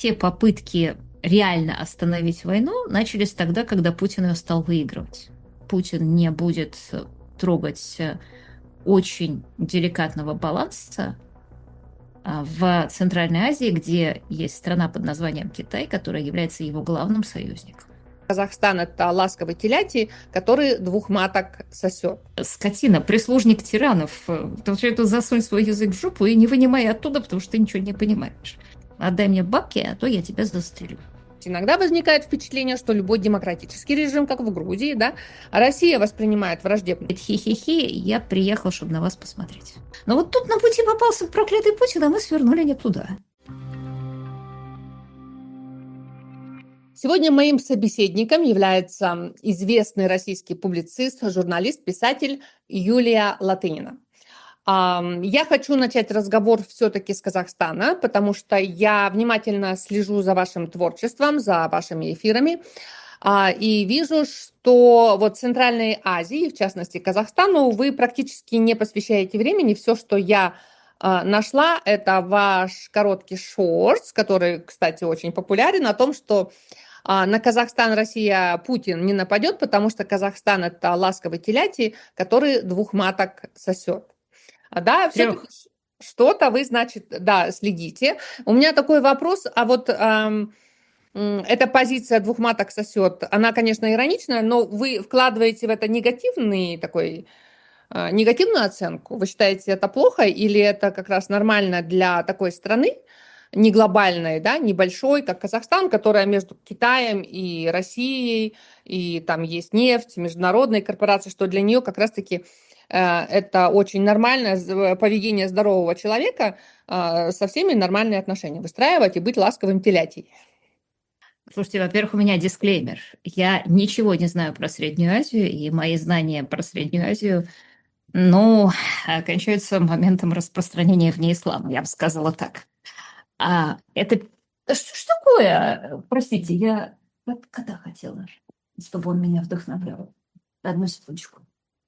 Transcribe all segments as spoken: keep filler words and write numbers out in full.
все попытки реально остановить войну начались тогда, когда Путин ее стал выигрывать. Путин не будет трогать очень деликатного баланса в Центральной Азии, где есть страна под названием Китай, которая является его главным союзником. Казахстан – это ласковый телятей, который двух маток сосет. Скотина, прислужник тиранов. Ты все это засунь свой язык в жопу и не вынимай оттуда, потому что ты ничего не понимаешь. Отдай мне бабки, а то я тебя застрелю. Иногда возникает впечатление, что любой демократический режим, как в Грузии, да, Россия воспринимает враждебно. Хи-хи-хи, я приехал, чтобы на вас посмотреть. Но вот тут на пути попался проклятый Путин, а мы свернули не туда. Сегодня моим собеседником является известный российский публицист, журналист, писатель Юлия Латынина. Я хочу начать разговор все-таки с Казахстана, потому что я внимательно слежу за вашим творчеством, за вашими эфирами, и вижу, что вот Центральной Азии, в частности Казахстану, вы практически не посвящаете времени. Все, что я нашла, это ваш короткий шортс, который, кстати, очень популярен, о том, что на Казахстан Россия Путин не нападет, потому что Казахстан – это ласковый телятей, который двух маток сосет. Да, все-таки что-то вы, значит, да, следите. У меня такой вопрос, а вот эм, эта позиция двух маток сосет, она, конечно, ироничная, но вы вкладываете в это негативный такой, э, негативную оценку? Вы считаете это плохо или это как раз нормально для такой страны, не глобальной, да, небольшой, как Казахстан, которая между Китаем и Россией, и там есть нефть, международные корпорации, что для нее как раз-таки это очень нормальное поведение здорового человека, со всеми нормальные отношения выстраивать и быть ласковым телятей. Слушайте, во-первых, у меня дисклеймер. Я ничего не знаю про Среднюю Азию, и мои знания про Среднюю Азию, ну, кончаются моментом распространения в ней ислама, я бы сказала так. А это... Что ж такое? Простите, я когда хотела, чтобы он меня вдохновлял. Одну секундочку.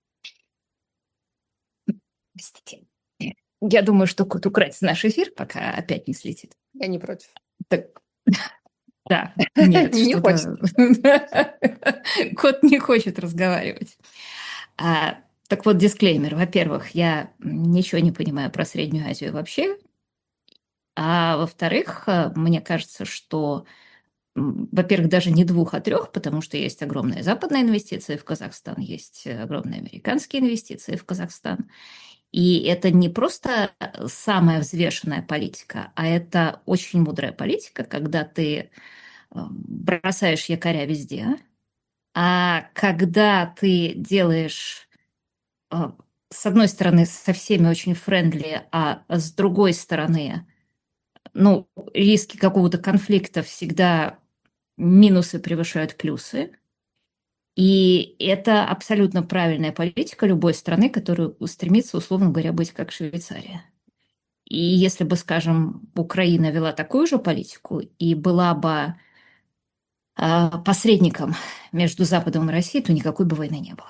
Простите. Я думаю, что кот украсть наш эфир, пока опять не слетит. Я не против. Так, да, нет, не что-то... Кот не хочет разговаривать. А, так вот, дисклеймер. Во-первых, я ничего не понимаю про Среднюю Азию вообще. А во-вторых, мне кажется, что, во-первых, даже не двух, а трех, потому что есть огромные западные инвестиции в Казахстан, есть огромные американские инвестиции в Казахстан. И это не просто самая взвешенная политика, а это очень мудрая политика, когда ты бросаешь якоря везде, а когда ты делаешь, с одной стороны, со всеми очень френдли, а с другой стороны, ну, риски какого-то конфликта всегда минусы превышают плюсы. И это абсолютно правильная политика любой страны, которая стремится, условно говоря, быть как Швейцария. И если бы, скажем, Украина вела такую же политику и была бы э, посредником между Западом и Россией, то никакой бы войны не было.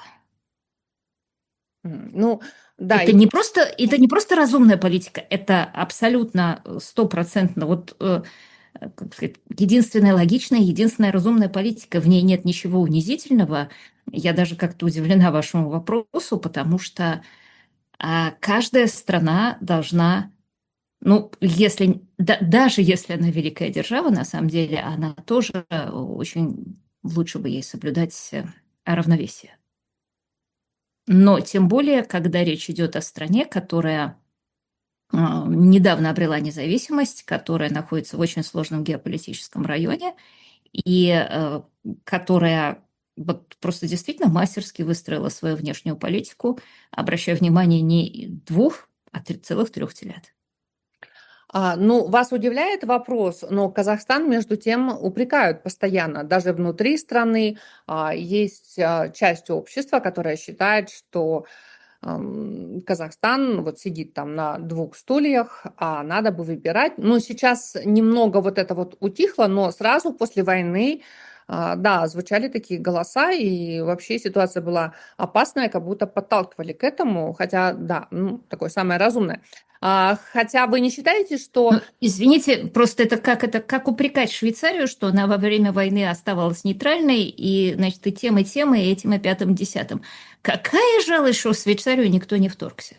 Ну, да. Это, И... не просто, это не просто разумная политика, это абсолютно стопроцентно вот, э, как сказать, единственная логичная, единственная разумная политика. В ней нет ничего унизительного. Я даже как-то удивлена вашему вопросу, потому что а, каждая страна должна, ну, если, да, даже если она великая держава, на самом деле, она тоже очень лучше бы ей соблюдать равновесие. Но тем более, когда речь идет о стране, которая э, недавно обрела независимость, которая находится в очень сложном геополитическом районе и э, которая вот просто действительно мастерски выстроила свою внешнюю политику, обращая внимание не двух, а три, целых трех телят. А, ну, вас удивляет вопрос, но Казахстан, между тем, упрекают постоянно. Даже внутри страны а, есть а, часть общества, которая считает, что а, Казахстан вот сидит там на двух стульях, а надо бы выбирать. Ну, сейчас немного вот это вот утихло, но сразу после войны, а, да, звучали такие голоса, и вообще ситуация была опасная, как будто подталкивали к этому, хотя, да, ну, такое самое разумное. А, хотя вы не считаете, Ну, что... извините, просто это как, это как упрекать Швейцарию, что она во время войны оставалась нейтральной, и, значит, и тем, и тем, и этим, и пятым, и десятым. Какая жалость, что в Швейцарию никто не вторгся?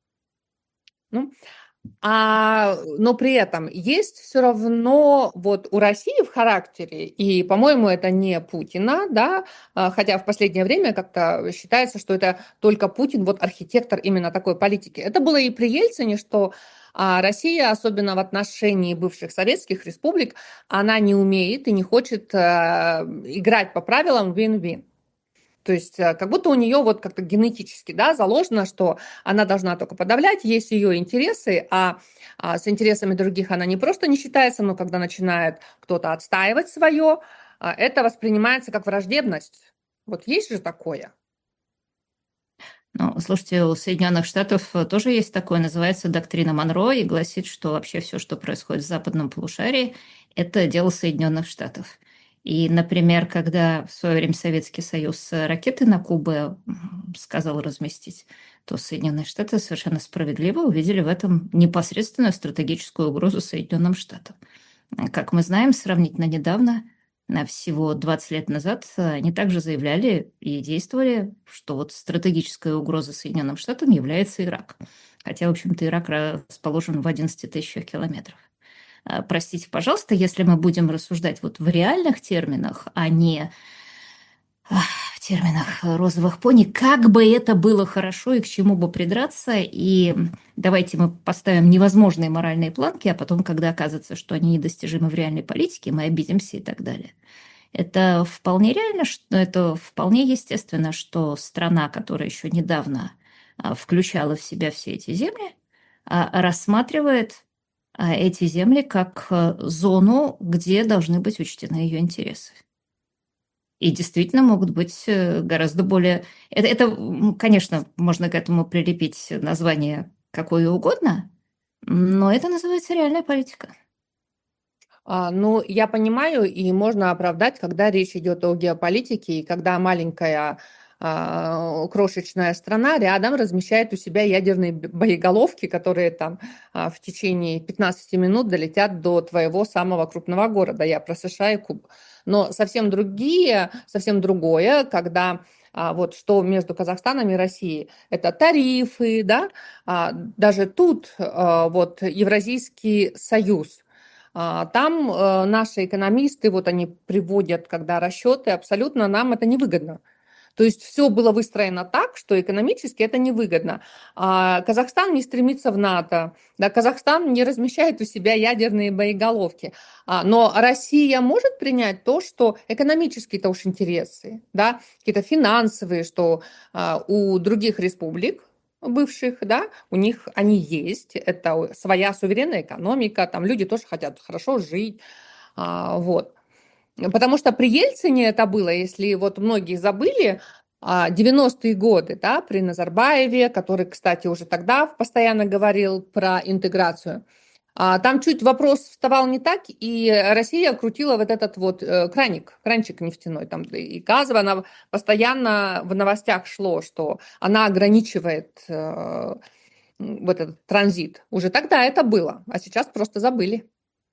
Ну, а, но при этом есть все равно вот у России в характере, и, по-моему, это не Путина, да, а, хотя в последнее время как-то считается, что это только Путин, вот архитектор именно такой политики. Это было и при Ельцине, что а, Россия, особенно в отношении бывших советских республик, она не умеет и не хочет а, играть по правилам win-win. То есть э, как будто у нее вот как-то генетически, да, заложено, что она должна только подавлять, есть ее интересы, а, а с интересами других она не просто не считается, но когда начинает кто-то отстаивать свое, а, это воспринимается как враждебность. Вот есть же такое. Ну, слушайте, у Соединенных Штатов э, тоже есть такое, называется доктрина Монро, и гласит, что вообще все, что происходит в западном полушарии, это дело Соединенных Штатов. И, например, когда в свое время Советский Союз э, ракеты на Кубу м, сказал разместить, то Соединенные Штаты совершенно справедливо увидели в этом непосредственную стратегическую угрозу Соединенным Штатам. Э, Как мы знаем, сравнительно недавно, на всего двадцать лет назад, э, они также заявляли и действовали, что вот стратегическая угроза Соединенным Штатам является Ирак. Хотя, в общем-то, Ирак расположен в одиннадцати тысячах километров. А, Простите, пожалуйста, если мы будем рассуждать вот в реальных терминах, а не ах, в терминах розовых пони, как бы это было хорошо и к чему бы придраться, и давайте мы поставим невозможные моральные планки, а потом, когда окажется, что они недостижимы в реальной политике, мы обидимся и так далее. Это вполне реально, что это вполне естественно, что страна, которая еще недавно а, включала в себя все эти земли, а, рассматривает а, эти земли как а, зону, где должны быть учтены ее интересы. И действительно могут быть э, гораздо более... Это, это, м, конечно, можно к этому прилепить название какое угодно, но это называется реальная политика. А, Ну, я понимаю, и можно оправдать, когда речь идет о геополитике, и когда маленькая а, крошечная страна рядом размещает у себя ядерные б- боеголовки, которые там а, в течение пятнадцати минут долетят до твоего самого крупного города. Я про США и Кубу. Но совсем другие, совсем другое, когда а, вот что между Казахстаном и Россией, это тарифы, да, а, даже тут а, вот Евразийский союз. А, Там э, наши экономисты, вот они приводят, когда расчеты, абсолютно нам это невыгодно. То есть все было выстроено так, что экономически это невыгодно. А Казахстан не стремится в НАТО, да, Казахстан не размещает у себя ядерные боеголовки. А, но Россия может принять то, что экономические-то уж интересы, да, какие-то финансовые, что а, у других республик бывших, да, у них они есть, это своя суверенная экономика, там люди тоже хотят хорошо жить, а, вот. Потому что при Ельцине это было, если вот многие забыли, а, девяностые годы, да, при Назарбаеве, который, кстати, уже тогда постоянно говорил про интеграцию. А, Там чуть вопрос вставал не так, и Россия крутила вот этот вот э, краник, кранчик нефтяной. Там и газовый, она постоянно в новостях шло, что она ограничивает э, вот этот транзит. Уже тогда это было, а сейчас просто забыли.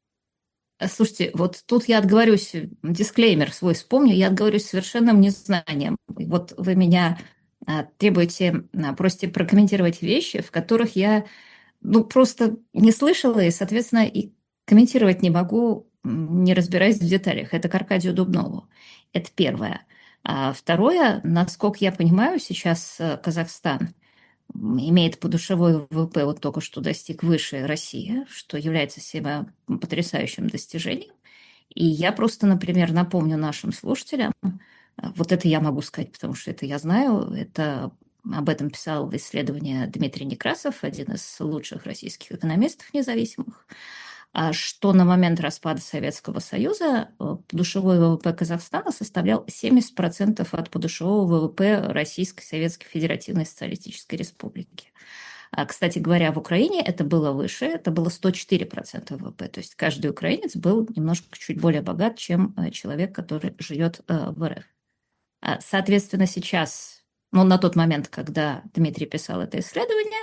Э, Слушайте, вот тут я отговорюсь, э, дисклеймер свой вспомню, я отговорюсь совершенным незнанием. И Вот вы меня а, требуете, а, просите прокомментировать вещи, в которых я, ну, просто не слышала и, соответственно, и комментировать не могу, м, не разбираясь в деталях. Это к Аркадию Дубнову. Это первое. А второе, насколько я понимаю, сейчас э, Казахстан имеет подушевой ВВП, вот только что достиг выше России, что является себе потрясающим достижением. И я просто, например, напомню нашим слушателям, а, вот это я могу сказать, потому что это я знаю, это об этом писал в исследовании Дмитрий Некрасов, один из лучших российских экономистов независимых, а, что на момент распада Советского Союза э, подушевой ВВП Казахстана составлял семьдесят процентов от подушевого ВВП Российской Советской Федеративной Социалистической Республики. А, Кстати говоря, в Украине это было выше, это было сто четыре процента ВВП. То есть каждый украинец был немножко чуть более богат, чем э, человек, который живет э, в РФ. А, Соответственно, сейчас, ну, на тот момент, когда Дмитрий писал это исследование,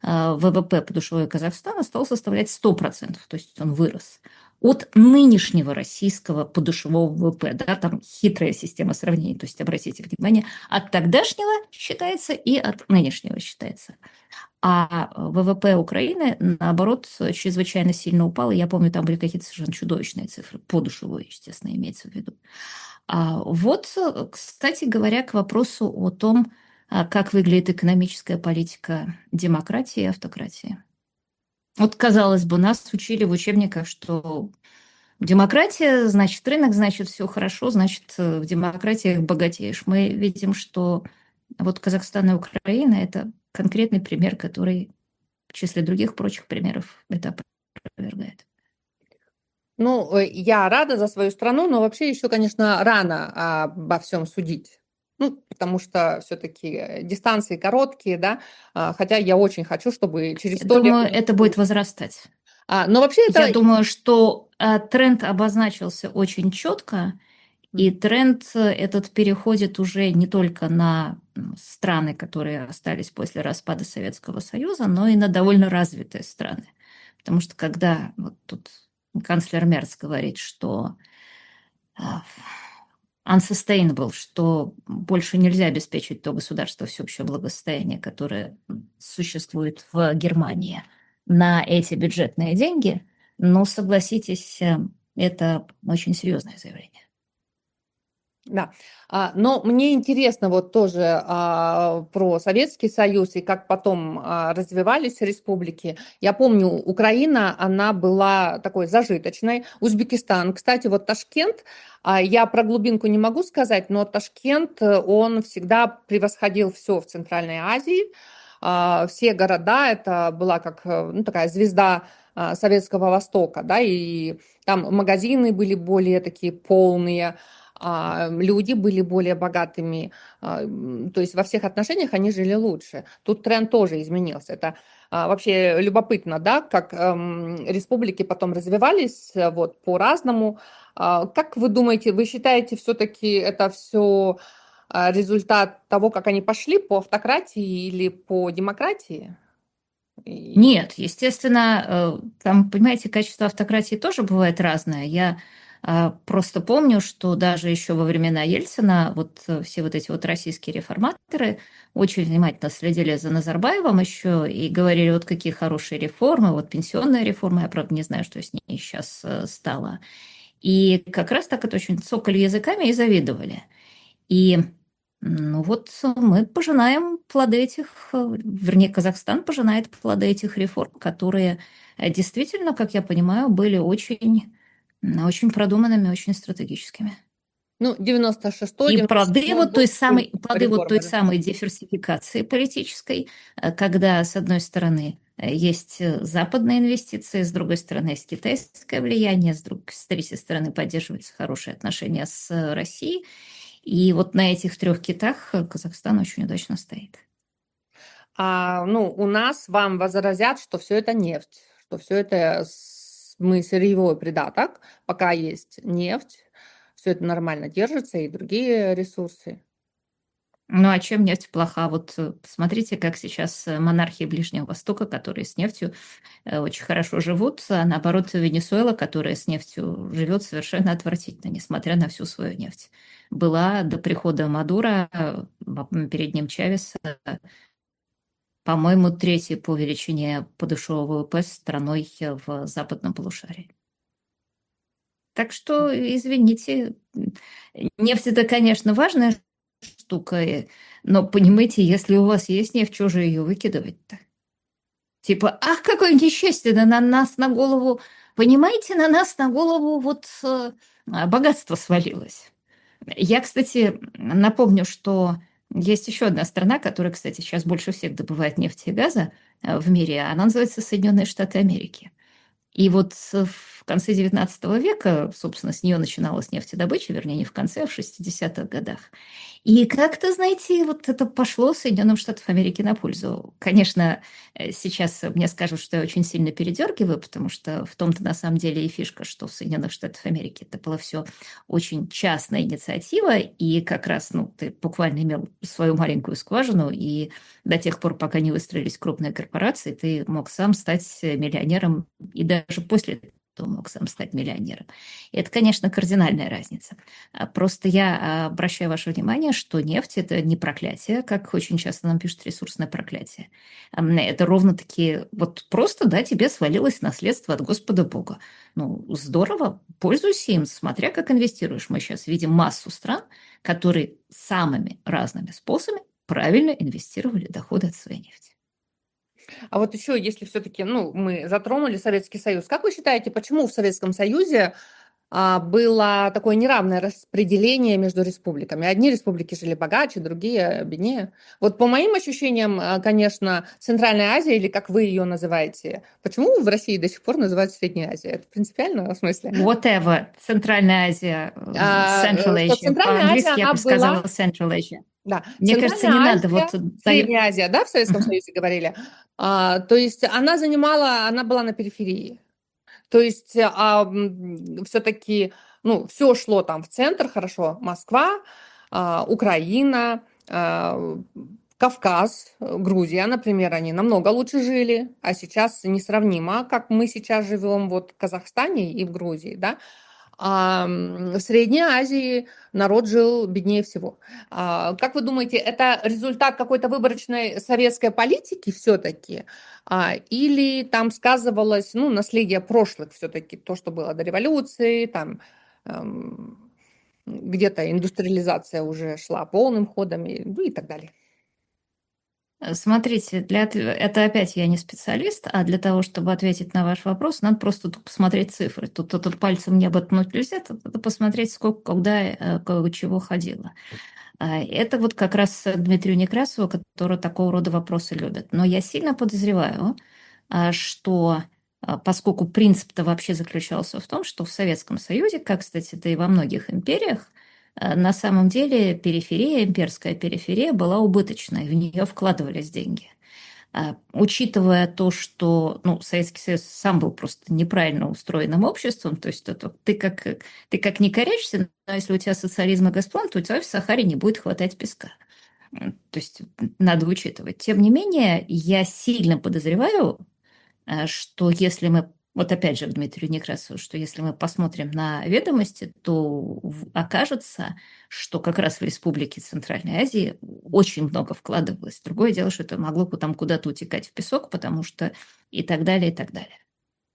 ВВП подушевой Казахстана стал составлять сто процентов, то есть он вырос. От нынешнего российского подушевого ВВП, да, там хитрая система сравнений, то есть обратите внимание, от тогдашнего считается и от нынешнего считается. А ВВП Украины, наоборот, чрезвычайно сильно упал. И я помню, там были какие-то совершенно чудовищные цифры, подушевой, естественно, имеется в виду. А вот, кстати говоря, к вопросу о том, как выглядит экономическая политика демократии и автократии. Вот, казалось бы, нас учили в учебниках, что демократия, значит, рынок, значит, все хорошо, значит, в демократиях богатеешь. Мы видим, что вот Казахстан и Украина – это конкретный пример, который в числе других прочих примеров это опровергает. Ну, я рада за свою страну, но вообще еще, конечно, рано обо всем судить. Ну, потому что все-таки дистанции короткие, да, хотя я очень хочу, чтобы через Я сто лет... думаю, это будет возрастать. А, но вообще это... Я думаю, что а, тренд обозначился очень четко, и тренд этот переходит уже не только на страны, которые остались после распада Советского Союза, но и на довольно развитые страны. Потому что когда вот тут канцлер Мерц говорит, что unsustainable, что больше нельзя обеспечить то государство всеобщего благосостояния, которое существует в Германии, на эти бюджетные деньги, но, согласитесь, это очень серьезное заявление. Да, но мне интересно вот тоже про Советский Союз и как потом развивались республики. Я помню, Украина, она была такой зажиточной. Узбекистан, кстати, вот Ташкент, я про глубинку не могу сказать, но Ташкент, он всегда превосходил все в Центральной Азии. Все города, это была как, ну, такая звезда Советского Востока, да, и там магазины были более такие полные, люди были более богатыми, то есть во всех отношениях они жили лучше. Тут тренд тоже изменился. Это вообще любопытно, да, как республики потом развивались вот по-разному. Как вы думаете, вы считаете, все-таки это все результат того, как они пошли по автократии или по демократии? Нет, естественно, там, понимаете, качество автократии тоже бывает разное. Я просто помню, что даже еще во времена Ельцина вот все вот эти вот российские реформаторы очень внимательно следили за Назарбаевым еще и говорили, вот какие хорошие реформы, вот пенсионная реформа, я, правда, не знаю, что с ней сейчас стало. И как раз так это очень цокали языками и завидовали. И ну вот мы пожинаем плоды этих, вернее, Казахстан пожинает плоды этих реформ, которые действительно, как я понимаю, были очень, очень продуманными, очень стратегическими. Ну, девяносто шестой, И девяносто плоды седьмой вот той год самой, плоды вот той реформы. самой диверсификации политической, когда, с одной стороны, есть западные инвестиции, с другой стороны, есть китайское влияние, с, другой, с третьей стороны, поддерживаются хорошие отношения с Россией. И вот на этих трех китах Казахстан очень удачно стоит. А, ну, у нас вам возразят, что все это нефть, что все это мы сырьевой придаток, пока есть нефть, все это нормально держится и другие ресурсы. Ну а чем нефть плоха? Вот посмотрите, как сейчас монархии Ближнего Востока, которые с нефтью очень хорошо живут, а наоборот Венесуэла, которая с нефтью живет совершенно отвратительно, несмотря на всю свою нефть. Была до прихода Мадуро, перед ним Чавеса, по-моему, третьей по величине подушевого ВВП страной в западном полушарии. Так что, извините, нефть – это, конечно, важная штука, но, понимаете, если у вас есть нефть, что же ее выкидывать-то? Типа, ах, какое несчастье, да на нас на голову, понимаете, на нас на голову вот э, богатство свалилось. Я, кстати, напомню, что есть еще одна страна, которая, кстати, сейчас больше всех добывает нефти и газа в мире, она называется Соединенные Штаты Америки. И вот в конце девятнадцатого века, собственно, с нее начиналась нефтедобыча, вернее, не в конце, а в шестидесятых годах. И как-то, знаете, вот это пошло Соединенным Штатам Америки на пользу. Конечно, э, сейчас мне скажут, что я очень сильно передергиваю, потому что в том-то на самом деле и фишка, что в Соединенных Штатах Америки это было все очень частная инициатива, и как раз, ну, ты буквально имел свою маленькую скважину, и до тех пор, пока не выстроились крупные корпорации, ты мог сам стать миллионером, и даже после этого мог сам стать миллионером. И это, конечно, кардинальная разница. А Просто я обращаю ваше внимание, что нефть – это не проклятие, как очень часто нам пишут ресурсное проклятие. Ам, Это ровно-таки вот просто, да, тебе свалилось наследство от Господа Бога. Ну, здорово, пользуйся им, смотря как инвестируешь. Мы сейчас видим массу стран, которые самыми разными способами правильно инвестировали доходы от своей нефти. А вот еще, если все-таки, ну, мы затронули Советский Союз, как вы считаете, почему в Советском Союзе а, было такое неравное распределение между республиками? Одни республики жили богаче, другие беднее. Вот по моим ощущениям, а, конечно, Центральная Азия, или как вы ее называете, почему в России до сих пор называют Средняя Азия? Это принципиально, в смысле? Whatever, Центральная Азия, А, Central э, что Asia. Центральная Азия, По-английски я она бы сказала была, Central Asia. да, Мне кажется, не Центральная надо Азия, вот даю. Средняя Азия, да, в Советском Союзе говорили. А, то есть она занимала, она была на периферии. То есть, все-таки, ну, все шло там в центр, хорошо, Москва, а, Украина, а, Кавказ, э, Грузия, например, они намного лучше жили, а сейчас несравнимо, как мы сейчас живем вот в Казахстане и в Грузии, да. А, м, в Средней Азии народ жил беднее всего. А, как вы думаете, это результат какой-то выборочной советской политики все-таки? А, или там сказывалось, ну, наследие прошлых все-таки, то, что было до революции, там эм, где-то индустриализация уже шла полным ходом, и, ну, и так далее. Э, Смотрите, для, отв- это опять я не специалист, а для того, чтобы ответить на ваш вопрос, надо просто тут посмотреть цифры. Тут, тут, тут пальцем не оботкнуть нельзя, тут надо посмотреть, сколько, когда, э, кого чего ходило. А, Это вот как раз к Дмитрию Некрасову, который такого рода вопросы любит. Но я сильно подозреваю, а, что а, поскольку принцип-то вообще заключался в том, что в Советском Союзе, как, кстати, да и во многих империях, а, на самом деле периферия, имперская периферия была убыточной, в нее вкладывались деньги. А, Учитывая то, что ну, Советский Союз сам был просто неправильно устроенным обществом, то есть это, ты, как, ты как не корячишься, но если у тебя социализм и Газпром, то у тебя в Сахаре не будет хватать песка. М, То есть надо учитывать. Тем не менее, я сильно подозреваю, э, что если мы, вот опять же к Дмитрию Некрасову, что если мы посмотрим на ведомости, то в- окажется, что как раз в Республике Центральной Азии очень много вкладывалось. Другое дело, что это могло бы там куда-то утекать в песок, потому что и так далее, и так далее.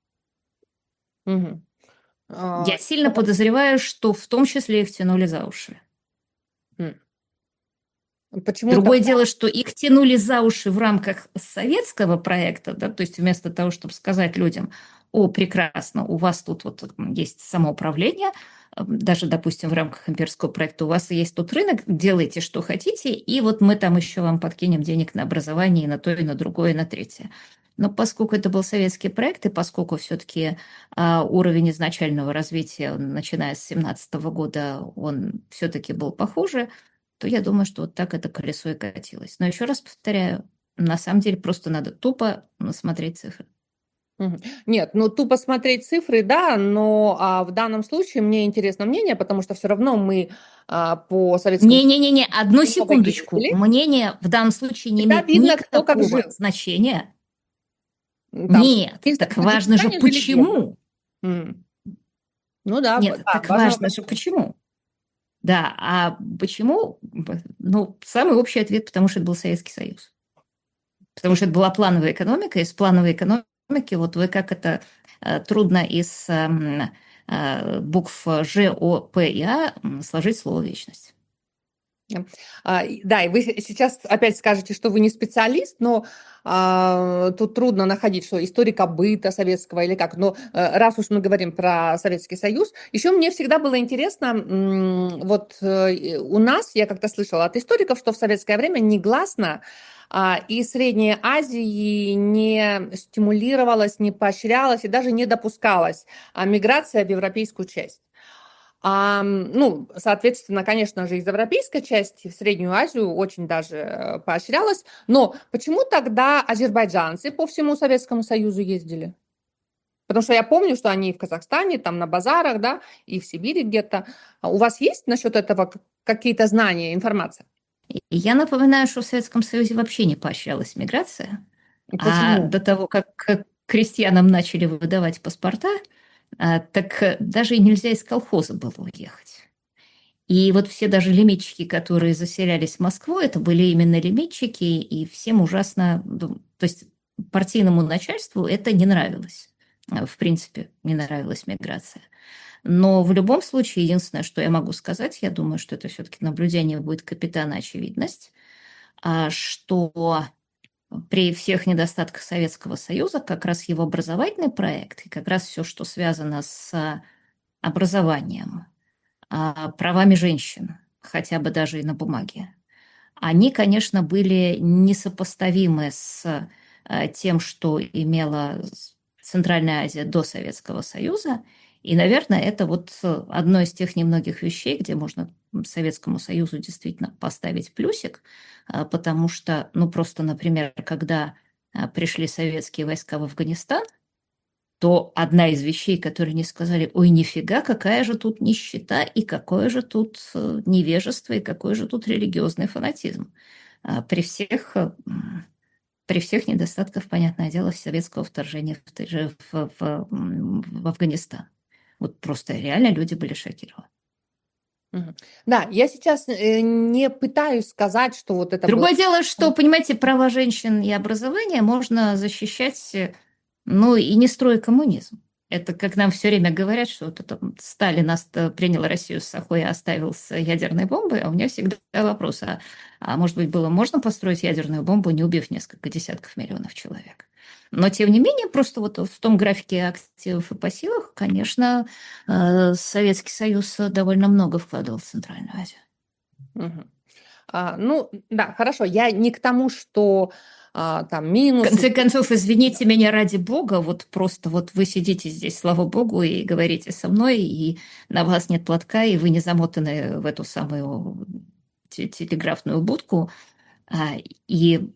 Мгм. А, Я сильно подозреваю, что в том числе их тянули за уши. м. Почему Другое тогда? дело, что их тянули за уши в рамках советского проекта, да, то есть вместо того, чтобы сказать людям, о, прекрасно, у вас тут вот есть самоуправление, э, даже, допустим, в рамках имперского проекта у вас есть тут рынок, делайте, что хотите, и вот мы там еще вам подкинем денег на образование и на то, и на другое, и на третье. Но поскольку это был советский проект, и поскольку все-таки а, уровень изначального развития, начиная с семнадцатого года, он все-таки был похуже, то я думаю, что вот так это колесо и катилось. Но еще раз повторяю, на самом деле просто надо тупо ну, смотреть цифры. Мгм. Нет, ну тупо смотреть цифры, да, но а, в данном случае мне интересно мнение, потому что все равно мы а, по Советскому Союзу Не-не-не, одну много секундочку. ездили. Мнение в данном случае не Всегда имеет видно, кто как никакого жил. значения. М, Там Нет, есть так в важно же Таджикистане жили бедно. почему. М. Ну да, в- Нет, да, так важно важно же почему. почему. Да, а почему? Б- Ну, самый общий ответ, потому что это был Советский Союз. Потому что это была плановая экономика, и с плановой экономики, вот вы как это э, трудно из эм, э, букв Ж, О, П и А м, сложить слово «вечность». А, и- Да, и вы сейчас опять скажете, что вы не специалист, но а, тут трудно находить, что историка быта советского или как. Но э, раз уж мы говорим про Советский Союз, еще мне всегда было интересно, м, вот э, и у нас, я как-то слышала от историков, что в советское время негласно а, и Средней Азии не стимулировалась, не поощрялась и даже не допускалась а, миграция в европейскую часть. А, ну, соответственно, конечно же, из европейской части в Среднюю Азию очень даже э, поощрялось. Но почему тогда азербайджанцы по всему Советскому Союзу ездили? Потому что я помню, что они и в Казахстане, там на базарах, да, и в Сибири где-то. А у вас есть насчет этого к- какие-то знания, информация? И я напоминаю, что в Советском Союзе вообще не поощрялась миграция, И а почему? до того, как к- крестьянам начали выдавать паспорта, а, так э, даже и нельзя из колхоза было уехать. И вот все даже лимитчики, которые заселялись в Москву, это были именно лимитчики, и всем ужасно, ну, то есть партийному начальству это не нравилось. А, В принципе, не нравилась миграция. Но в любом случае, единственное, что я могу сказать, я думаю, что это все-таки наблюдение будет капитана очевидность, а, что при всех недостатках Советского Союза как раз его образовательный проект и как раз все, что связано с образованием, а, правами женщин, хотя бы даже и на бумаге, они, конечно, были несопоставимы с э, тем, что имела Центральная Азия до Советского Союза. И, наверное, это вот э, одно из тех немногих вещей, где можно Советскому Союзу действительно поставить плюсик, а, потому что, ну, просто, например, когда а, пришли советские войска в Афганистан, то одна из вещей, которые не сказали, ой, нифига, какая же тут нищета, и какое же тут э, невежество, и какой же тут религиозный фанатизм. А При всех, э, м, при всех недостатках, понятное дело, советского вторжения в, ты же в, в, м, в Афганистан. Вот просто реально люди были шокированы. Мгм. Да, я сейчас э, не пытаюсь сказать, что вот это было. Другое дело, что, понимаете, права женщин и образование можно защищать, э, ну, и не строя коммунизм. Это как нам все время говорят, что вот это Сталин оста- принял Россию с Сахой и оставил с ядерной бомбой, а у меня всегда вопрос, а, а может быть, было можно построить ядерную бомбу, не убив несколько десятков миллионов человек? Но, тем не менее, просто вот в том графике активов и пассивов, конечно, э, Советский Союз довольно много вкладывал в Центральную Азию. Мгм. А, ну, да, хорошо. Я не к тому, что а, там В минусы. конце концов, извините меня ради бога, вот просто вот вы сидите здесь, слава богу, и говорите со мной, и на вас нет платка, и вы не замотаны в эту самую те- телеграфную будку. А, И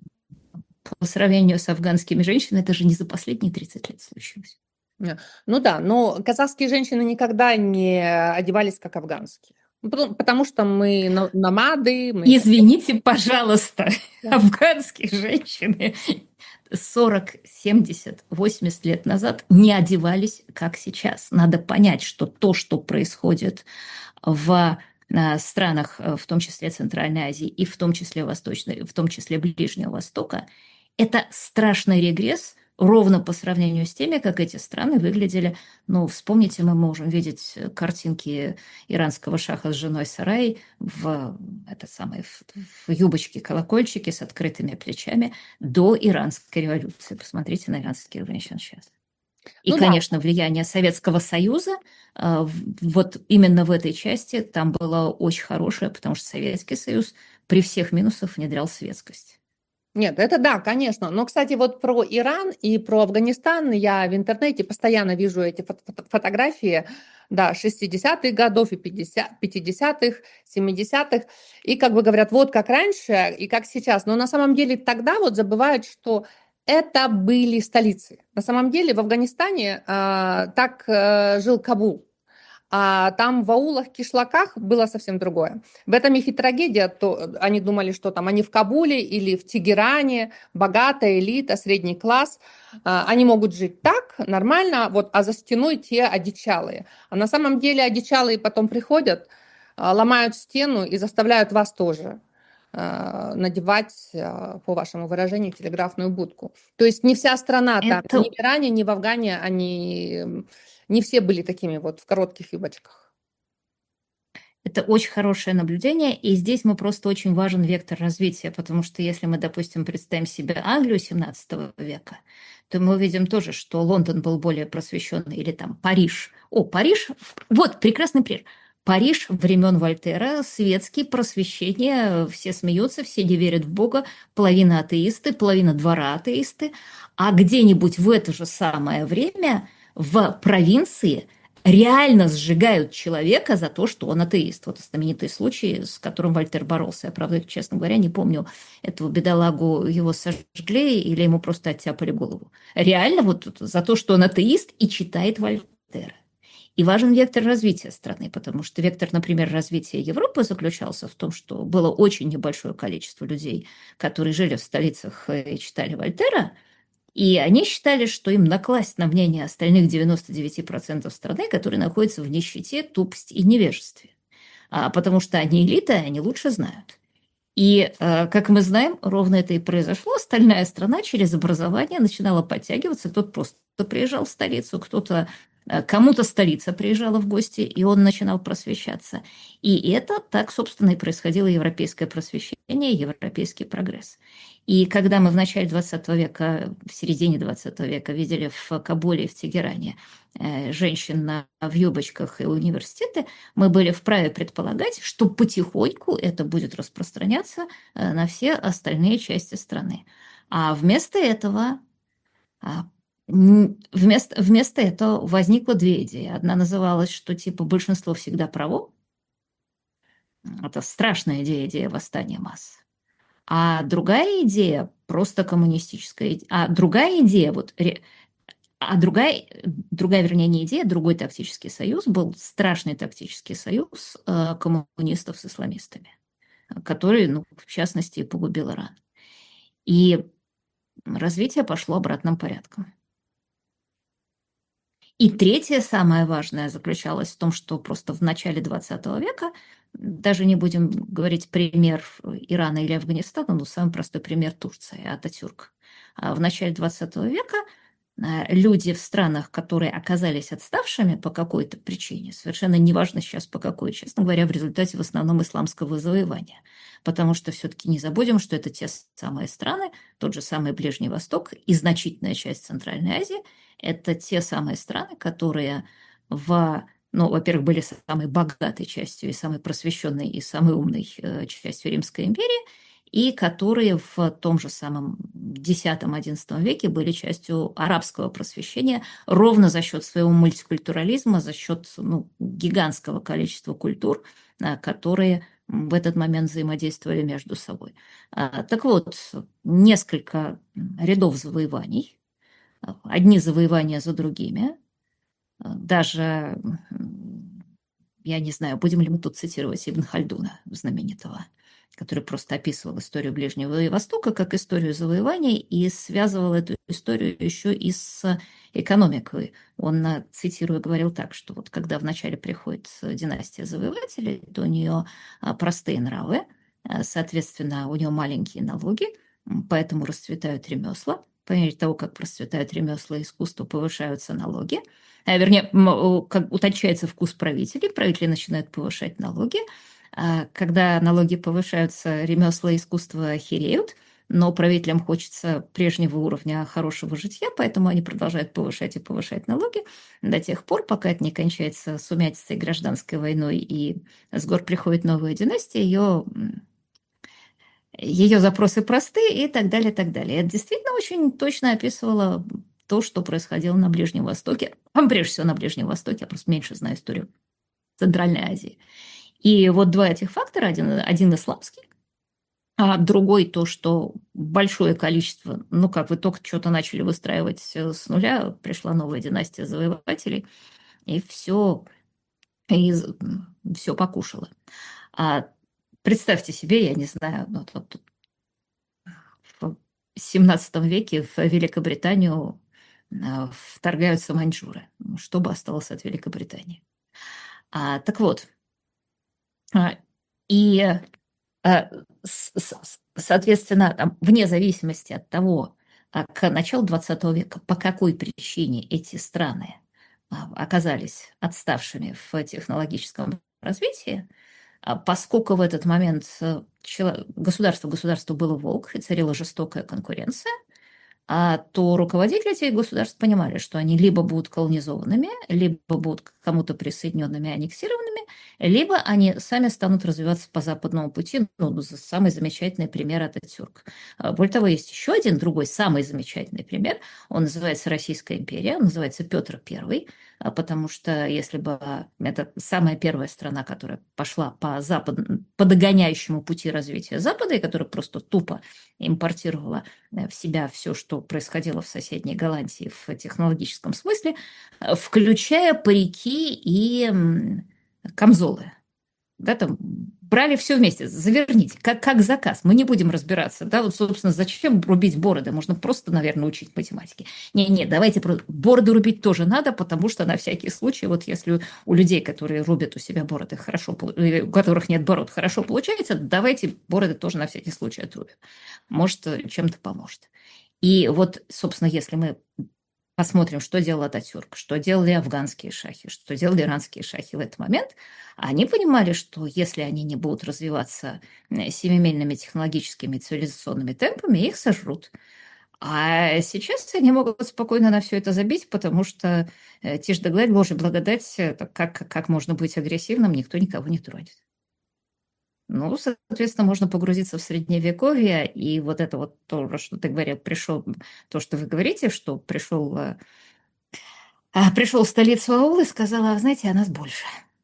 по сравнению с афганскими женщинами, это же не за последние тридцать лет случилось. Ня Ну да, но казахские женщины никогда не одевались как афганские. Ну, потом потому что мы но номады, мы Извините, пожалуйста, да. афганские женщины сорок, семьдесят, восемьдесят лет назад не одевались, как сейчас. Надо понять, что то, что происходит в э, странах, э, в том числе Центральной Азии и в том числе Восточной, в том числе Ближнего Востока, это страшный регресс ровно по сравнению с теми, как эти страны выглядели. Ну, вспомните, мы можем видеть картинки иранского шаха с женой Сарай в, это самое, в, в юбочке-колокольчике с открытыми плечами до иранской революции. Посмотрите на иранских женщин сейчас. И, Ну да, конечно, влияние Советского Союза э, вот именно в этой части там было очень хорошее, потому что Советский Союз при всех минусах внедрял светскость. нет, это да, конечно. Но, кстати, вот про Иран и про Афганистан я в интернете постоянно вижу эти фото фото фотографии, да, шестидесятых годов и пятидесятых, пятидесятых, семидесятых. И как бы говорят, вот как раньше и как сейчас. Но на самом деле тогда вот забывают, что это были столицы. На самом деле в Афганистане а, так э, жил Кабул. А там в аулах, кишлаках было совсем другое. В этом их и трагедия. То они думали, что там они в Кабуле или в Тегеране, богатая элита, средний класс. А, Они могут жить так, нормально, вот, а за стеной те одичалые. А на самом деле одичалые потом приходят, а, ломают стену и заставляют вас тоже а, надевать, а, по вашему выражению, телеграфную будку. То есть не вся страна там, ни Это, в Иране, ни в Афгане, они не все были такими вот в коротких юбочках. это очень хорошее наблюдение, и здесь мы просто очень важен вектор развития, потому что если мы, допустим, представим себе Англию семнадцатого века, то мы увидим тоже, что Лондон был более просвещенный, или там Париж. О, Париж, вот прекрасный пример. Париж времен Вольтера, светский, просвещение, все смеются, все не верят в Бога, половина атеисты, половина двора атеисты. А где-нибудь в это же самое время в провинции реально сжигают человека за то, что он атеист. Вот знаменитый случай, с которым Вольтер боролся. Я, правда, честно говоря, не помню, этого бедолагу его сожгли или ему просто оттяпали голову. Реально вот за то, что он атеист и читает Вольтера. И важен вектор развития страны, потому что вектор, например, развития Европы заключался в том, что было очень небольшое количество людей, которые жили в столицах и читали Вольтера, и они считали, что им накласть на мнение остальных девяноста девяти процентов страны, которые находятся в нищете, тупости и невежестве. А потому что они элита, и они лучше знают. И, как мы знаем, ровно это и произошло. Остальная страна через образование начинала подтягиваться. Кто-то просто приезжал в столицу, кто-то кому-то столица приезжала в гости, и он начинал просвещаться. И это так, собственно, и происходило европейское просвещение, европейский прогресс. И когда мы в начале двадцатого века, в середине двадцатого века видели в Кабуле и в Тегеране женщин в юбочках и университеты, мы были вправе предполагать, что потихоньку это будет распространяться на все остальные части страны. А вместо этого Вместо, вместо этого возникло две идеи. Одна называлась, что типа большинство всегда право. Это страшная идея, идея восстания масс. А другая идея, просто коммунистическая, а другая идея, вот, а другая, другая, вернее, не идея, другой тактический союз был страшный тактический союз коммунистов с исламистами, который, ну, в частности, погубил Иран. И развитие пошло обратным порядком. И третье, самое важное, заключалось в том, что просто в начале двадцатого века, даже не будем говорить пример Ирана или Афганистана, но самый простой пример Турции, Ататюрк. В начале двадцатого века люди в странах, которые оказались отставшими по какой-то причине, совершенно неважно сейчас по какой, честно говоря, в результате в основном исламского завоевания. Потому что все-таки не забудем, что это те самые страны, тот же самый Ближний Восток и значительная часть Центральной Азии, это те самые страны, которые, в, ну, во-первых, были самой богатой частью и самой просвещенной и самой умной частью Римской империи, и которые в том же самом десятом-одиннадцатом веке были частью арабского просвещения ровно за счет своего мультикультурализма, за счет, ну, гигантского количества культур, которые в этот момент взаимодействовали между собой. Так вот, несколько рядов завоеваний, одни завоевания за другими, даже, я не знаю, будем ли мы тут цитировать Ибн Хальдуна, знаменитого, который просто описывал историю Ближнего Востока как историю завоеваний и связывал эту историю еще и с экономикой. Он, цитируя, говорил так, что вот когда вначале приходит династия завоевателей, то у нее простые нравы, соответственно, у нее маленькие налоги, поэтому расцветают ремесла. По мере того, как процветают ремесла и искусство, повышаются налоги. А, вернее, как утончается вкус правителей, правители начинают повышать налоги. Когда налоги повышаются, ремесла и искусство хереют, но правителям хочется прежнего уровня хорошего житья, поэтому они продолжают повышать и повышать налоги до тех пор, пока это не кончается сумятицей, гражданской войной, и с гор приходит новая династия, ее, ее запросы просты и так далее, и так далее. Это действительно очень точно описывало то, что происходило на Ближнем Востоке, а прежде всего на Ближнем Востоке, я просто меньше знаю историю Центральной Азии. И вот два этих фактора, один, один исламский, а другой то, что большое количество, ну как, вы только что-то начали выстраивать с нуля, пришла новая династия завоевателей, и все, и все покушало. А представьте себе, я не знаю, вот, вот, в семнадцатом веке в Великобританию вторгаются маньчжуры. Что бы осталось от Великобритании? А, так вот, и, соответственно, там, вне зависимости от того, к началу двадцатого века, по какой причине эти страны оказались отставшими в технологическом развитии, поскольку в этот момент государство государству было волк и царила жестокая конкуренция, а то руководители этих государств понимали, что они либо будут колонизованными, либо будут к кому-то присоединенными, аннексированными, либо они сами станут развиваться по западному пути. Ну, самый замечательный пример – это Ататюрк. А, более того, есть еще один другой самый замечательный пример. Он называется Российская империя, он называется Петр Первый, а, потому что если бы это самая первая страна, которая пошла по, запад... по догоняющему пути развития Запада, и которая просто тупо импортировала в себя все, что происходило в соседней Голландии в технологическом смысле, включая парики и камзолы. Да, там брали все вместе, заверните, как, как заказ. Мы не будем разбираться. Да, вот, собственно, зачем рубить бороды? Можно просто, наверное, учить математике. Не-не, давайте бороды рубить тоже надо, потому что на всякий случай, вот если у людей, которые рубят у себя бороды, хорошо, у которых нет бород, хорошо получается, давайте бороды тоже на всякий случай отрубим. Может, чем-то поможет. И вот, собственно, если мы посмотрим, что делал Ататюрк, что делали афганские шахи, что делали иранские шахи в этот момент, они понимали, что если они не будут развиваться семимильными технологическими цивилизационными темпами, их сожрут. А сейчас они могут спокойно на все это забить, потому что тишь да гладь, Божья благодать, как, как можно быть агрессивным, никто никого не тронет. Ну, соответственно, можно погрузиться в средневековье, и вот это вот то, что ты говорил, пришел, то, что вы говорите, что пришел, пришел в столицу аул и сказал, а знаете, а нас больше.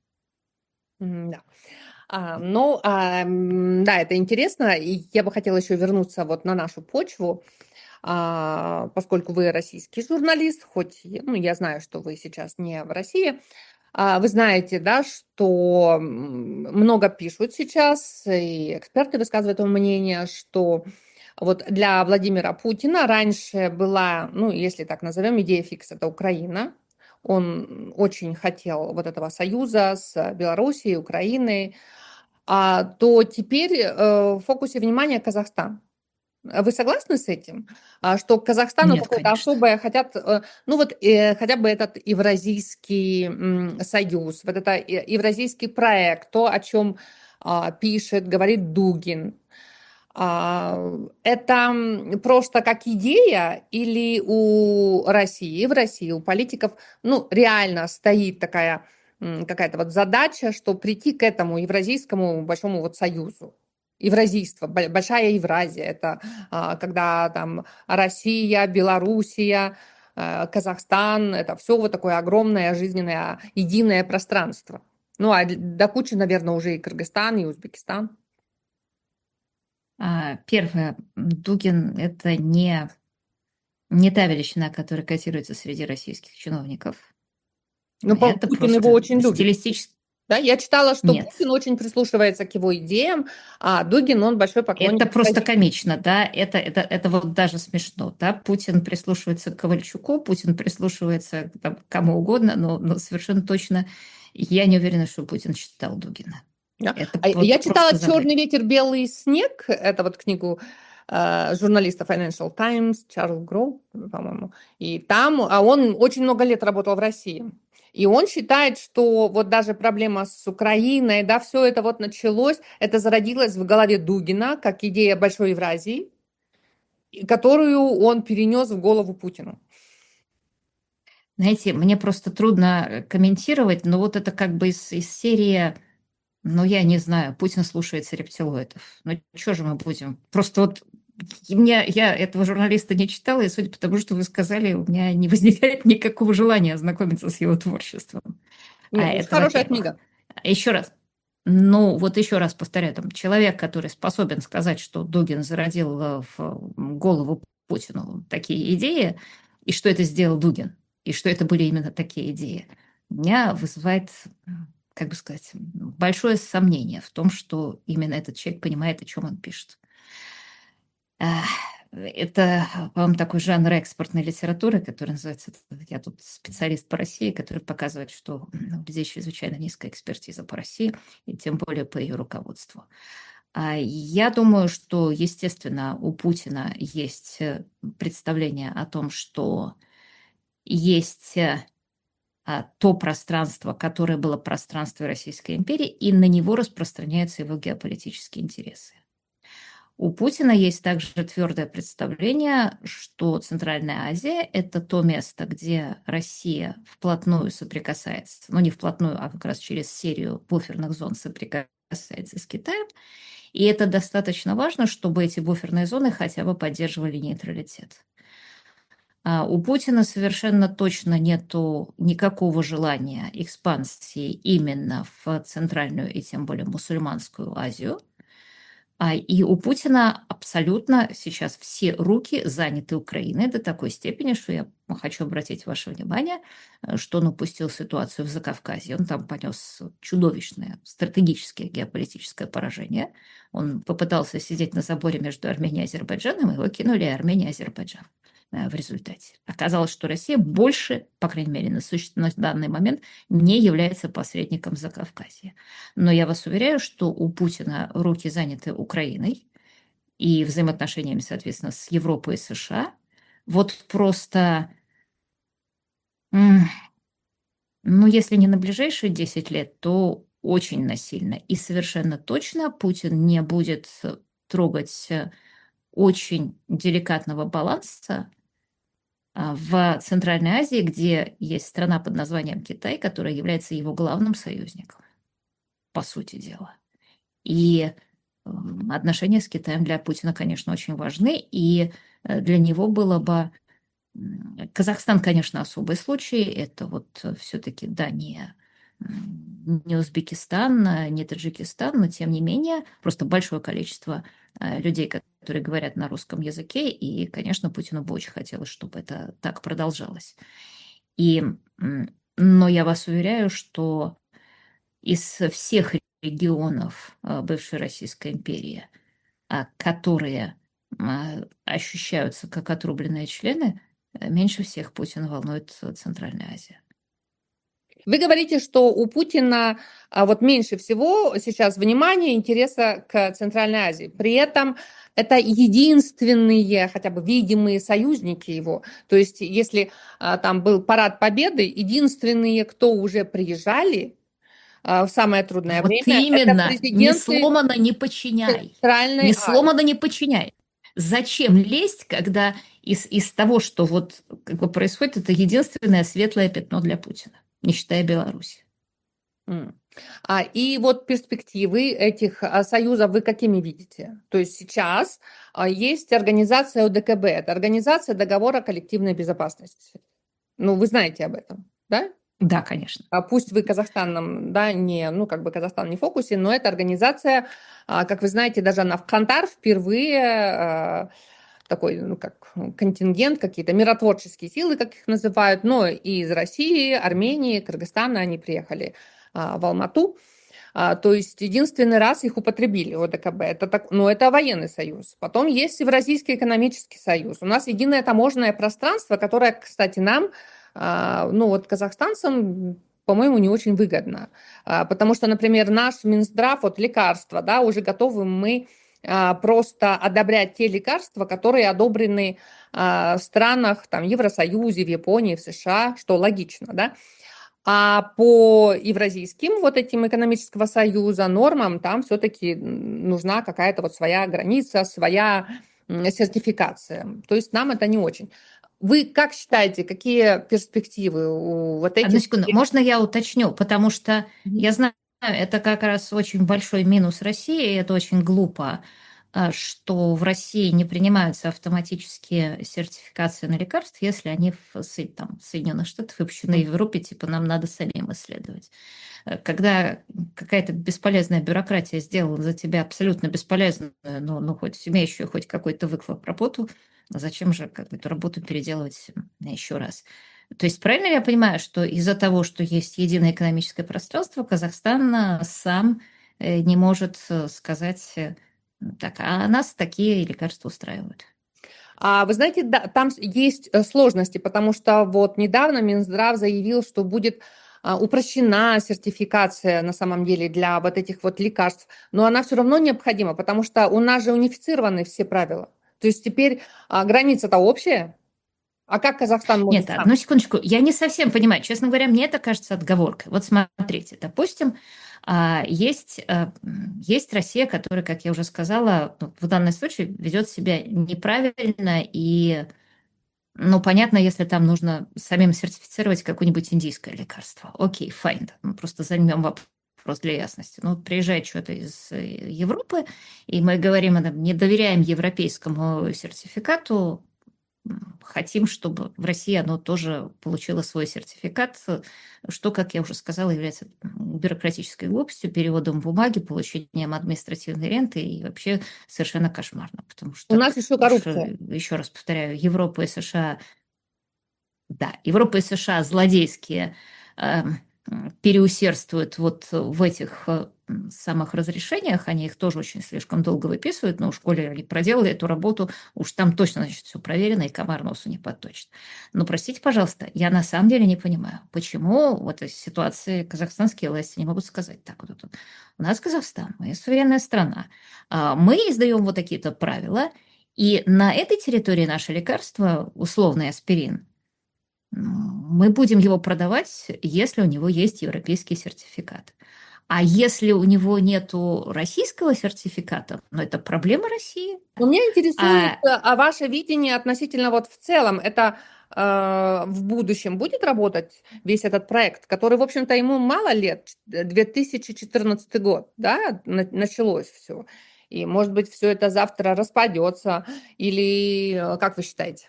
Да. А, ну, а, да, это интересно, и я бы хотела еще вернуться вот на нашу почву, а, поскольку вы российский журналист, хоть, ну, я знаю, что вы сейчас не в России. Вы знаете, да, что много пишут сейчас, и эксперты высказывают мнение, что вот для Владимира Путина раньше была, ну, если так назовем, идея фикс – это Украина. Он очень хотел вот этого союза с Белоруссией, Украиной, а, то теперь э, в фокусе внимания Казахстан. Вы согласны с этим? Что Казахстану Нет, какое-то конечно. особое хотят, ну вот э, хотя бы этот Евразийский м, союз, вот это евразийский проект, то, о чем а, пишет, говорит Дугин. А, это просто как идея или у России, в России у политиков, ну, реально стоит такая м, какая-то вот задача, что прийти к этому евразийскому большому вот союзу? Евразийство, большая Евразия, это а, когда там Россия, Белоруссия, а, Казахстан, это все вот такое огромное жизненное единое пространство. Ну, а до кучи, наверное, уже и Кыргызстан, и Узбекистан. Первое, Дугин – это не, не та величина, которая котируется среди российских чиновников. Ну, Это Путин его просто очень любит. стилистически. Да, я читала, что Нет. Путин очень прислушивается к его идеям, а Дугин, он большой поклонник. Это просто комично, да, это, это, это вот даже смешно, да, Путин прислушивается к Ковальчуку, Путин прислушивается там, к кому угодно, но, но совершенно точно я не уверена, что Путин читал Дугина. Да. Это А вот я читала просто «Черный загадка. ветер, белый снег», это вот книгу э, журналиста Financial Times Чарльз Гроу, по-моему, и там, а он очень много лет работал в России. И он считает, что вот даже проблема с Украиной, да, все это вот началось, это зародилось в голове Дугина как идея Большой Евразии, которую он перенес в голову Путину. Знаете, мне просто трудно комментировать, но вот это как бы из, из серии, ну, я не знаю, Путин слушается рептилоидов. Ну, что же мы будем? Просто вот мне, я этого журналиста не читала, и судя по тому, что вы сказали, у меня не возникает никакого желания ознакомиться с его творчеством. А Нет, очень это, хорошая во-первых. книга. Еще раз. Ну, вот еще раз повторяю, там, человек, который способен сказать, что Дугин зародил в голову Путину такие идеи, и что это сделал Дугин, и что это были именно такие идеи, меня вызывает, как бы сказать, большое сомнение в том, что именно этот человек понимает, о чем он пишет. Это, по-моему, такой жанр экспортной литературы, который называется, я тут специалист по России, который показывает, что у людей чрезвычайно низкая экспертиза по России, и тем более по ее руководству. Я думаю, что, естественно, у Путина есть представление о том, что есть то пространство, которое было пространством Российской империи, и на него распространяются его геополитические интересы. У Путина есть также твердое представление, что Центральная Азия – это то место, где Россия вплотную соприкасается, ну не вплотную, а как раз через серию буферных зон соприкасается с Китаем. И это достаточно важно, чтобы эти буферные зоны хотя бы поддерживали нейтралитет. А у Путина совершенно точно нету никакого желания экспансии именно в Центральную и тем более мусульманскую Азию. А, И у Путина абсолютно сейчас все руки заняты Украиной до такой степени, что я хочу обратить ваше внимание, э, что он упустил ситуацию в Закавказье. Он там понес чудовищное стратегическое геополитическое поражение. Он попытался сидеть на заборе между Арменией и Азербайджаном, и его кинули Армения и Азербайджан э, в результате. Оказалось, что Россия больше, по крайней мере, на, суще- на данный момент не является посредником Закавказья. Но я вас уверяю, что у Путина руки заняты Украиной и взаимоотношениями, соответственно, с Европой и США. Вот просто, м, ну, если не на ближайшие десять лет, то очень насильно. И совершенно точно Путин не будет э, трогать э, очень деликатного баланса а, в Центральной Азии, где есть страна под названием Китай, которая является его главным союзником, по сути дела. И м, отношения с Китаем для Путина, конечно, очень важны, и э, для него было бы... м, Казахстан, конечно, особый случай, это вот все-таки, да, не, м, не Узбекистан, а не Таджикистан, но тем не менее, просто большое количество э, людей, которые говорят на русском языке, и, конечно, Путину бы очень хотелось, чтобы это так продолжалось. И, м, но я вас уверяю, что из всех регионов э, бывшей Российской империи, а, которые а, ощущаются как отрубленные члены, э, меньше всех Путин волнует э, Центральная Азия. Вы говорите, что у Путина а, вот меньше всего сейчас внимания, интереса к Центральной Азии. При этом это единственные, хотя бы видимые союзники его. То есть, если а, там был парад Победы, единственные, кто уже приезжали а, в самое трудное Вот время, это именно, не президенты сломано, не подчиняй. Центральной Не Азии. сломано, не подчиняй. Зачем лезть, когда из, из того, что вот как бы происходит, это единственное светлое пятно для Путина, не считая Беларуси? М. А, и вот перспективы этих а, союзов вы какими видите? То есть сейчас а, есть организация О Д К Б, это Организация договора коллективной безопасности. Ну, вы знаете об этом, да? Да, конечно. А пусть вы Казахстаном, да, не, ну, как бы Казахстан не в фокусе, но эта организация, а, как вы знаете, даже она в Кантар впервые а, такой, ну, как контингент, какие-то миротворческие силы, как их называют, но и из России, Армении, Кыргызстана они приехали а, в Алмату. А, то есть единственный раз их употребили, О Д К Б. Это так, ну, это военный союз. Потом есть Евразийский экономический союз. У нас единое таможенное пространство, которое, кстати, нам, а, ну, вот казахстанцам, по-моему, не очень выгодно. А, потому что, например, наш Минздрав, вот лекарства, да, уже готовы мы а, просто одобрять те лекарства, которые одобрены а, в странах, там, Евросоюзе, в Японии, в США, что логично, да. А по евразийским вот этим экономического союза нормам там все-таки нужна какая-то вот своя граница, своя м, сертификация. То есть нам это не очень. Вы как считаете, какие перспективы у вот Одну этих... секунду, можно я уточню? Потому что Мгм. я знаю, это как раз очень большой минус России, и это очень глупо, а, что в России не принимаются автоматические сертификации на лекарства, если они в Со- там, Соединенных Штатах выпущены в Европе, типа нам надо самим исследовать. Э, Когда какая-то бесполезная бюрократия сделала за тебя абсолютно бесполезную, но ну, хоть имеющую хоть какой-то выхлоп работу, зачем же как бы, эту работу переделывать еще раз? То есть правильно ли я понимаю, что из-за того, что есть единое экономическое пространство, Казахстан а, сам э, не может э, сказать, э, так, а нас такие лекарства устраивают? А вы знаете, да, там с- есть э, сложности, потому что вот недавно Минздрав заявил, что будет а, упрощена сертификация на самом деле для вот этих вот лекарств, но она все равно необходима, потому что у нас же унифицированы все правила. То есть теперь а, граница-то общая, А как Казахстан может Нет, сам? одну секундочку. Я не совсем понимаю. Честно говоря, мне это кажется отговоркой. Вот смотрите, допустим, а, есть, а, м, есть Россия, которая, как я уже сказала, ну, в данном случае ведет себя неправильно и, ну, понятно, если там нужно самим сертифицировать какое-нибудь индийское лекарство. Окей, файн. Мы просто займем вопрос для ясности. Ну, вот приезжает что-то из э, Европы, и мы говорим, э, не доверяем европейскому сертификату, м, хотим, чтобы в России оно тоже получило свой сертификат, э, что, как я уже сказала, является м, бюрократической глупостью, переводом бумаги, получением административной ренты и вообще совершенно кошмарно, потому У что, нас еще уж, коррупция. э, еще раз повторяю, Европа и США, да, Европа и США злодейские эм, м, переусердствуют вот в этих э, м, самых разрешениях, они их тоже очень слишком долго выписывают, но уж коли они проделали эту работу, уж там точно, значит, все проверено, и комар носу не подточит. Но, простите, пожалуйста, я на самом деле не понимаю, почему в этой ситуации казахстанские власти не могут сказать так вот. вот. У нас Казахстан, мы суверенная страна, а, мы издаем вот такие-то правила, и на этой территории наше лекарство, условный аспирин, мы будем его продавать, если у него есть европейский сертификат. А если у него нету российского сертификата, ну, это проблема России. Но меня интересует, А, э, а ваше видение относительно вот в целом, это э, в будущем будет работать весь этот проект, который, в общем-то, ему мало лет, ч- две тысячи четырнадцатый год, да, на- началось все. И, может быть, все это завтра распадется, или э, как вы считаете?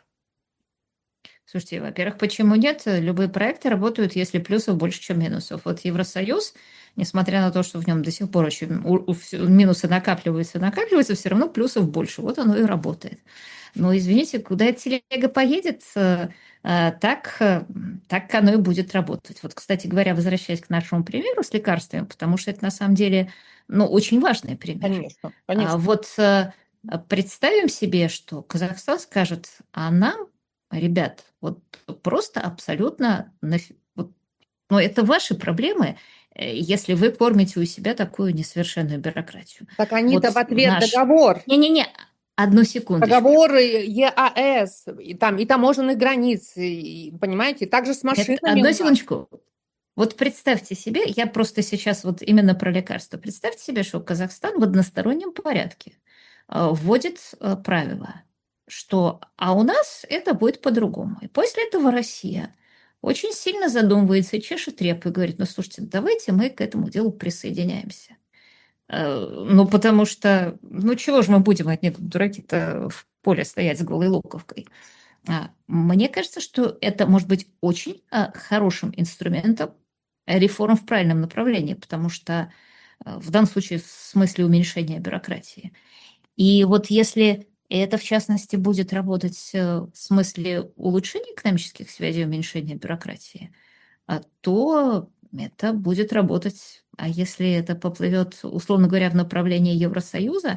слушайте, во-первых, почему нет? Любые проекты работают, если плюсов больше, чем минусов. Вот Евросоюз, несмотря на то, что в нем до сих пор очень у- у всё- минусы накапливаются, накапливаются, все равно плюсов больше. Вот оно и работает. Но, извините, куда эта телега поедет, э, э, так, э, так оно и будет работать. Вот, кстати говоря, возвращаясь к нашему примеру с лекарствами, потому что это на самом деле, ну, очень важный пример. Конечно, А конечно. вот э, представим себе, что Казахстан скажет, а нам, ребят, вот просто абсолютно, нафи- вот, ну, это ваши проблемы, э, если вы кормите у себя такую несовершенную бюрократию. Так они-то в Вот ответ наш... договор. Не-не-не, одну секундочку. Договоры ЕАЭС, и там и таможенных границ, и, понимаете, также с Нет, машинами одну у нас. секундочку. Вот представьте себе, я просто сейчас вот именно про лекарства. Представьте себе, что Казахстан в одностороннем порядке э, вводит э, правила, что а у нас это будет по-другому. И после этого Россия очень сильно задумывается и чешет репу и говорит, ну слушайте, давайте мы к этому делу присоединяемся. Э, Ну, потому что, ну чего же мы будем одни тут дураки-то в поле стоять с голой луковкой? А, Мне кажется, что это может быть очень а, хорошим инструментом реформ в правильном направлении, потому что а, в данном случае в смысле уменьшения бюрократии. И вот если это, в частности, будет работать э, в смысле улучшения экономических связей, уменьшения бюрократии, а, то это будет работать. А если это поплывет, условно говоря, в направлении Евросоюза,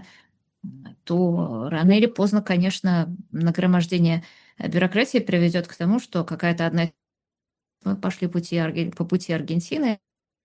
то рано или поздно, конечно, нагромождение э, бюрократии приведет к тому, что какая-то одна... Мы пошли пути, Арген- по пути Аргентины.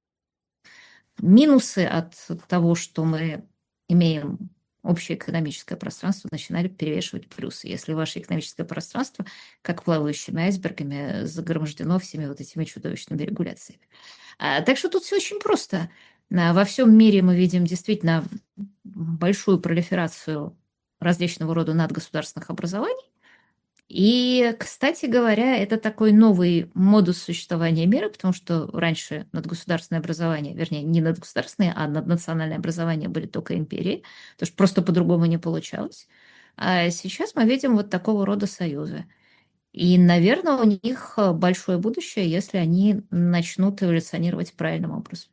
Минусы от того, что мы имеем общее экономическое пространство, начинали перевешивать плюсы. Если ваше экономическое пространство, как плавающими айсбергами, загромождено всеми вот этими чудовищными регуляциями. А, Так что тут все очень просто. А, Во всем мире мы видим действительно большую пролиферацию различного рода надгосударственных образований. И, кстати говоря, это такой новый модус существования мира, потому что раньше надгосударственное образование, вернее, не надгосударственные, а наднациональные образования были только империи, потому что просто по-другому не получалось. А сейчас мы видим вот такого рода союзы. И, наверное, у них э, большое будущее, если они начнут эволюционировать правильным образом.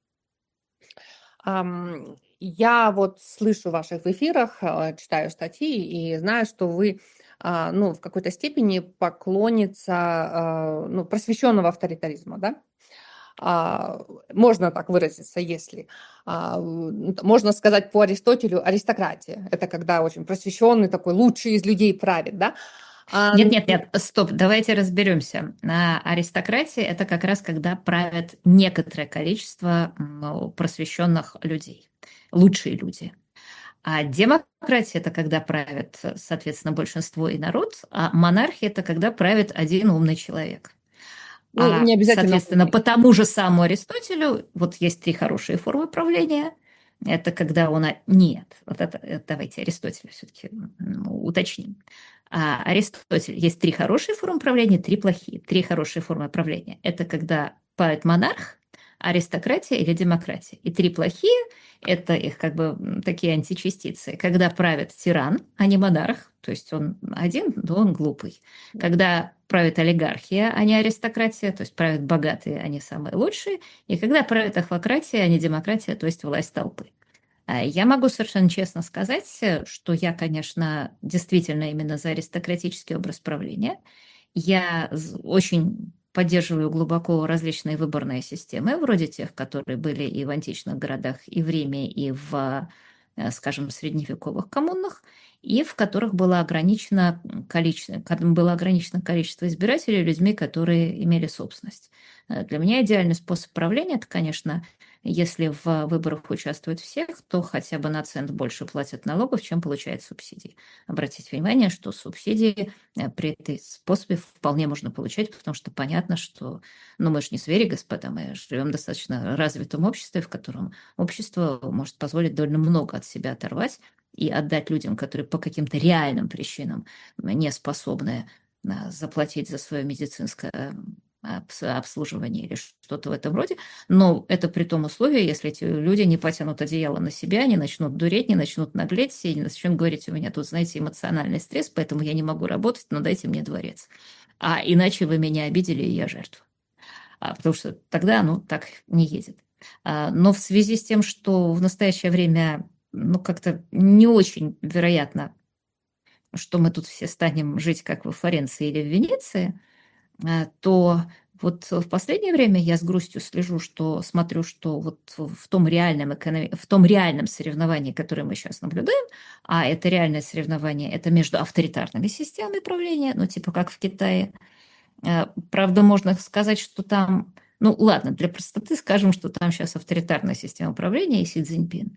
Ам, я вот слышу в ваших эфирах, а, читаю статьи и знаю, что вы, а, ну, в какой-то степени поклонница, а, ну, просвещенного авторитаризма, да? А, можно так выразиться, если. А, м, можно сказать по Аристотелю аристократия. Это когда очень просвещенный такой, лучший из людей правит, да? А, Нет, нет, нет, стоп, давайте разберемся. А аристократия– это как раз когда правят некоторое количество м, просвещенных людей, лучшие люди. А демократия – это когда правит, соответственно, большинство и народ, а монархия – это когда правит один умный человек. Ну, не А, обязательно соответственно, умный. по тому же самому Аристотелю вот есть три хорошие формы правления. Это когда он... Нет, вот это, это давайте Аристотеля все-таки уточним. А Аристотель, есть три хорошие формы правления, три плохие. Три хорошие формы правления – это когда правит монарх, аристократия или демократия. И три плохие – это их как бы такие античастицы. Когда правит тиран, а не монарх, то есть он один, но он глупый. Когда правит олигархия, а не аристократия, то есть правят богатые, они самые лучшие. И когда правит ахлократия, а не демократия, то есть власть толпы. Я могу совершенно честно сказать, что я, конечно, действительно именно за аристократический образ правления. Я очень поддерживаю глубоко различные выборные системы, вроде тех, которые были и в античных городах, и в Риме, и в, скажем, средневековых коммунах, и в которых было ограничено количество, было ограничено количество избирателей людьми, которые имели собственность. Для меня идеальный способ правления – это, конечно, если в выборах участвуют всех, то хотя бы на цент больше платят налогов, чем получают субсидии. Обратите внимание, что субсидии при этой способе вполне можно получать, потому что понятно, что ну, мы же не звери, господа, мы живем в достаточно развитом обществе, в котором общество может позволить довольно много от себя оторвать и отдать людям, которые по каким-то реальным причинам не способны заплатить за свое медицинское обслуживание или что-то в этом роде. Но это при том условии, если эти люди не потянут одеяло на себя, не начнут дуреть, не начнут наглеть, и не начнут говорить, у меня тут, знаете, эмоциональный стресс, поэтому я не могу работать, но дайте мне дворец. А иначе вы меня обидели, и я жертва. А, потому что тогда, ну, так не едет. А, но в связи с тем, что в настоящее время, ну, как-то не очень вероятно, что мы тут все станем жить, как во Флоренции или в Венеции, то вот в последнее время я с грустью слежу, что смотрю, что вот в том реальном, экономи... в том реальном соревновании, которое мы сейчас наблюдаем, а это реальное соревнование, это между авторитарными системами правления, ну типа как в Китае. Правда, можно сказать, что там, ну ладно, для простоты скажем, что там сейчас авторитарная система правления и Си Цзиньпин.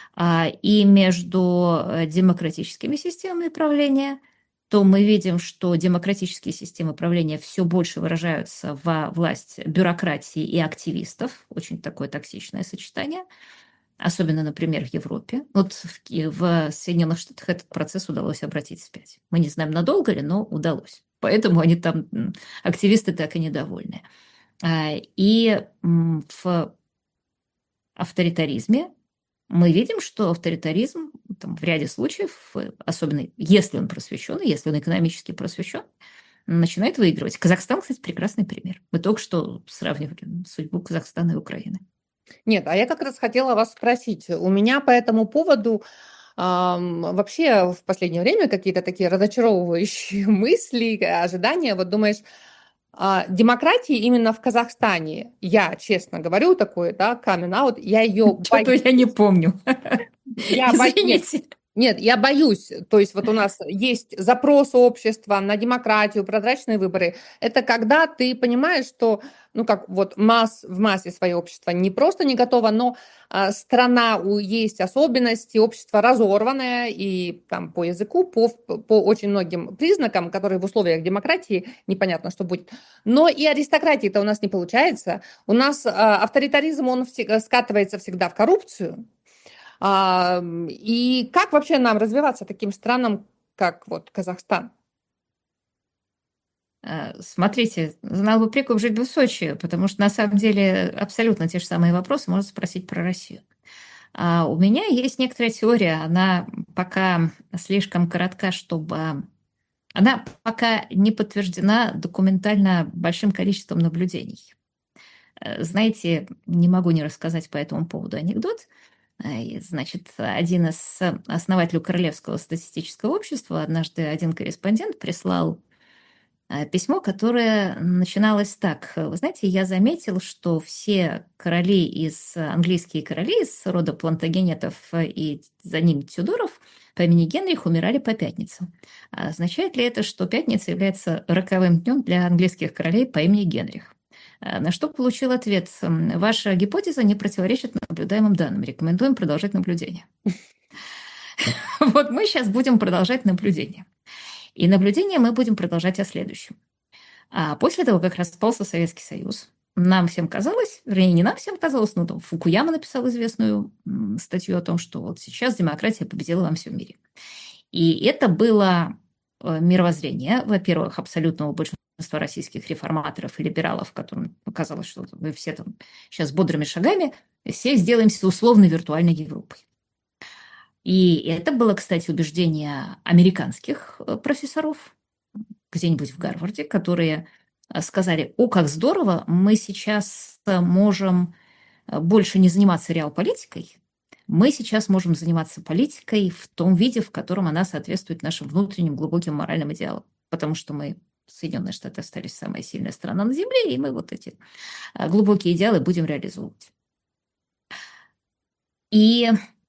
И между демократическими системами правления, то мы видим, что демократические системы правления все больше выражаются во власть бюрократии и активистов. Очень такое токсичное сочетание. Особенно, например, в Европе. Вот в, в Соединенных Штатах этот процесс удалось обратить вспять. Мы не знаем, надолго ли, но удалось. Поэтому они там, активисты, так и недовольны. И в авторитаризме мы видим, что авторитаризм там, в ряде случаев, особенно если он просвещен, если он экономически просвещен, начинает выигрывать. Казахстан, кстати, прекрасный пример. Мы только что сравнивали судьбу Казахстана и Украины. Нет, а я как раз хотела вас спросить. У меня по этому поводу эм, вообще в последнее время какие-то такие разочаровывающие мысли, ожидания. Вот думаешь, а, демократии именно в Казахстане, я честно говорю, такой, да, coming out, я ее Что-то боюсь. я не помню. Я боюсь. Извините. Нет, я боюсь. То есть вот у нас есть запрос общества на демократию, прозрачные выборы. Это когда ты понимаешь, что, ну как вот масс, в массе свое общество не просто не готово, но а, страна, у, есть особенности, общество разорванное и там по языку, по, по очень многим признакам, которые в условиях демократии непонятно, что будет. Но и аристократии-то у нас не получается. У нас а, авторитаризм, он всегда, скатывается всегда в коррупцию. И как вообще нам развиваться таким странам, как вот Казахстан? Смотрите, знал бы прикуп, жить бы в Сочи, потому что на самом деле абсолютно те же самые вопросы можно спросить про Россию. А у меня есть некоторая теория, она пока слишком коротка, чтобы... Она пока не подтверждена документально большим количеством наблюдений. Знаете, не могу не рассказать по этому поводу анекдот. Значит, один из основателей Королевского статистического общества, однажды один корреспондент прислал письмо, которое начиналось так. Вы знаете, я заметил, что все короли из английские короли из рода плантагенетов и за ним Тюдоров по имени Генрих умирали по пятницам. Означает ли это, что пятница является роковым днем для английских королей по имени Генрих? На что получил ответ: ваша гипотеза не противоречит наблюдаемым данным. Рекомендуем продолжать наблюдение. Вот мы сейчас будем продолжать наблюдение. И наблюдение мы будем продолжать о следующем. А после того, как распался Советский Союз, нам всем казалось, вернее, не нам всем казалось, но там Фукуяма написал известную статью о том, что вот сейчас демократия победила во всем мире. И это было мировоззрение, во-первых, абсолютного большинства российских реформаторов и либералов, которым показалось, что мы все там сейчас бодрыми шагами все сделаемся условно виртуальной Европой. И это было, кстати, убеждение американских профессоров где-нибудь в Гарварде, которые сказали: о, как здорово, мы сейчас можем больше не заниматься реал-политикой, мы сейчас можем заниматься политикой в том виде, в котором она соответствует нашим внутренним глубоким моральным идеалам, потому что мы, Соединенные Штаты, остались самая сильная страна на Земле, и мы вот эти глубокие идеалы будем реализовывать. И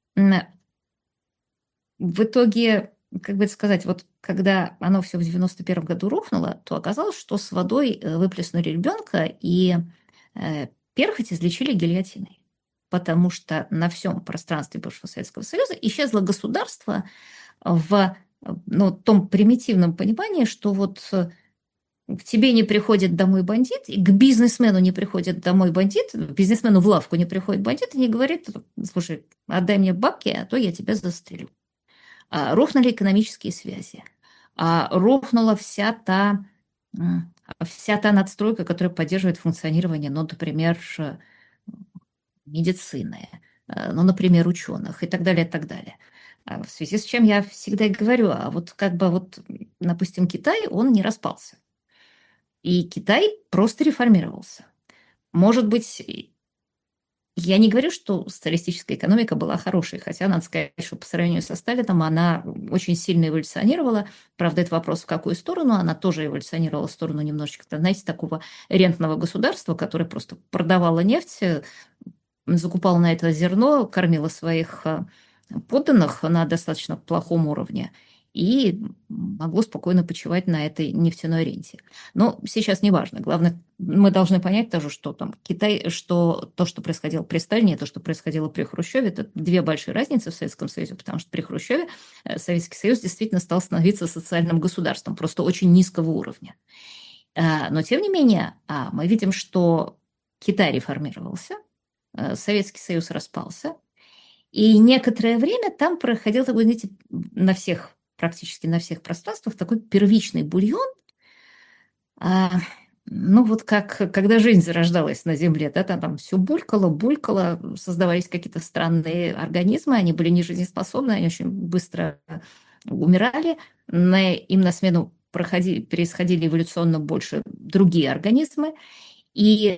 в итоге, как бы это сказать, вот когда оно все в девяносто первом году рухнуло, то оказалось, что с водой выплеснули ребенка, и э, перхоть излечили гильотиной. Потому что на всем пространстве бывшего Советского Союза исчезло государство в ну, том примитивном понимании, что вот к тебе не приходит домой бандит, и к бизнесмену не приходит домой бандит, к бизнесмену в лавку не приходит бандит и не говорит: слушай, отдай мне бабки, а то я тебя застрелю. Рухнули экономические связи, рухнула вся та, вся та надстройка, которая поддерживает функционирование, ну, например, медицины, ну, например, ученых и так далее, и так далее. В связи с чем я всегда говорю, а вот как бы вот, допустим, Китай, он не распался. И Китай просто реформировался. Может быть, я не говорю, что социалистическая экономика была хорошей, хотя надо сказать, что по сравнению со Сталином она очень сильно эволюционировала. Правда, это вопрос, в какую сторону. Она тоже эволюционировала в сторону немножечко, знаете, такого рентного государства, которое просто продавало нефть, закупало на это зерно, кормило своих подданных на достаточно плохом уровне и могло спокойно почивать на этой нефтяной ренте. Но сейчас не важно. Главное, мы должны понять тоже, что там Китай, что то, что происходило при Сталине, то, что происходило при Хрущеве, это две большие разницы в Советском Союзе, потому что при Хрущеве Советский Союз действительно стал становиться социальным государством, просто очень низкого уровня. Но, тем не менее, мы видим, что Китай реформировался, Советский Союз распался, и некоторое время там проходил такой, знаете, на всех, практически на всех пространствах такой первичный бульон. А, ну, вот как когда жизнь зарождалась на Земле, да, там, там все булькало, булькало, создавались какие-то странные организмы, они были нежизнеспособны, они очень быстро умирали, на, им на смену проходили, происходили эволюционно больше другие организмы, и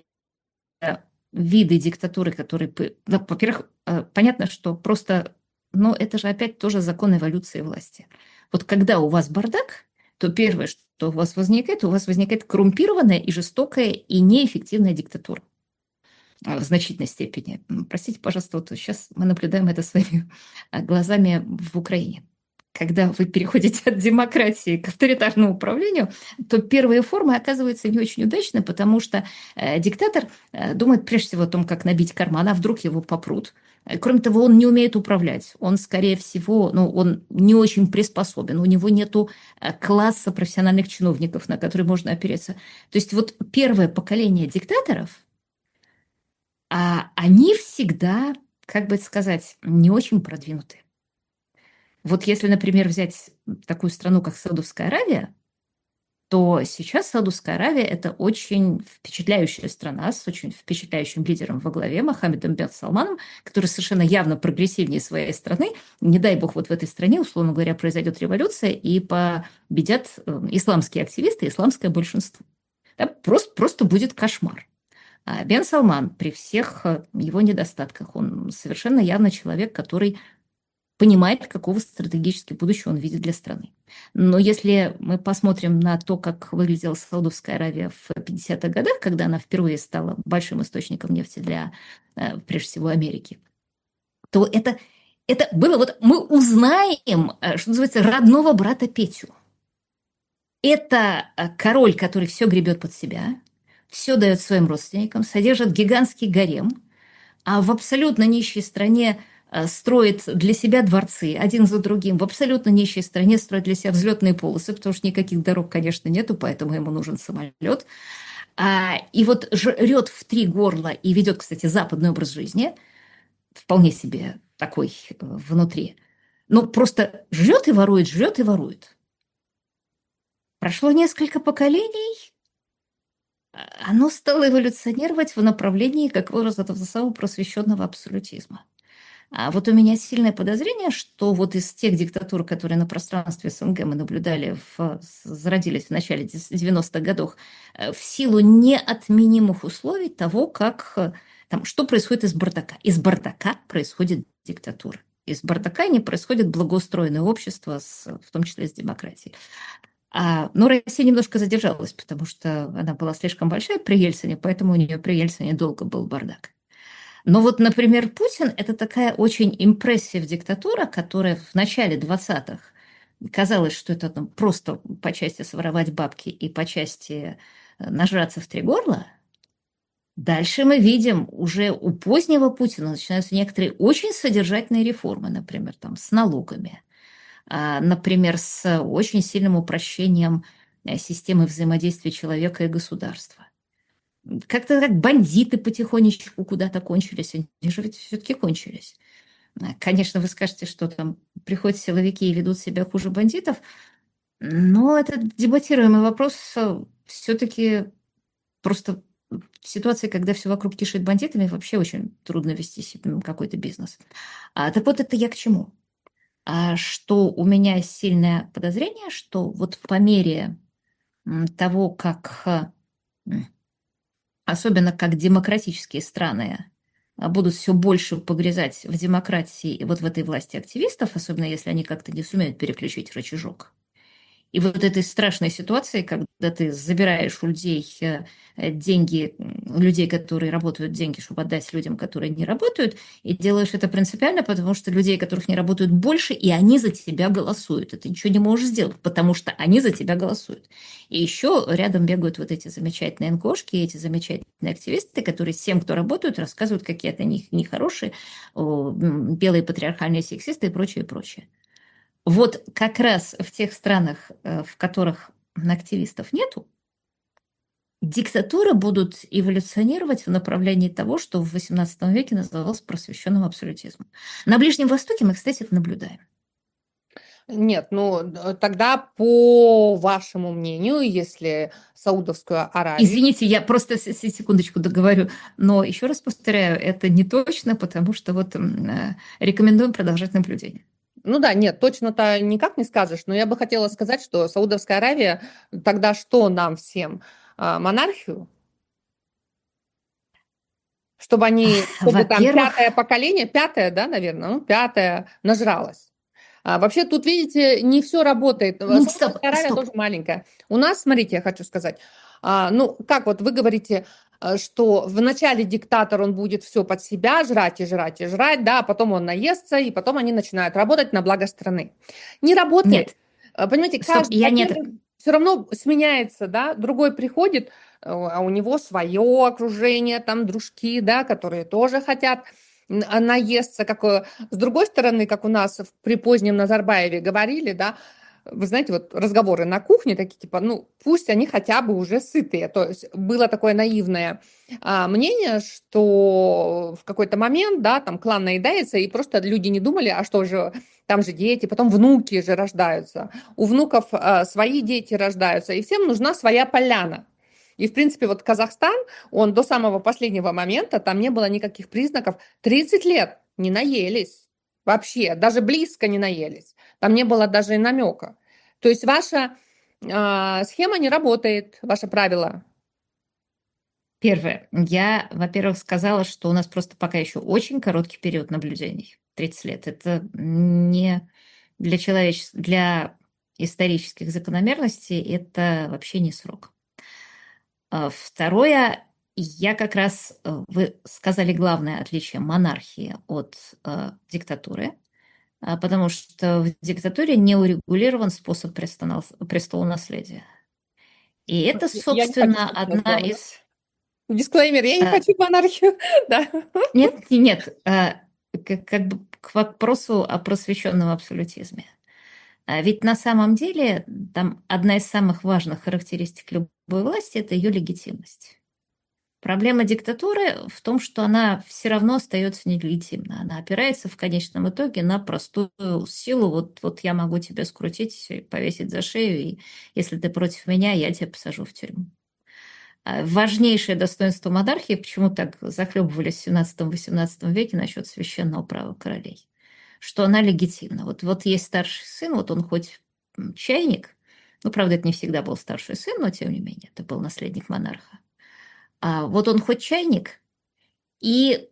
виды диктатуры, которые... Ну, во-первых, понятно, что просто... Ну, это же опять тоже закон эволюции власти. Вот когда у вас бардак, то первое, что у вас возникает, у вас возникает коррумпированная и жестокая и неэффективная диктатура в значительной степени. Простите, пожалуйста, вот сейчас мы наблюдаем это своими глазами в Украине. Когда вы переходите от демократии к авторитарному управлению, то первые формы оказываются не очень удачны, потому что э, диктатор э, думает прежде всего о том, как набить карман, а вдруг его попрут. Кроме того, он не умеет управлять. Он, скорее всего, ну, он не очень приспособен. У него нету класса профессиональных чиновников, на которые можно опереться. То есть вот первое поколение диктаторов, а они всегда, как бы сказать, не очень продвинуты. Вот если, например, взять такую страну, как Саудовская Аравия, то сейчас Саудовская Аравия – это очень впечатляющая страна с очень впечатляющим лидером во главе Мохаммедом бен Салманом, который совершенно явно прогрессивнее своей страны. Не дай бог, вот в этой стране, условно говоря, произойдет революция и победят исламские активисты, исламское большинство. Да, просто, просто будет кошмар. А бен Салман при всех его недостатках, он совершенно явно человек, который понимает, какого стратегического будущего он видит для страны. Но если мы посмотрим на то, как выглядела Саудовская Аравия в пятидесятых годах, когда она впервые стала большим источником нефти для, прежде всего, Америки, то это, это было... Вот мы узнаем, что называется, родного брата Петю. Это король, который все гребет под себя, все дает своим родственникам, содержит гигантский гарем, а в абсолютно нищей стране строит для себя дворцы один за другим. В абсолютно нищей стране строит для себя взлетные полосы, потому что никаких дорог, конечно, нету, поэтому ему нужен самолет. А, и вот жрет в три горла и ведет, кстати, западный образ жизни, вполне себе такой внутри. Ну, просто жрет и ворует, жрет и ворует. Прошло несколько поколений, оно стало эволюционировать в направлении какого-то самого просвещенного абсолютизма. А вот у меня сильное подозрение, что вот из тех диктатур, которые на пространстве СНГ мы наблюдали, в, зародились в начале девяностых годов, в силу неотменимых условий того, как там, что происходит из бардака. Из бардака происходит диктатура. Из бардака не происходит благоустроенное общество, с, в том числе с демократией. А, но Россия немножко задержалась, потому что она была слишком большая при Ельцине, поэтому у нее при Ельцине долго был бардак. Но вот, например, Путин – это такая очень импрессив диктатура, которая в начале двадцатых казалось, что это там, просто по части своровать бабки и по части нажраться в три горла. Дальше мы видим, уже у позднего Путина начинаются некоторые очень содержательные реформы, например, там, с налогами, например, с очень сильным упрощением системы взаимодействия человека и государства. Как-то как бандиты потихонечку куда-то кончились. Они же ведь все-таки кончились. Конечно, вы скажете, что там приходят силовики и ведут себя хуже бандитов, но это дебатируемый вопрос. Все-таки просто в ситуации, когда все вокруг кишит бандитами, вообще очень трудно вести какой-то бизнес. А, так вот, это я к чему? А, что у меня сильное подозрение, что вот по мере того, как... особенно как демократические страны будут все больше погрязать в демократии и вот в этой власти активистов, особенно если они как-то не сумеют переключить рычажок. И вот этой страшной ситуации, когда ты забираешь у людей деньги, у людей, которые работают, деньги, чтобы отдать людям, которые не работают, и делаешь это принципиально, потому что людей, которых не работают, больше, и они за тебя голосуют. И ты ничего не можешь сделать, потому что они за тебя голосуют. И еще рядом бегают вот эти замечательные эн ка о-шки, эти замечательные активисты, которые всем, кто работают, рассказывают, какие это они нехорошие, белые патриархальные сексисты и прочее, и прочее. Вот как раз в тех странах, в которых активистов нету, диктатуры будут эволюционировать в направлении того, что в восемнадцатом веке называлось просвещенным абсолютизмом. На Ближнем Востоке мы, кстати, это наблюдаем. Нет, ну тогда, по вашему мнению, если Саудовскую Аравию... Извините, я просто секундочку договорю, но еще раз повторяю, это не точно, потому что вот рекомендуем продолжать наблюдение. Ну да, нет, точно-то никак не скажешь, но я бы хотела сказать, что Саудовская Аравия тогда что нам всем? Монархию? Чтобы они, чтобы там пятое поколение, пятое, да, наверное, ну, пятое нажралось. А вообще тут, видите, не все работает. Ну, Саудовская стоп, Аравия стоп. тоже маленькая. У нас, смотрите, я хочу сказать, а, ну, как вот вы говорите, что в начале диктатор, он будет все под себя жрать и жрать и жрать, да, а потом он наестся, и потом они начинают работать на благо страны. Не работает. Нет. Понимаете, Стоп, каждый я нет. все равно сменяется, да, другой приходит, а у него свое окружение, там дружки, да, которые тоже хотят наесться. Как... С другой стороны, как у нас при позднем Назарбаеве говорили, да, вы знаете, вот разговоры на кухне такие, типа, ну, пусть они хотя бы уже сытые. То есть было такое наивное а, мнение, что в какой-то момент, да, там клан наедается, и просто люди не думали, а что же, там же дети, потом внуки же рождаются. У внуков а, свои дети рождаются, и всем нужна своя поляна. И, в принципе, вот Казахстан, он до самого последнего момента, там не было никаких признаков. тридцать лет не наелись. Вообще, даже близко не наелись. Там не было даже и намека. То есть ваша э, схема не работает, ваше правило. Первое. Я, во-первых, сказала, что у нас просто пока еще очень короткий период наблюдений. тридцать лет. Это не для человеч... для исторических закономерностей, это вообще не срок. Второе, я как раз, вы сказали главное отличие монархии от э, диктатуры, потому что в диктатуре не урегулирован способ престолонаследия. И это, собственно, одна из... Дисклеймер, я не а... хочу монархию. Да. Нет, нет, как, как бы к вопросу о просвещенном абсолютизме. А ведь на самом деле там одна из самых важных характеристик любой власти – это ее легитимность. Проблема диктатуры в том, что она все равно остается нелегитимна. Она опирается в конечном итоге на простую силу. Вот, вот я могу тебя скрутить, повесить за шею, и если ты против меня, я тебя посажу в тюрьму. А важнейшее достоинство монархии, почему так захлебывались в семнадцатом-восемнадцатом веке насчет священного права королей, что она легитимна. Вот, вот есть старший сын, вот он хоть чайник, ну, правда, это не всегда был старший сын, но тем не менее, это был наследник монарха. А вот он хоть чайник, и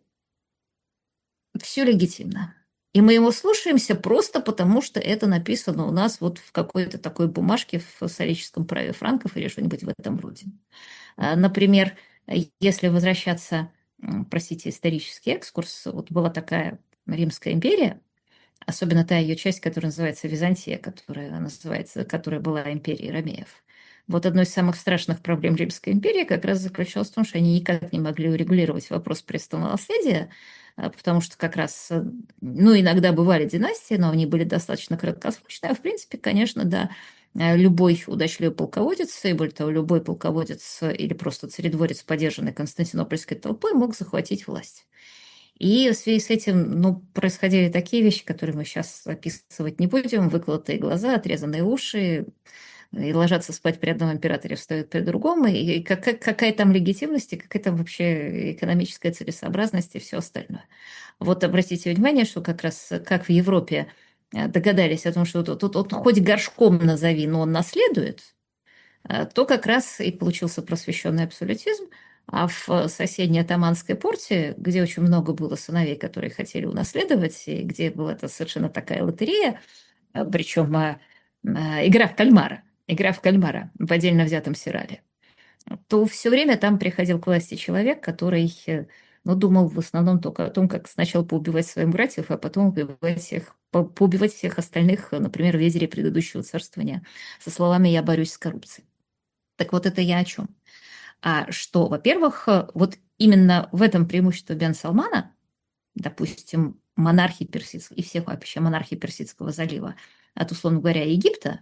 все легитимно. И мы его слушаемся просто потому, что это написано у нас вот в какой-то такой бумажке в историческом праве франков или что-нибудь в этом роде. Например, если возвращаться, простите, исторический экскурс, вот была такая Римская империя, особенно та ее часть, которая называется Византия, которая, называется, которая была империей ромеев. Вот одной из самых страшных проблем Римской империи как раз заключалась в том, что они никак не могли урегулировать вопрос престолонаследия, потому что как раз, ну, иногда бывали династии, но они были достаточно краткосрочные, а в принципе, конечно, да, любой удачливый полководец, и более того, любой полководец или просто царедворец, поддержанный Константинопольской толпой, мог захватить власть. И в связи с этим, ну, происходили такие вещи, которые мы сейчас описывать не будем. Выколотые глаза, отрезанные уши, и ложатся спать при одном императоре, встают при другом. И какая, какая там легитимность, и какая там вообще экономическая целесообразность и все остальное. Вот обратите внимание, что как раз как в Европе догадались о том, что тут, тут, тут хоть горшком назови, но он наследует, то как раз и получился просвещенный абсолютизм. А в соседней Отtomанской порте, где очень много было сыновей, которые хотели унаследовать, и где была это совершенно такая лотерея, причем игра в кальмара, игра в кальмара в отдельно взятом Сирале, то все время там приходил к власти человек, который, ну, думал в основном только о том, как сначала поубивать своих братьев, а потом убивать всех, по, поубивать всех остальных, например, визирей предыдущего царствования, со словами «я борюсь с коррупцией». Так вот это я о чем? А что, во-первых, вот именно в этом преимущество Бен Салмана, допустим, монархии Персидского и всех вообще монархий Персидского залива от, условно говоря, Египта,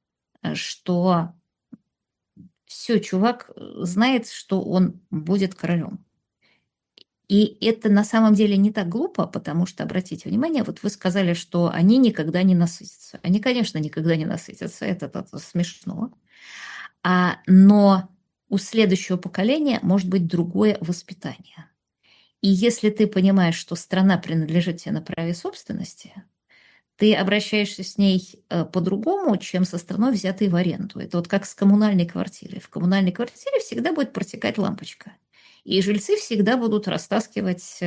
что все, чувак знает, что он будет королем. И это на самом деле не так глупо, потому что, обратите внимание, вот вы сказали, что они никогда не насытятся. Они, конечно, никогда не насытятся, это, это смешно. А, но у следующего поколения может быть другое воспитание. И если ты понимаешь, что страна принадлежит тебе на праве собственности, ты обращаешься с ней по-другому, чем со страной, взятой в аренду. Это вот как с коммунальной квартирой. В коммунальной квартире всегда будет протекать лампочка. И жильцы всегда будут растаскивать,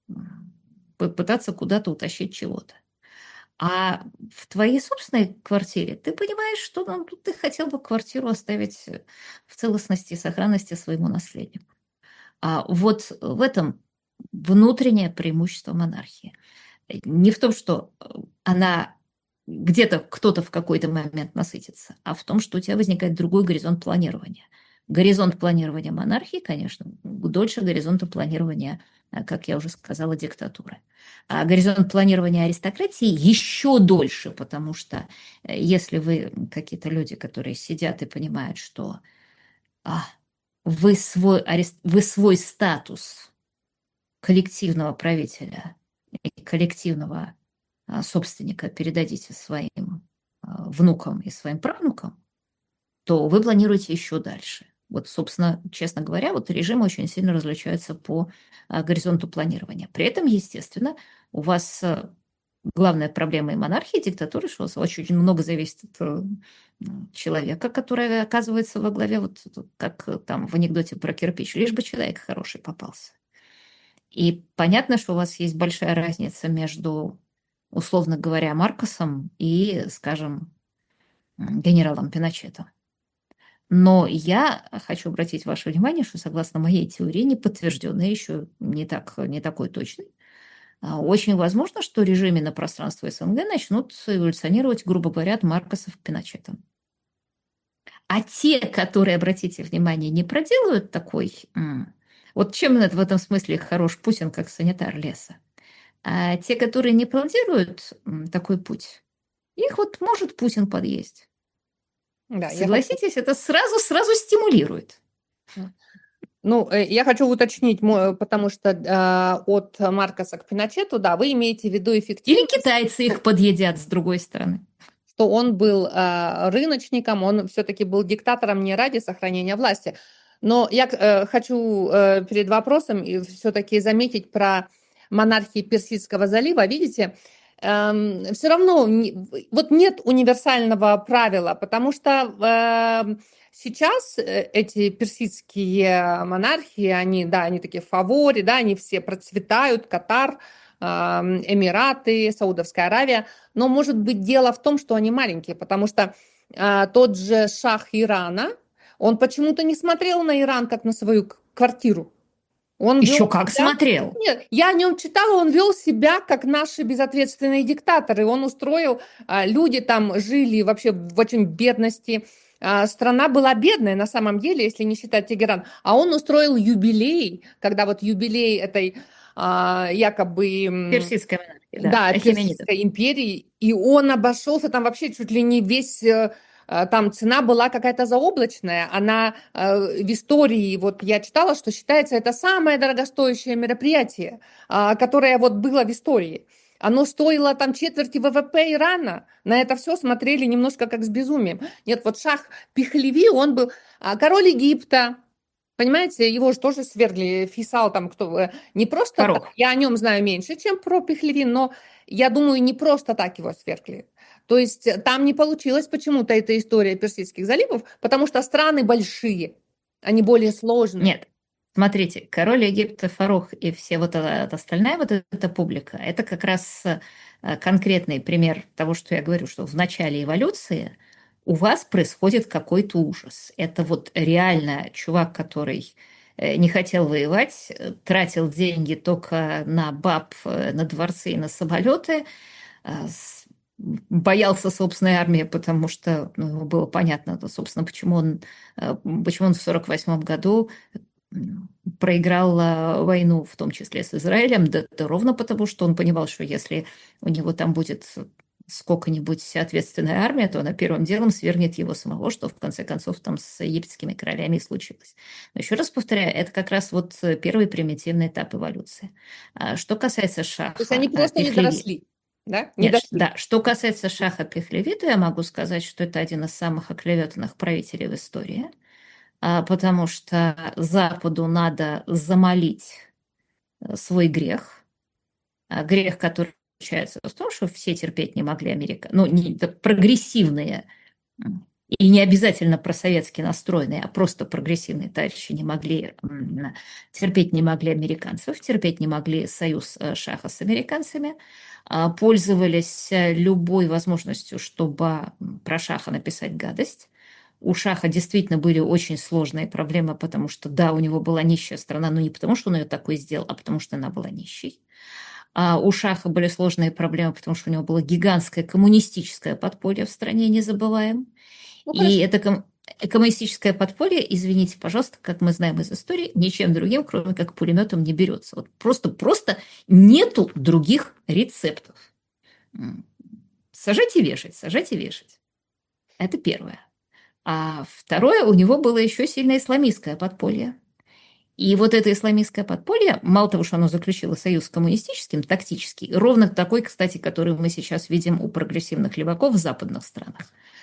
пытаться куда-то утащить чего-то. А в твоей собственной квартире ты понимаешь, что ну, ты хотел бы квартиру оставить в целостности и сохранности своему наследнику. А вот в этом внутреннее преимущество монархии. Не в том, что она где-то кто-то в какой-то момент насытится, а в том, что у тебя возникает другой горизонт планирования. Горизонт планирования монархии, конечно, дольше горизонта планирования, как я уже сказала, диктатуры. А горизонт планирования аристократии еще дольше, потому что если вы какие-то люди, которые сидят и понимают, что а, вы, свой, вы свой статус коллективного правителя и коллективного собственника передадите своим внукам и своим правнукам, то вы планируете еще дальше. Вот, собственно, честно говоря, вот режимы очень сильно различаются по горизонту планирования. При этом, естественно, у вас главная проблема и монархии, и диктатуры, что у вас очень много зависит от человека, который оказывается во главе, вот как там в анекдоте про кирпич, лишь бы человек хороший попался. И понятно, что у вас есть большая разница между, условно говоря, Маркосом и, скажем, генералом Пиночетом. Но я хочу обратить ваше внимание, что, согласно моей теории, не подтвержденной, еще не, так, не такой точной, очень возможно, что режимы на пространстве СНГ начнут эволюционировать, грубо говоря, от Маркоса к Пиночетам. А те, которые, обратите внимание, не проделают такой... Вот чем в этом смысле хорош Путин как санитар леса? А те, которые не планируют м, такой путь, их вот может Путин подъесть. Да, я хочу Согласитесь, это сразу-сразу стимулирует. Ну, э, я хочу уточнить, мо- потому что э, от Маркоса к Пиночету, да, вы имеете в виду Или эффективность, китайцы что их подъедят с другой стороны. что он был э, рыночником, он все-таки был диктатором не ради сохранения власти. Но я э, хочу э, перед вопросом все-таки заметить про монархии Персидского залива. Видите, все равно не- вот нет универсального правила, потому что э, сейчас э, эти персидские монархии, они, да, они такие в фаворе, да, они все процветают, Катар, э, Эмираты, Саудовская Аравия. Но может быть дело в том, что они маленькие, потому что э, тот же шах Ирана, он почему-то не смотрел на Иран как на свою к- квартиру. Он вел Еще как себя... смотрел. Нет, я о нем читала, он вел себя как наши безответственные диктаторы. Он устроил, а, люди там жили вообще в очень бедности. А, страна была бедная на самом деле, если не считать Тегеран. А он устроил юбилей, когда вот юбилей этой а, якобы м, Персидская монархия, да, да, Ахименидов. Персидской империи, и он обошелся там вообще чуть ли не весь, э, э, там цена была какая-то заоблачная, она э, в истории, вот я читала, что считается это самое дорогостоящее мероприятие, а, которое вот было в истории. Оно стоило там четверти ВВП Ирана. На это все смотрели немножко как с безумием. Нет, вот шах Пехлеви, он был а, король Египта. Понимаете, его же тоже свергли, Фисал там кто, э, не просто так, Фарух. я о нем знаю меньше, чем про Пехлевин, но я думаю, не просто так его свергли. То есть э, там не получилось почему-то эта история Персидских заливов, потому что страны большие, они более сложные. Нет, смотрите, король Египта Фарух и все вот эта остальная вот эта публика, это как раз э, конкретный пример того, что я говорю, что в начале эволюции у вас происходит какой-то ужас. Это вот реально чувак, который э, не хотел воевать, э, тратил деньги только на баб, э, на дворцы и на самолеты, э, с- боялся собственной армии, потому что ну, ему было понятно, то, собственно, почему он, э, почему он в сорок восьмом году м, проиграл а, войну, в том числе с Израилем, да, да ровно потому, что он понимал, что если у него там будет сколько-нибудь ответственная армия, то она первым делом свергнет его самого, что в конце концов там с египетскими королями и случилось. Но еще раз повторяю, это как раз вот первый примитивный этап эволюции. А что касается То есть они Шаха а, просто не Пехлеви, доросли, да, не нет, ш- дошли. да, что касается Шаха Пехлеви, то я могу сказать, что это один из самых оклеветанных правителей в истории, а, потому что Западу надо замолить э, свой грех, а грех, который заключается в том, что все терпеть не могли Америка, ну, не, да, прогрессивные м, и не обязательно просоветски настроенные, а просто прогрессивные товарищи не могли м, терпеть не могли американцев, терпеть не могли союз э, Шаха с американцами, а, пользовались э, любой возможностью, чтобы м, про Шаха написать гадость. У Шаха действительно были очень сложные проблемы, потому что, да, у него была нищая страна, но не потому, что он ее такой сделал, а потому что она была нищей. А у Шаха были сложные проблемы, потому что у него было гигантское коммунистическое подполье в стране, не забываем. Ну И хорошо. это ком- коммунистическое подполье, извините, пожалуйста, как мы знаем из истории, ничем другим, кроме как пулеметом, не берется. Вот просто, просто нету других рецептов. М. Сажать и вешать, сажать и вешать. Это первое. А второе, у него было еще сильное исламистское подполье. И вот это исламистское подполье, мало того, что оно заключило союз с коммунистическим, тактический, ровно такой, кстати, который мы сейчас видим у прогрессивных леваков в западных странах.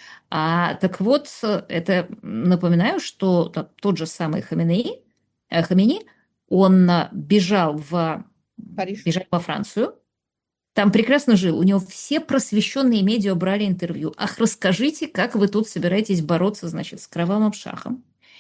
А, так вот, это напоминаю, что тот же самый Хаминеи, э, Хамини, он а, бежал, в, Париж. бежал во Францию, там прекрасно жил, у него все просвещенные медиа брали интервью. Ах, расскажите, как вы тут собираетесь бороться, значит, с кровавым шахом.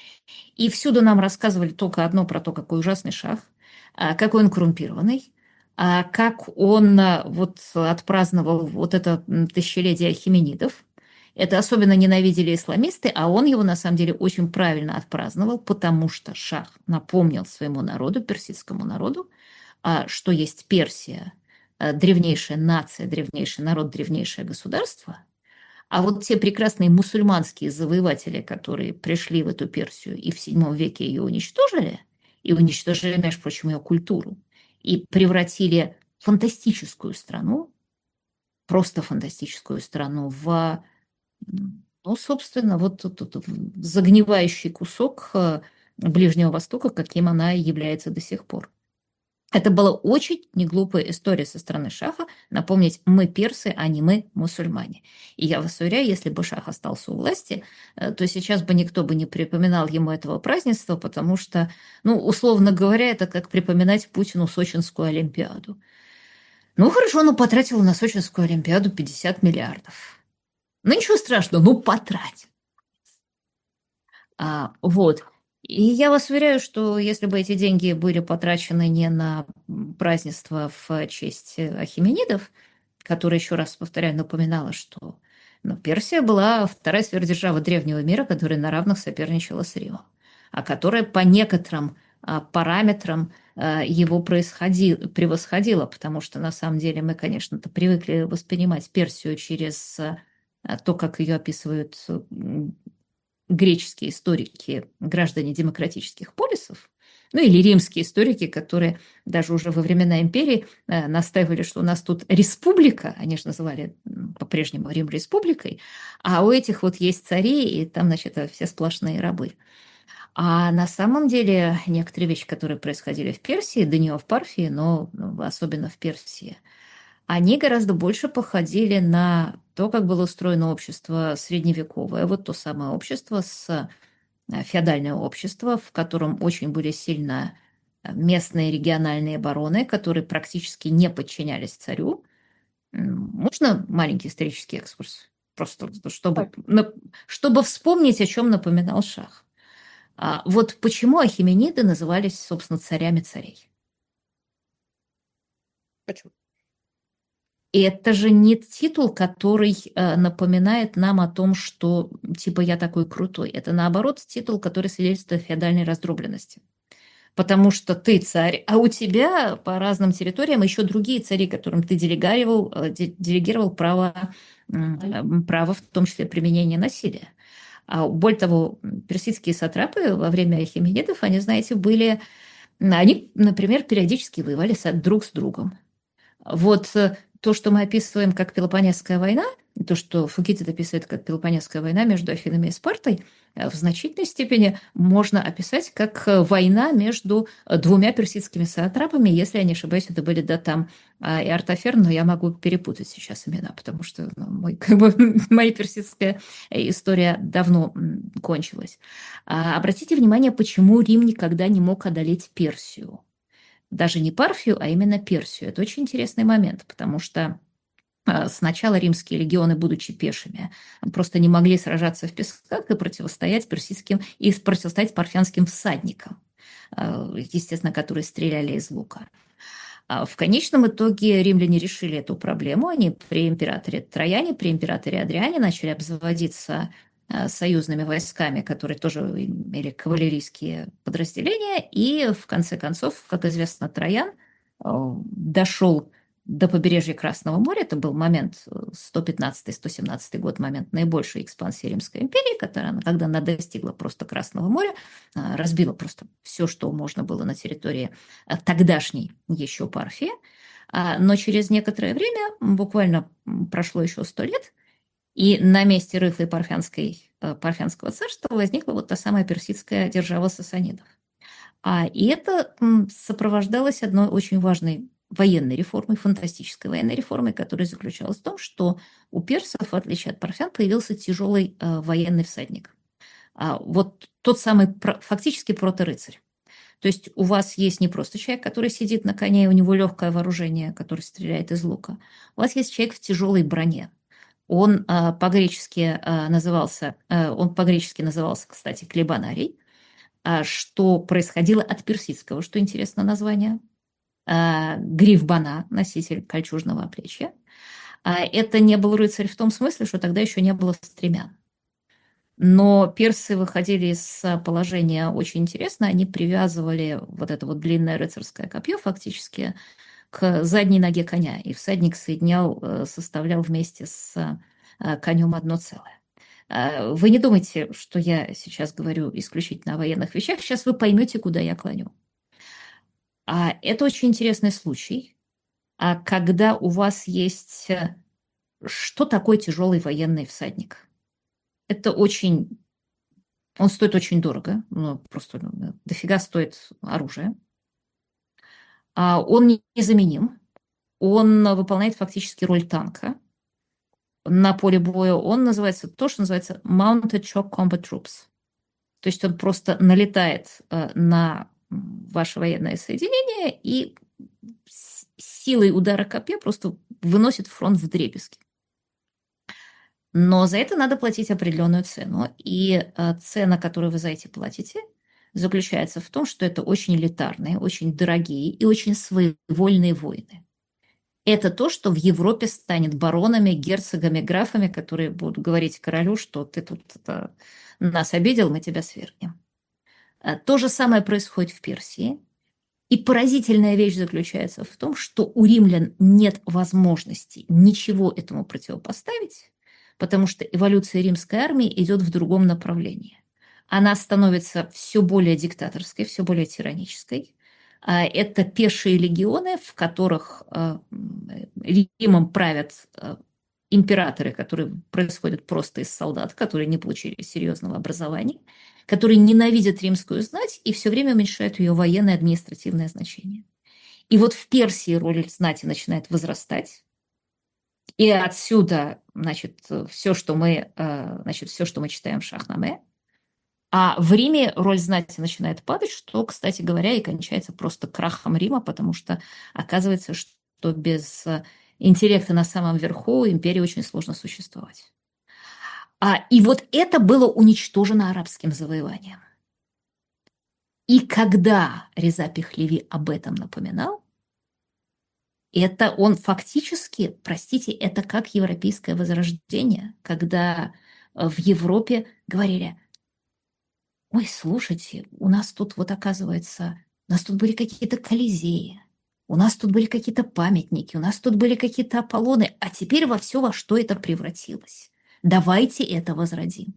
И всюду нам рассказывали только одно про то, какой ужасный шах, а, какой он коррумпированный, а, как он а, вот отпраздновал вот это м, тысячелетие Ахименидов. Это особенно ненавидели исламисты, а он его на самом деле очень правильно отпраздновал, потому что шах напомнил своему народу, персидскому народу, а, что есть Персия, а, древнейшая нация, древнейший народ, древнейшее государство, а вот те прекрасные мусульманские завоеватели, которые пришли в эту Персию и в седьмом веке ее уничтожили, и уничтожили, между прочим, ее культуру, и превратили фантастическую страну, просто фантастическую страну в, ну, собственно, вот тут загнивающий кусок Ближнего Востока, каким она является до сих пор. Это была очень неглупая история со стороны Шаха напомнить: мы персы, а не мы мусульмане. И я вас уверяю, если бы Шах остался у власти, то сейчас бы никто бы не припоминал ему этого празднества, потому что, ну, условно говоря, это как припоминать Путину Сочинскую Олимпиаду. Ну, хорошо, ну, потратил на Сочинскую Олимпиаду пятьдесят миллиардов. Ну, ничего страшного, ну, потратил. А, вот. И я вас уверяю, что если бы эти деньги были потрачены не на празднество в честь ахименидов, которое, еще раз повторяю, напоминало, что, ну, Персия была вторая сверхдержава древнего мира, которая на равных соперничала с Римом, а которая по некоторым а, параметрам а, его происходи, превосходила, потому что на самом деле мы, конечно-то, привыкли воспринимать Персию через а, то, как ее описывают греческие историки, граждане демократических полисов, ну или римские историки, которые даже уже во времена империи э, настаивали, что у нас тут республика, они же называли по-прежнему Рим республикой, а у этих вот есть цари, и там, значит, все сплошные рабы. А на самом деле некоторые вещи, которые происходили в Персии, да не в Парфии, но особенно в Персии, они гораздо больше походили на то, как было устроено общество средневековое, вот то самое общество, с феодальное общество, в котором очень были сильно местные региональные бароны, которые практически не подчинялись царю. Можно маленький исторический экскурс? Просто чтобы, чтобы вспомнить, о чем напоминал Шах. А вот почему ахемениды назывались, собственно, царями царей? Почему? И это же не титул, который э, напоминает нам о том, что типа я такой крутой. Это наоборот титул, который свидетельствует о феодальной раздробленности. Потому что ты царь, а у тебя по разным территориям еще другие цари, которым ты делегировал, э, делегировал право, э, право, в том числе применения насилия. А более того, персидские сатрапы во время ахеменидов, они, знаете, были... Они, например, периодически воевали друг с другом. Вот то, что мы описываем как Пелопоннесская война, то, что Фукидид описывает как Пелопоннесская война между Афинами и Спартой, в значительной степени можно описать как война между двумя персидскими сатрапами. Если я не ошибаюсь, это были Датам и Артафер, но я могу перепутать сейчас имена, потому что, ну, мой, как бы, моя персидская история давно кончилась. Обратите внимание, почему Рим никогда не мог одолеть Персию. Даже не Парфию, а именно Персию. Это очень интересный момент, потому что сначала римские легионы, будучи пешими, просто не могли сражаться в песках и противостоять персидским и противостоять парфянским всадникам, естественно, которые стреляли из лука. В конечном итоге римляне решили эту проблему. Они при императоре Трояне, при императоре Адриане начали обзаводиться союзными войсками, которые тоже имели кавалерийские подразделения. И в конце концов, как известно, Троян дошел до побережья Красного моря. Это был момент сто пятнадцатый - сто семнадцатый год, момент наибольшей экспансии Римской империи, которая, когда она достигла просто Красного моря, разбила просто все, что можно было на территории тогдашней еще Парфии. Но через некоторое время, буквально прошло еще сто лет, и на месте рыхлой парфянской, парфянского царства возникла вот та самая персидская держава сасанидов. А, и это сопровождалось одной очень важной военной реформой, фантастической военной реформой, которая заключалась в том, что у персов, в отличие от парфян, появился тяжелый э, военный всадник. А, вот тот самый фактически проторыцарь. То есть у вас есть не просто человек, который сидит на коне, и у него легкое вооружение, который стреляет из лука. У вас есть человек в тяжелой броне. Он э, по-гречески э, назывался, э, он по-гречески назывался, кстати, клебанарий, э, что происходило от персидского, что интересно название. Э, гриф-бана, носитель кольчужного оплечья. Э, это не был рыцарь в том смысле, что тогда еще не было стремян. Но персы выходили из положения очень интересно. Они привязывали вот это вот длинное рыцарское копье фактически к задней ноге коня. И всадник соединял, составлял вместе с конем одно целое. Вы не думайте, что я сейчас говорю исключительно о военных вещах. Сейчас вы поймете, куда я клоню. Это очень интересный случай. а когда у вас есть... э, Что такое тяжелый военный всадник? Это очень... Он стоит очень дорого, ну, просто ну, дофига стоит оружие. А он не- незаменим, он выполняет фактически роль танка на поле боя. Он называется то, что называется Mounted Shock Combat Troops. То есть он просто налетает э, на м, ваше военное соединение и с силой удара копья просто выносит фронт вдребезги. Но за это надо платить определенную цену. И э, цена, которую вы за эти платите, заключается в том, что это очень элитарные, очень дорогие и очень своевольные войны. Это то, что в Европе станет баронами, герцогами, графами, которые будут говорить королю, что ты тут это, нас обидел, мы тебя свергнем. А то же самое происходит в Персии. И поразительная вещь заключается в том, что у римлян нет возможности ничего этому противопоставить, потому что эволюция римской армии идет в другом направлении. Она становится все более диктаторской, все более тиранической. А это пешие легионы, в которых э, Римом правят э, императоры, которые происходят просто из солдат, которые не получили серьезного образования, которые ненавидят римскую знать и все время уменьшают ее военное и административное значение. И вот в Персии роль знати начинает возрастать, и отсюда, значит, все, что мы, э, значит, все, что мы читаем в Шахнаме, а в Риме роль знати начинает падать, что, кстати говоря, и кончается просто крахом Рима, потому что оказывается, что без э, интеллекта на самом верху империи очень сложно существовать. А, и вот это было уничтожено арабским завоеванием. И когда Реза Пехлеви об этом напоминал, это он фактически, простите, это как европейское возрождение, когда э, в Европе говорили: ой, слушайте, у нас тут вот оказывается, у нас тут были какие-то колизеи, у нас тут были какие-то памятники, у нас тут были какие-то Аполлоны, а теперь во все, во что это превратилось. Давайте это возродим.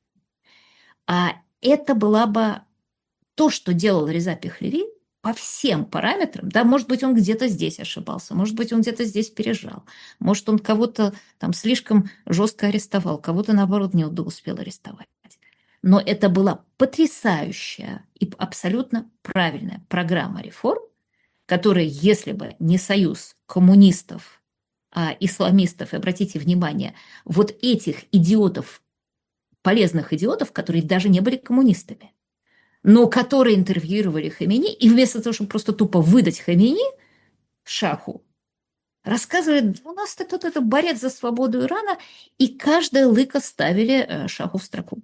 А это была бы то, что делал Реза Пехлеви по всем параметрам. Да, может быть, он где-то здесь ошибался, может быть, он где-то здесь пережал, может, он кого-то там слишком жестко арестовал, кого-то, наоборот, не успел арестовать. Но это была потрясающая и абсолютно правильная программа реформ, которая, если бы не союз коммунистов, а исламистов, и обратите внимание, вот этих идиотов, полезных идиотов, которые даже не были коммунистами, но которые интервьюировали Хамини, и вместо того, чтобы просто тупо выдать Хамини шаху, рассказывает: у нас тут это борец за свободу Ирана, и каждое лыко ставили шаху в строку.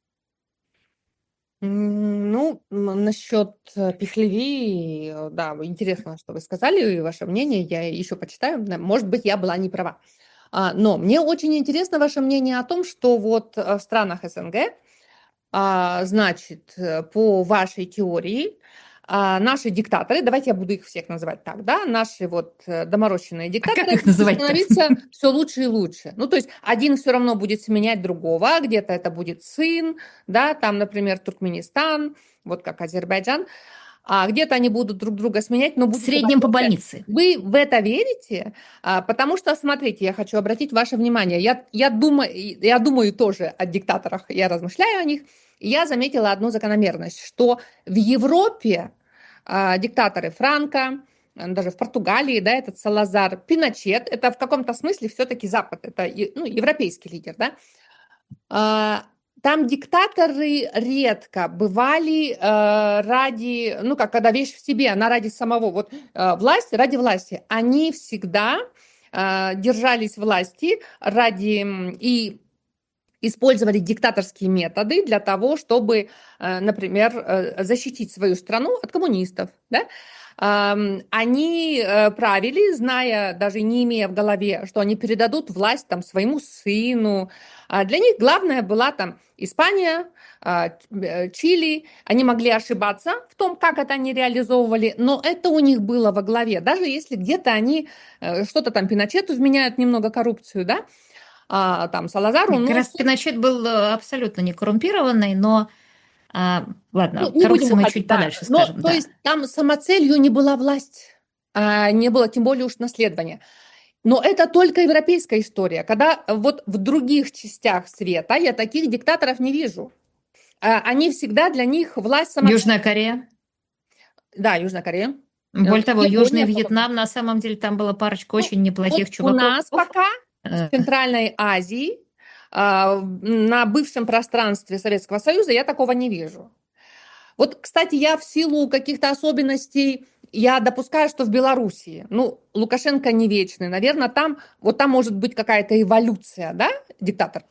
Ну, насчет Пехлеви, э, да, интересно, что вы сказали, и ваше мнение, я еще почитаю. Может быть, я была не права. А, Но мне очень интересно ваше мнение о том, что вот э, в странах СНГ, а, значит, э, по вашей теории, а, наши диктаторы, давайте я буду их всех называть так, да, наши вот э, доморощенные А как диктаторы их будут называть-то? становиться все лучше и лучше. Ну, то есть один все равно будет сменять другого, а где-то это будет сын, да, там, например, Туркменистан, вот как Азербайджан, а где-то они будут друг друга сменять, но В будут среднем по больнице. вы в это верите? А, потому что, смотрите, я хочу обратить ваше внимание. Я, я, думаю, я думаю тоже о диктаторах, я размышляю о них. И я заметила одну закономерность, что в Европе а, диктаторы Франко, даже в Португалии, да, этот Салазар, Пиночет, это в каком-то смысле все-таки Запад, это ну, европейский лидер, да. А, там диктаторы редко бывали э, ради, ну как, когда вещь в себе, она ради самого, вот э, власть ради власти. Они всегда э, держались власти ради и использовали диктаторские методы для того, чтобы, э, например, э, защитить свою страну от коммунистов, да? Ам, Они э, правили, зная, даже не имея в голове, что они передадут власть там своему сыну. А для них главное была там Испания, а, э, Чили. Они могли ошибаться в том, как это они реализовывали, но это у них было во главе. Даже если где-то они э, что-то там Пиночету вменяют немного коррупцию, да, а, там Салазару, Как ну, раз Пиночет был э, абсолютно не коррумпированный, но а, ну, ладно, не будем коррупции мы уходить, чуть да. подальше Но, скажем, то да. есть, там самоцелью не была власть. а, не было тем более уж наследования. Но это только европейская история. Когда вот в других частях света я таких диктаторов не вижу. А, Они всегда для них власть сама... Южная Корея. Да, Южная Корея. Э, Более того, Южный Япония была. Вьетнам, на самом деле, там была парочка Ну, очень неплохих вот у чуваков. нас пока в Э, Центральной Азии, а, на бывшем пространстве Советского Союза я такого не вижу. Вот, кстати, я в силу каких-то особенностей, я допускаю, что в Белоруссии, ну, Лукашенко не вечный, наверное, там, вот там может быть какая-то эволюция, да, диктатор.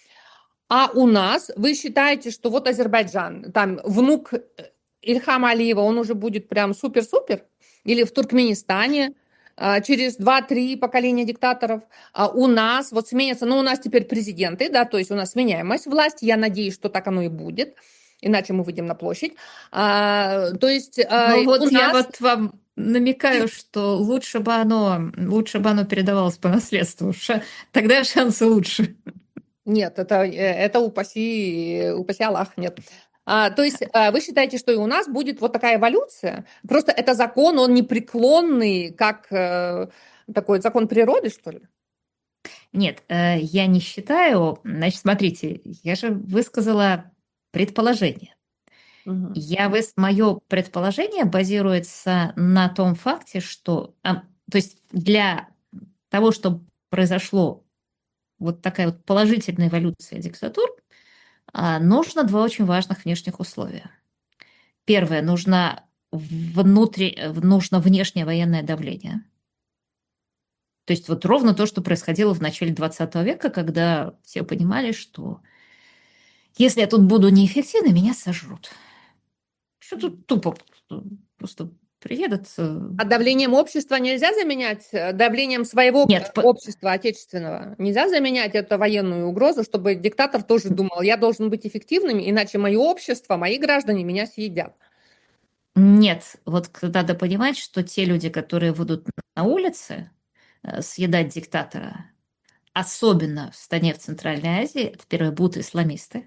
А у нас, вы считаете, что вот Азербайджан, там внук э, Ильхама Алиева, он уже будет прям супер-супер? Или в Туркменистане а, через два-три поколения диктаторов? А у нас вот сменятся, ну, у нас теперь президенты, да, то есть у нас сменяемость власти, я надеюсь, что так оно и будет, иначе мы выйдем на площадь. А, то есть а, Ну у вот я нас... вот вам намекаю, что лучше бы оно, лучше бы оно передавалось по наследству. Ша- Тогда шансы лучше. Нет, это, э, это упаси, упаси Аллах, нет. А, то есть а, вы считаете, что и у нас будет вот такая эволюция? Просто это закон, он непреклонный, как э, такой закон природы, что ли? Нет, э, я не считаю. Значит, смотрите, я же высказала предположение. Мгм. Я выс... Мое предположение базируется на том факте, что, а, то есть для того, чтобы произошло вот такая вот положительная эволюция диктатур, а, нужно два очень важных внешних условия. Первое, нужно, внутри, нужно внешнее военное давление. То есть вот ровно то, что происходило в начале двадцатого века, когда все понимали, что если я тут буду неэффективной, меня сожрут. Что тут тупо просто приедут. э, А давлением общества нельзя заменять, э, давлением своего э, Нет, по- общества отечественного? Нельзя заменять эту военную угрозу, чтобы диктатор тоже думал, я должен быть эффективным, иначе мое общество, мои граждане меня съедят. нет. Вот надо понимать, что те люди, которые будут на улице э, съедать диктатора, особенно в стране в Центральной Азии, это первое, будут исламисты.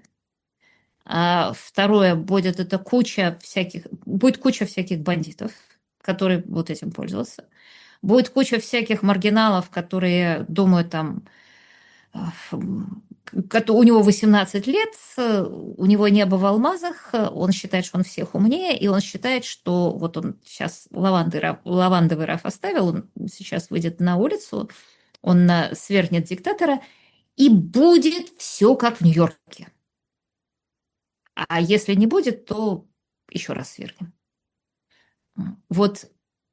А второе, будет это куча всяких, будет куча всяких бандитов, которые вот этим пользоваться. Будет куча всяких маргиналов, которые думают там, а, м, кото- у него восемнадцать лет, э, у него небо в алмазах, э, он считает, что он всех умнее, и он считает, что вот он сейчас лаванды, ра- лавандовый раф оставил, он сейчас выйдет на улицу, он на- свергнет диктатора, и будет все как в Нью-Йорке. А если не будет, то еще раз свергнем. Вот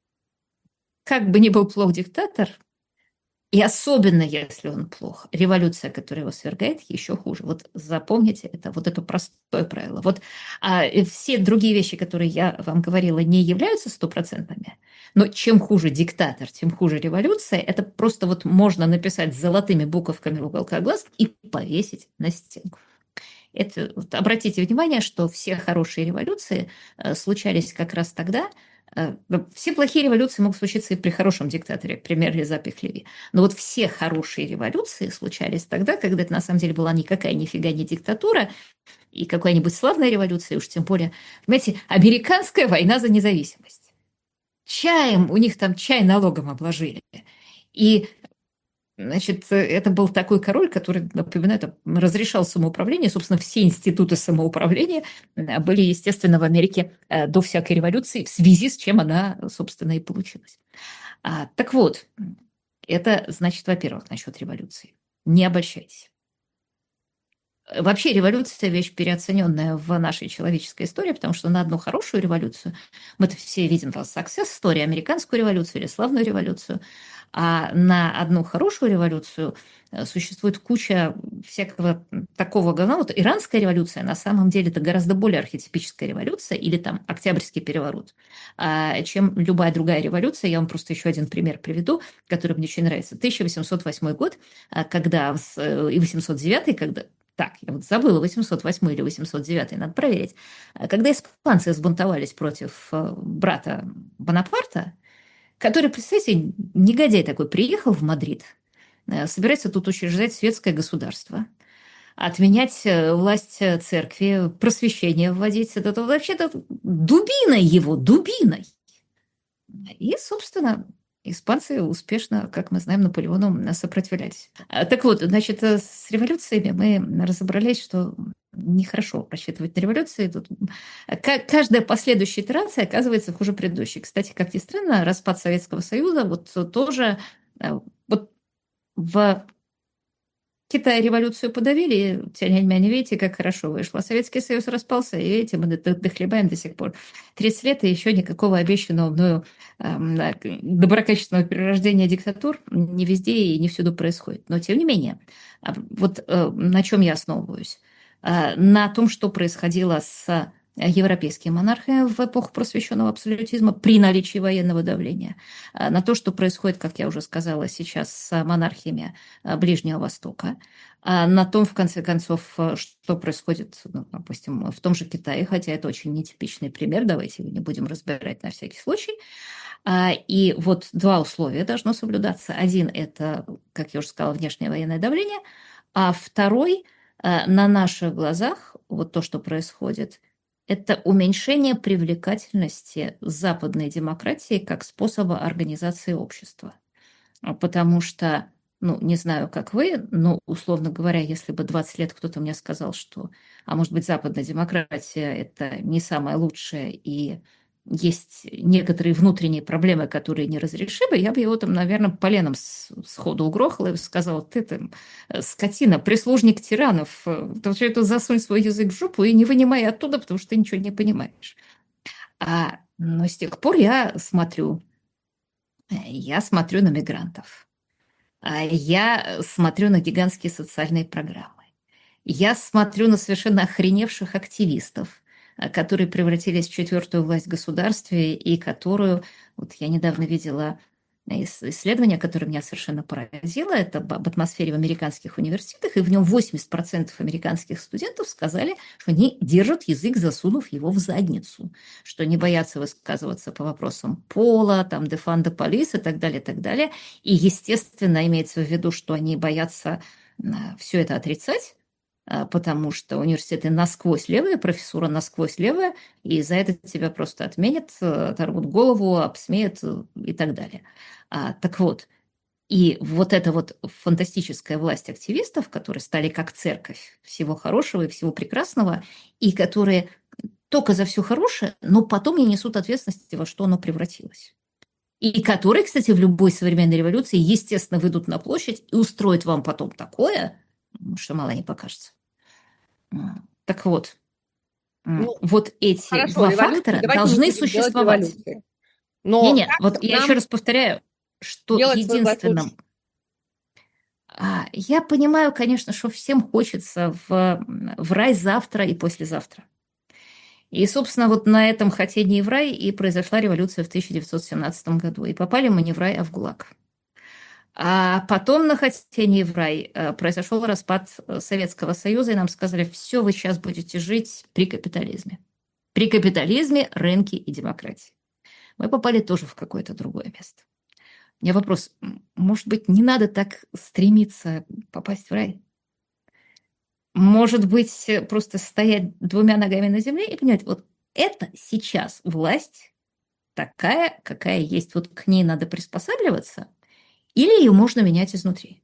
как бы ни был плох диктатор, и особенно если он плох, революция, которая его свергает, еще хуже. Вот запомните это, вот это простое правило. Вот а, и все другие вещи, которые я вам говорила, не являются стопроцентными, но чем хуже диктатор, тем хуже революция. Это просто вот можно написать золотыми буковками в уголках глаз и повесить на стенку. Это, вот обратите внимание, что все хорошие революции э, случались как раз тогда. э, ну, Все плохие революции могут случиться и при хорошем диктаторе, пример Реза Пехлеви. Но вот все хорошие революции случались тогда, когда это на самом деле была никакая нифига не диктатура, и какая-нибудь славная революция, уж тем более, понимаете, американская война за независимость. Чаем, у них там чай налогом обложили. И Значит, э, это был такой король, который, напоминаю, там, разрешал самоуправление. Собственно, все институты самоуправления э, были, естественно, в Америке э, до всякой революции, в связи с чем она, собственно, и получилась. А, так вот, это значит, во-первых, насчет революции. Не обольщайтесь. Вообще революция – вещь переоцененная в нашей человеческой истории, потому что на одну хорошую революцию, мы-то все видим в success story, американскую революцию или славную революцию, а на одну хорошую революцию э, существует куча всякого такого говна. Вот иранская революция на самом деле это гораздо более архетипическая революция или там Октябрьский переворот, а, чем любая другая революция. Я вам просто еще один пример приведу, который мне очень нравится. тысяча восемьсот восьмой год, а, когда с- э, и восемьсот девятый, когда так, я вот забыла, восемьсот восьмой или восемьсот девятый, надо проверить. А когда испанцы сбунтовались против э, брата Бонапарта, который, представьте, негодяй такой, приехал в Мадрид, э, собирается тут учреждать светское государство, отменять э, власть э, церкви, просвещение вводить. Это вообще-то дубиной его, дубиной. И, собственно, испанцы успешно, как мы знаем, Наполеону сопротивлялись. А, Так вот, значит, э, с революциями мы разобрались, что нехорошо рассчитывать на революции. Тут э, ка- каждая последующая итерация оказывается хуже предыдущей. Кстати, как ни странно, распад Советского Союза вот э, тоже э, вот в Китай революцию подавили, тянь-мянь, видите, как хорошо вышло. А Советский Союз распался, и видите, мы д- дохлебаем до сих пор. тридцать лет, и еще никакого обещанного мною эм, да, доброкачественного перерождения диктатур не везде и не всюду происходит. Но, тем не менее, а, вот э, на чем я основываюсь? Э, На том, что происходило с европейскими монархиями в эпоху просвещенного абсолютизма при наличии военного давления, э, на то, что происходит, как я уже сказала, сейчас с монархиями э, Ближнего Востока, а на том, в конце концов, э, что происходит, ну, допустим, в том же Китае, хотя это очень нетипичный пример, давайте его не будем разбирать на всякий случай. А, И вот два условия должно соблюдаться. Один – это, как я уже сказала, внешнее военное давление, а второй – на наших глазах, вот то, что происходит, это уменьшение привлекательности западной демократии как способа организации общества. А, Потому что, ну, не знаю, как вы, но, условно говоря, если бы двадцать лет кто-то мне сказал, что, а может быть, западная демократия – это не самое лучшее, и есть некоторые внутренние проблемы, которые неразрешимы, я бы его там, наверное, поленом с- сходу угрохала и сказала: ты там, э, скотина, прислужник тиранов, э, ты все это засунь свой язык в жопу и не вынимай оттуда, потому что ты ничего не понимаешь. А, но с тех пор я смотрю, э, я смотрю на мигрантов. А я смотрю на гигантские социальные программы. Я смотрю на совершенно охреневших активистов, а, которые превратились в четвертую власть в государстве и которую... Вот я недавно видела ис- исследование, которое меня совершенно поразило. Это об об атмосфере в американских университетах, и в нем восемьдесят процентов американских студентов сказали, что они держат язык, засунув его в задницу, что не боятся высказываться по вопросам пола, там, defund the police и так далее, и так далее. И, естественно, имеется в виду, что они боятся все это отрицать, а, потому что университеты насквозь левые, профессура насквозь левая, и за это тебя просто отменят, э, оторвут голову, обсмеют э, и так далее. А, так вот, и вот эта вот фантастическая власть активистов, которые стали как церковь всего хорошего и всего прекрасного, и которые только за все хорошее, но потом не несут ответственности, во что оно превратилось. И которые, кстати, в любой современной революции, естественно, выйдут на площадь и устроят вам потом такое, что мало не покажется. М, Так вот, м, Ну, вот эти хорошо, два революции, фактора давайте не должны будем делать существовать. революции. Но Не-не, вот как я еще нам раз повторяю, что делать свою власть лучше? единственным... а, Я понимаю, конечно, что всем хочется в, м, в рай завтра и послезавтра. И, собственно, вот на этом хотении в рай и произошла революция в тысяча девятьсот семнадцатом году. И попали мы не в рай, а в ГУЛАГ. А потом на хотении в рай э, произошел распад э, Советского Союза, и нам сказали: все, вы сейчас будете жить при капитализме. При капитализме, рынке и демократии. Мы попали тоже в какое-то другое место. У меня вопрос: м, может быть, не надо так стремиться попасть в рай? Может быть, э, просто стоять двумя ногами на земле и понимать, вот это сейчас власть такая, какая есть, вот к ней надо приспосабливаться, или ее можно менять изнутри.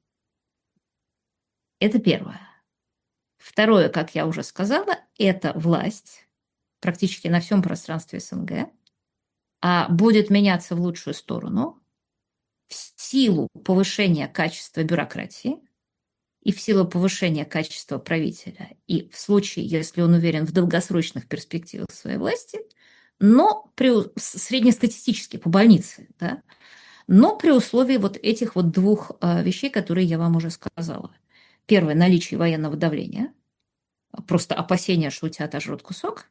Это первое. Второе, как я уже сказала, это власть практически на всем пространстве СНГ, а будет меняться в лучшую сторону в силу повышения качества бюрократии и в силу повышения качества правителя, и в случае, если он уверен в долгосрочных перспективах своей власти, но при, среднестатистически по больнице, да, но при условии вот этих вот двух а, вещей, которые я вам уже сказала. Первое – наличие военного давления, просто опасения, что у тебя отожрут кусок.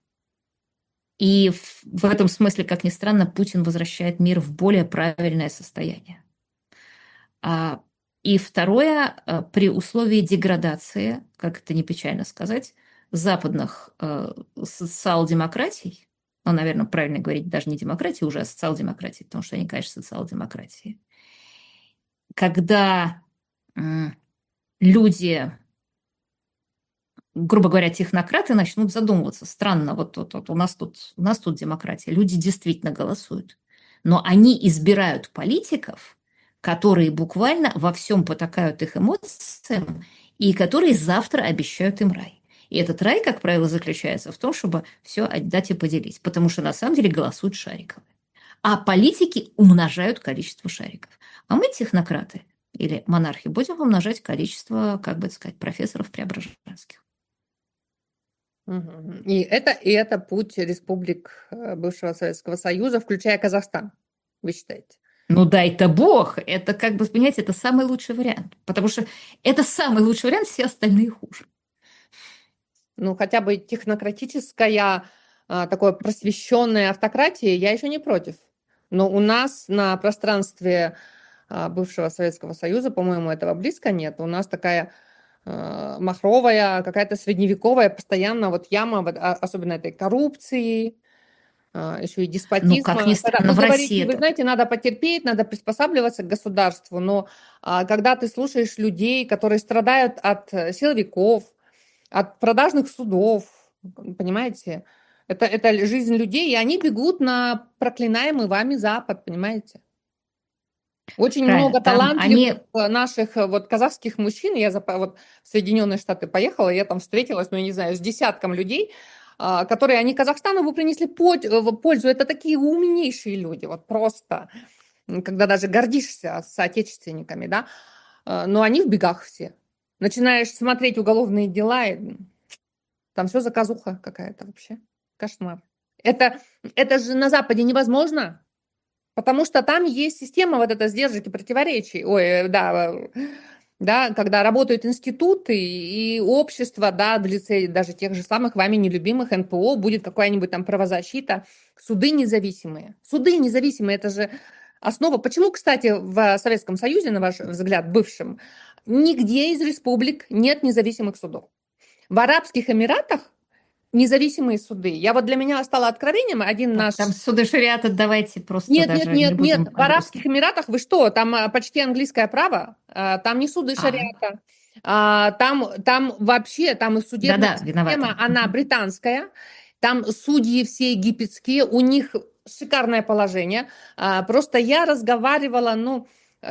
И в, в этом смысле, как ни странно, Путин возвращает мир в более правильное состояние. А, и второе, а, при условии деградации, как это не печально сказать, западных э, социал-демократий, ну, наверное, правильно говорить даже не демократии уже, а социал-демократии, потому что они, конечно, социал-демократии. Когда м, люди, грубо говоря, технократы начнут задумываться: странно, вот, вот, вот у нас тут, у нас тут демократия, люди действительно голосуют. но они избирают политиков, которые буквально во всем потакают их эмоциям и которые завтра обещают им рай. И этот рай, как правило, заключается в том, чтобы все отдать и поделить, потому что на самом деле голосуют шариковые. А политики умножают количество шариков. А мы, технократы или монархи, будем умножать количество, как бы сказать, профессоров преображенских. И это, и это путь республик бывшего Советского Союза, включая Казахстан, вы считаете? Ну, дай-то бог, это, как бы, понимаете, это самый лучший вариант, потому что это самый лучший вариант, все остальные хуже. Ну, хотя бы технократическая, такое просвещенная автократия, я еще не против. Но у нас на пространстве бывшего Советского Союза, по-моему, этого близко нет. У нас такая махровая, какая-то средневековая, постоянно вот яма, вот, особенно этой коррупции, еще и деспотизма. Ну, как ни странно, вы в говорите, России вы это... знаете, надо потерпеть, надо приспосабливаться к государству, но когда ты слушаешь людей, которые страдают от силовиков, от продажных судов, понимаете, это, это жизнь людей, и они бегут на проклинаемый вами Запад, понимаете? Очень Правильно, много там талантливых они... наших вот казахских мужчин. Я за, вот в Соединенные Штаты поехала, я там встретилась, ну, я не знаю, с десятком людей, которые, они Казахстану бы принесли пользу. Это такие умнейшие люди, вот просто, когда даже гордишься с соотечественниками, да, но они в бегах все. Начинаешь смотреть уголовные дела, и там все заказуха какая-то вообще. Кошмар. Это, это же на Западе невозможно. Потому что там есть система вот эта сдержек и противоречий. Ой, да, да, когда работают институты и общество, да, в лице даже тех же самых вами нелюбимых эн пэ о, будет какая-нибудь там правозащита, суды независимые. Суды независимые, это же основа. Почему, кстати, в Советском Союзе, на ваш взгляд, бывшем, нигде из республик нет независимых судов? В Арабских Эмиратах независимые суды. Я вот для меня стало откровением один Так, наш... там суды шариата, давайте просто Нет, даже нет, не нет, нет. будем В Арабских Эмиратах вы что? Там почти английское право. Там не суды А, шариата. Там, там вообще, там и судебная да-да, система, виновата. она британская. Там судьи все египетские, у них шикарное положение. Просто я разговаривала, ну,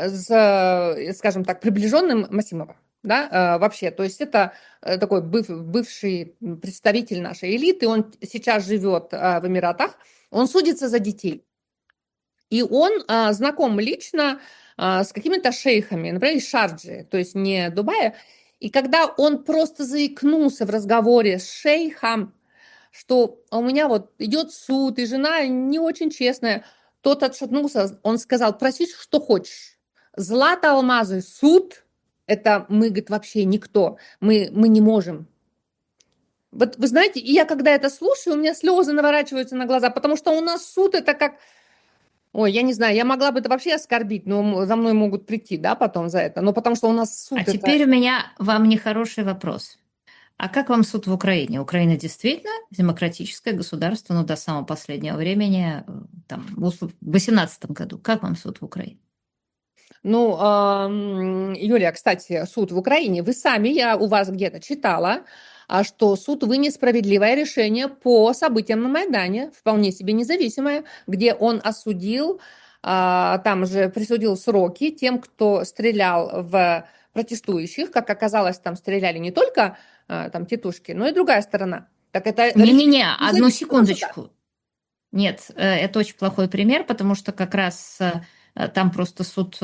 с, скажем так, приближенным Масимова. Да, вообще, то есть это такой быв, бывший представитель нашей элиты, он сейчас живет в Эмиратах, он судится за детей. И он а, знаком лично а, с какими-то шейхами, например, из Шарджи, то есть не Дубая. И когда он просто заикнулся в разговоре с шейхом, что у меня вот идет суд, и жена не очень честная, тот отшатнулся, он сказал: просить, что хочешь. Злато, алмазы, суд, это мы, говорит, вообще никто, мы, мы не можем. Вот вы знаете, и я когда это слушаю, у меня слезы наворачиваются на глаза, потому что у нас суд это как... Ой, я не знаю, я могла бы это вообще оскорбить, но за мной могут прийти, да, потом за это. Но потому что у нас суд А это... теперь у меня вам нехороший вопрос. А как вам суд в Украине? Украина действительно демократическое государство, но до самого последнего времени, там, в две тысячи восемнадцатом году. Как вам суд в Украине? Ну, э, Юлия, кстати, суд в Украине, вы сами, я у вас где-то читала, что суд вынес справедливое решение по событиям на Майдане, вполне себе независимое, где он осудил, э, там же присудил сроки тем, кто стрелял в протестующих. Как оказалось, там стреляли не только э, там тетушки, но и другая сторона. Так это Не-не-не, одну независимого суда. секундочку. Нет, это очень плохой пример, потому что как раз там просто суд...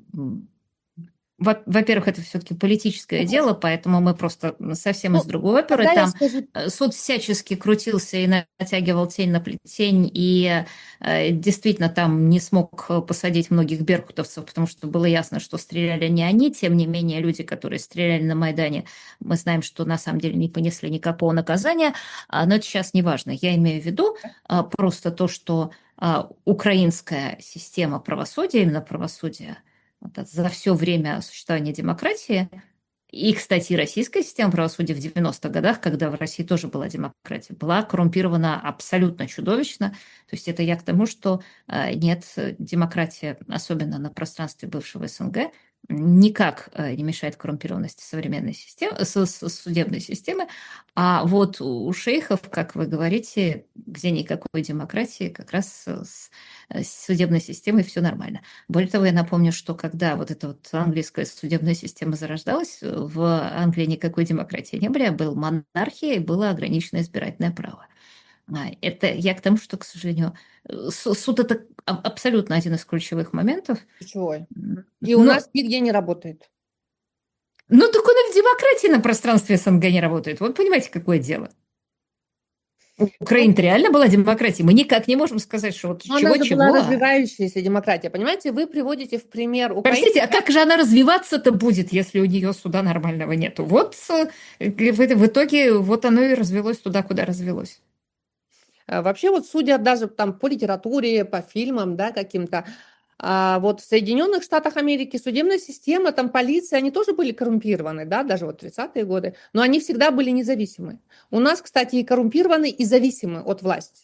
Во-первых, это все-таки политическое дело, поэтому мы просто совсем Ну, из другой оперы. тогда я Там скажу... суд всячески крутился и натягивал тень на плетень, и э, действительно там не смог посадить многих беркутовцев, потому что было ясно, что стреляли не они. Тем не менее, люди, которые стреляли на Майдане, мы знаем, что на самом деле не понесли никакого наказания. Но это сейчас не важно. Я имею в виду э, просто то, что э, украинская система правосудия, именно правосудия, вот, за все время существования демократии, и, кстати, российская система правосудия в девяностых годах, когда в России тоже была демократия, была коррумпирована абсолютно чудовищно. То есть это я к тому, что нет, демократия, особенно на пространстве бывшего СНГ, никак э, не мешает коррумпированности современной системы, с- с- судебной системы. А вот у шейхов, как вы говорите, где никакой демократии, как раз с э, с судебной системой все нормально. Более того, я напомню, что когда вот эта вот английская судебная система зарождалась, э, в Англии никакой демократии не было, была монархия и было ограничено избирательное право. А, Это я к тому, что, к сожалению, э, су- суд это а- абсолютно один из ключевых моментов. Ключевой. М, И у Но нас нигде не работает. ну, так он и в демократии на пространстве СНГ не работает. Вот понимаете, какое дело. Ну, Украина реально была демократией. Мы никак не можем сказать, что вот но она же была чего-чего. а- развивающаяся демократия. Понимаете, вы приводите в пример Украину. Простите, а как же она развиваться-то будет, если у нее суда нормального нету? Вот э, в в итоге вот оно и развелось туда, куда развелось. Э, Вообще вот судя даже там по литературе, по фильмам, да, каким-то, а, вот в Соединенных Штатах Америки судебная система, там полиция, они тоже были коррумпированы, да, даже вот тридцатые годы, но они всегда были независимы. У нас, кстати, и коррумпированы, и зависимы от власти.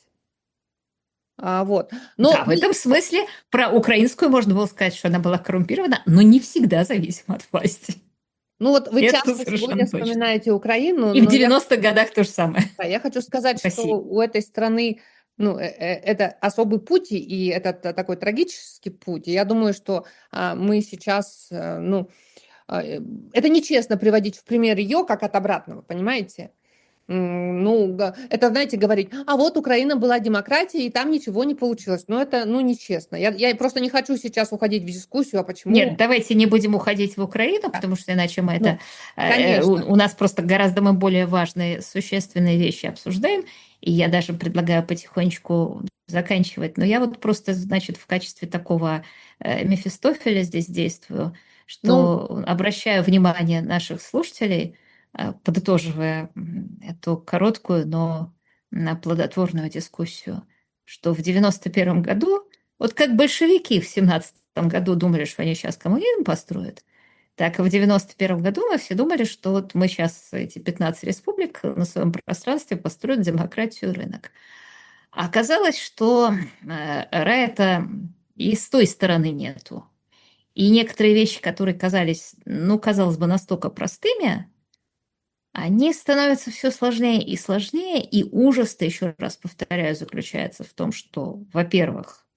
А, вот. Но Да, в вы, этом смысле про украинскую можно было сказать, что она была коррумпирована, но не всегда зависима от власти. ну вот вы Это часто сегодня совершенно точно. вспоминаете Украину, И в но я, девяностых годах то же самое да, я хочу сказать, в что России. у этой страны, ну, э, э, это особый путь, и это та- такой трагический путь. И я думаю, что а, мы сейчас, э, ну, А, э, это нечестно приводить в пример ее как от обратного, понимаете? М, Ну, га- это, знаете, говорить, а вот Украина была демократией, и там ничего не получилось. Но это, ну, нечестно. Я, я просто не хочу сейчас уходить в дискуссию, а почему... Нет, давайте не будем уходить в Украину, Да. потому что иначе мы это... Ну, э, У конечно. у нас просто гораздо мы более важные, существенные вещи обсуждаем, и я даже предлагаю потихонечку заканчивать. Но я вот просто, значит, в качестве такого э, Мефистофеля здесь действую, Ну, что обращаю внимание наших слушателей, э, подытоживая м, эту короткую, но м, плодотворную дискуссию, что в девяносто первом году, вот как большевики в семнадцатом году думали, что они сейчас коммунизм построят, так и в девяносто первом году мы все думали, что вот мы сейчас эти пятнадцать республик на своем пространстве построят демократию и рынок. А оказалось, что э, рая-то и с той стороны нету. И некоторые вещи, которые казались, ну, казалось бы, настолько простыми, они становятся все сложнее и сложнее, и ужас-то, еще раз повторяю, заключается в том, что, во-первых,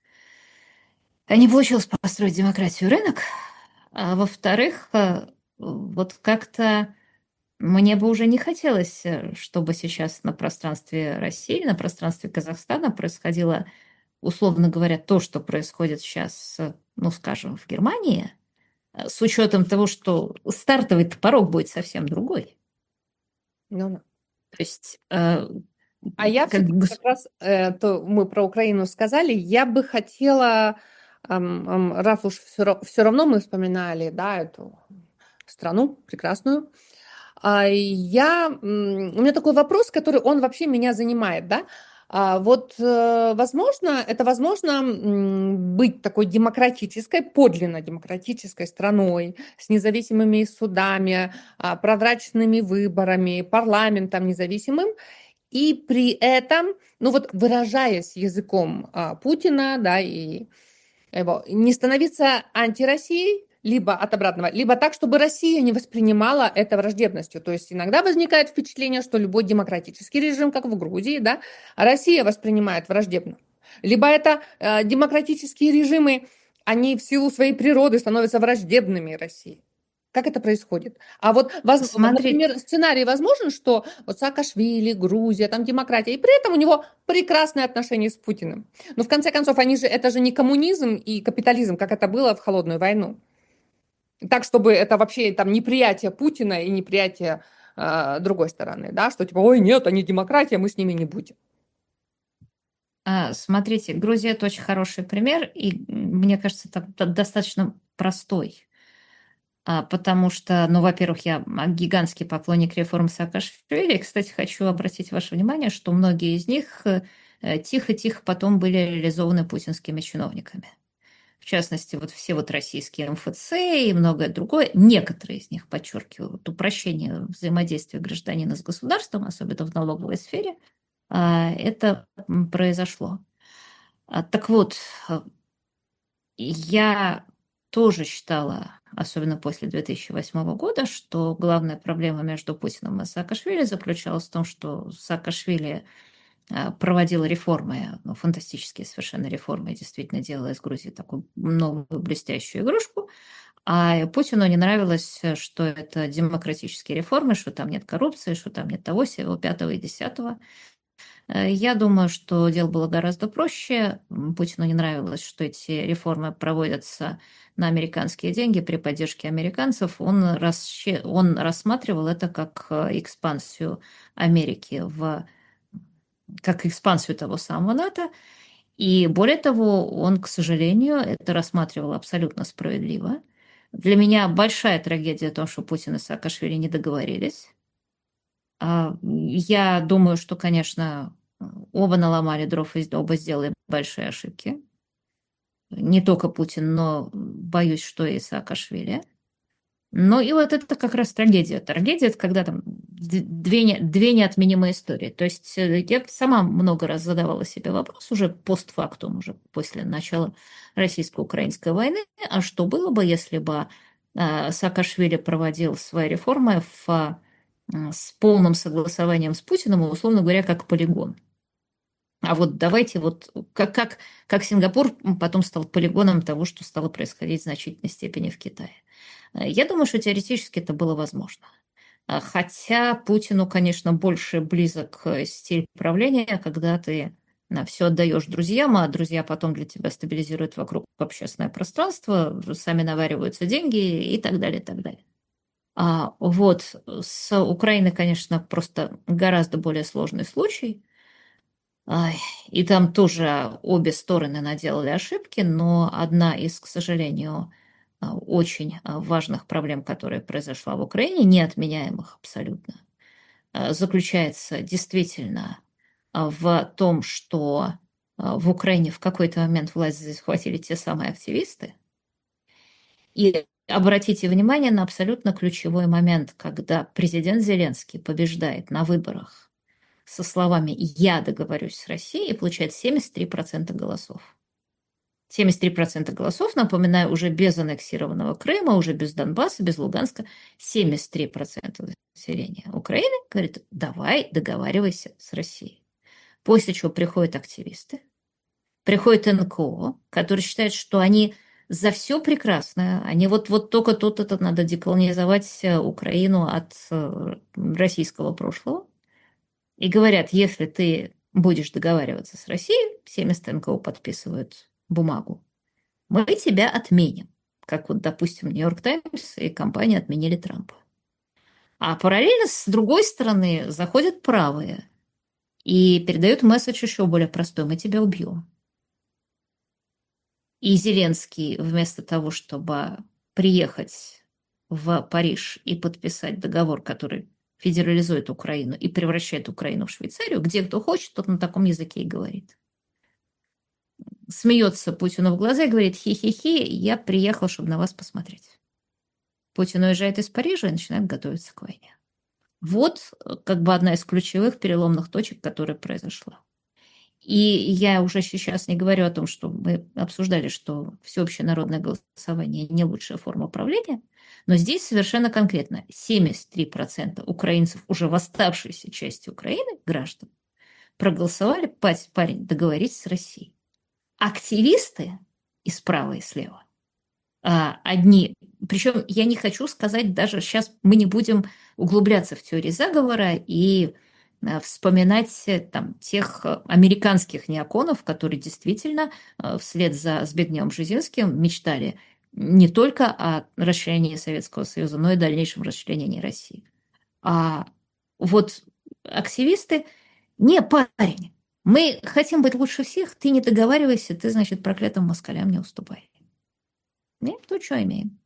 не получилось построить демократию и рынок, а во-вторых, э, вот как-то мне бы уже не хотелось, э, чтобы сейчас на пространстве России, на пространстве Казахстана происходило, условно говоря, то, что происходит сейчас, э, ну, скажем, в Германии, э, с учетом того, что стартовый порог будет совсем другой. ну, ну. То есть, э, А я как все-таки бы как раз, э, то мы про Украину сказали, я бы хотела, ам, ам, раз уж все равно мы вспоминали, да, эту страну прекрасную, А, я, м, у меня такой вопрос, который он вообще меня занимает, да. А, вот, э, возможно, это возможно м, быть такой демократической, подлинно демократической страной с независимыми судами, а, прозрачными выборами, парламентом независимым, и при этом, ну вот выражаясь языком а, Путина, да, и его, не становиться антироссией, либо от обратного, либо так, чтобы Россия не воспринимала это враждебностью. То есть иногда возникает впечатление, что любой демократический режим, как в Грузии, да, Россия воспринимает враждебно. Либо это э, демократические режимы, они в силу своей природы становятся враждебными России. Как это происходит? А вот, воз- смотреть. например, сценарий возможен, что вот Саакашвили, Грузия, там демократия, и при этом у него прекрасные отношения с Путиным. Но в конце концов, они же, это же не коммунизм и капитализм, как это было в холодную войну. Так, чтобы это вообще там неприятие Путина и неприятие э, другой стороны, да, что типа, ой, нет, они демократия, мы с ними не будем. А, Смотрите, Грузия это очень хороший пример, и м, мне кажется, это д- достаточно простой. А, потому что, ну, во-первых, я а, гигантский поклонник реформ Саакашвили. И, кстати, хочу обратить ваше внимание, что многие из них э, э, тихо-тихо потом были реализованы путинскими чиновниками. В частности, вот все вот российские МФЦ и многое другое, некоторые из них, подчеркиваю, вот упрощение взаимодействия гражданина с государством, особенно в налоговой сфере, а, это м, произошло. А, Так вот, э, я тоже считала особенно после две тысячи восьмого года, что главная проблема между Путиным и Саакашвили заключалась в том, что Саакашвили а, проводил реформы, ну, фантастические совершенно реформы, и действительно делала из Грузии такую новую блестящую игрушку. А Путину не нравилось, что это демократические реформы, что там нет коррупции, что там нет того, всего пятого и десятого. Э, Я думаю, что дело было гораздо проще. М, Путину не нравилось, что эти реформы проводятся на американские деньги при поддержке американцев. Он, рассче- он рассматривал это как э, экспансию Америки в как экспансию того самого НАТО. И более того, он, к сожалению, это рассматривал абсолютно справедливо. Для меня большая трагедия то, что Путин и Саакашвили не договорились. А, Я думаю, что, конечно, оба наломали дров и оба сделали большие ошибки. Не только Путин, но боюсь, что и Саакашвили. Ну и вот это как раз трагедия. Трагедия– это когда там д- две, не- две неотменимые истории. То есть э, я сама много раз задавала себе вопрос уже постфактум, уже после начала российско-украинской войны, а что было бы, если бы э, Саакашвили проводил свои реформы в, э, с полным согласованием с Путиным, и, условно говоря, как полигон. А вот давайте вот как, как, как Сингапур потом стал полигоном того, что стало происходить в значительной степени в Китае. Э, Я думаю, что теоретически это было возможно. А, Хотя Путину, конечно, больше близок э, стиль правления, когда ты все отдаешь друзьям, а друзья потом для тебя стабилизируют вокруг общественное пространство, сами навариваются деньги и так далее, и так далее. А вот с Украиной, конечно, просто гораздо более сложный случай. Ай, И там тоже обе стороны наделали ошибки, но одна из, к сожалению, а, очень а, важных проблем, которая произошла в Украине, неотменяемых абсолютно, а, заключается действительно а, в том, что а, в Украине в какой-то момент власть захватили те самые активисты. И обратите внимание на абсолютно ключевой момент, когда президент Зеленский побеждает на выборах со словами «я договорюсь с Россией» и получает семьдесят три процента голосов. семьдесят три процента голосов, напоминаю, уже без аннексированного Крыма, уже без Донбасса, без Луганска, семьдесят три процента населения Украины говорит, давай договаривайся с Россией. После чего приходят активисты, приходит эн ка о, которые считают, что они за все прекрасное, они вот, вот только тут это надо деколонизовать э, Украину от э, российского прошлого, и говорят, если ты будешь договариваться с Россией, семьдесят эн ка о подписывают бумагу, мы тебя отменим. Как вот, допустим, Нью-Йорк Таймс и компания отменили Трампа. А параллельно с другой стороны заходят правые и передают месседж еще более простой. Мы тебя убьем. И Зеленский вместо того, чтобы приехать в Париж и подписать договор, который федерализует Украину и превращает Украину в Швейцарию, где кто хочет, тот на таком языке и говорит. Смеется Путину в глаза и говорит, хи-хи-хи, я приехал, чтобы на вас посмотреть. Путин уезжает из Парижа и начинает готовиться к войне. Вот э, как бы одна из ключевых переломных точек, которая произошла. И я уже сейчас не говорю о том, что мы обсуждали, что всеобщее народное голосование не лучшая форма правления, но здесь совершенно конкретно семьдесят три процента украинцев, уже восставшейся части Украины, граждан, проголосовали, пать, парень, договориться с Россией. Активисты и справа, и слева а, одни. Причем я не хочу сказать даже, сейчас мы не будем углубляться в теории заговора и а, вспоминать э, там, тех э, американских неоконов, которые действительно э, вслед за Збигневым Бжезинским мечтали не только о расширении Советского Союза, но и дальнейшем расчленении России. А вот активисты, не, парень, мы хотим быть лучше всех, ты не договаривайся, ты, значит, проклятым москалям не уступай. Нет, то что имеем.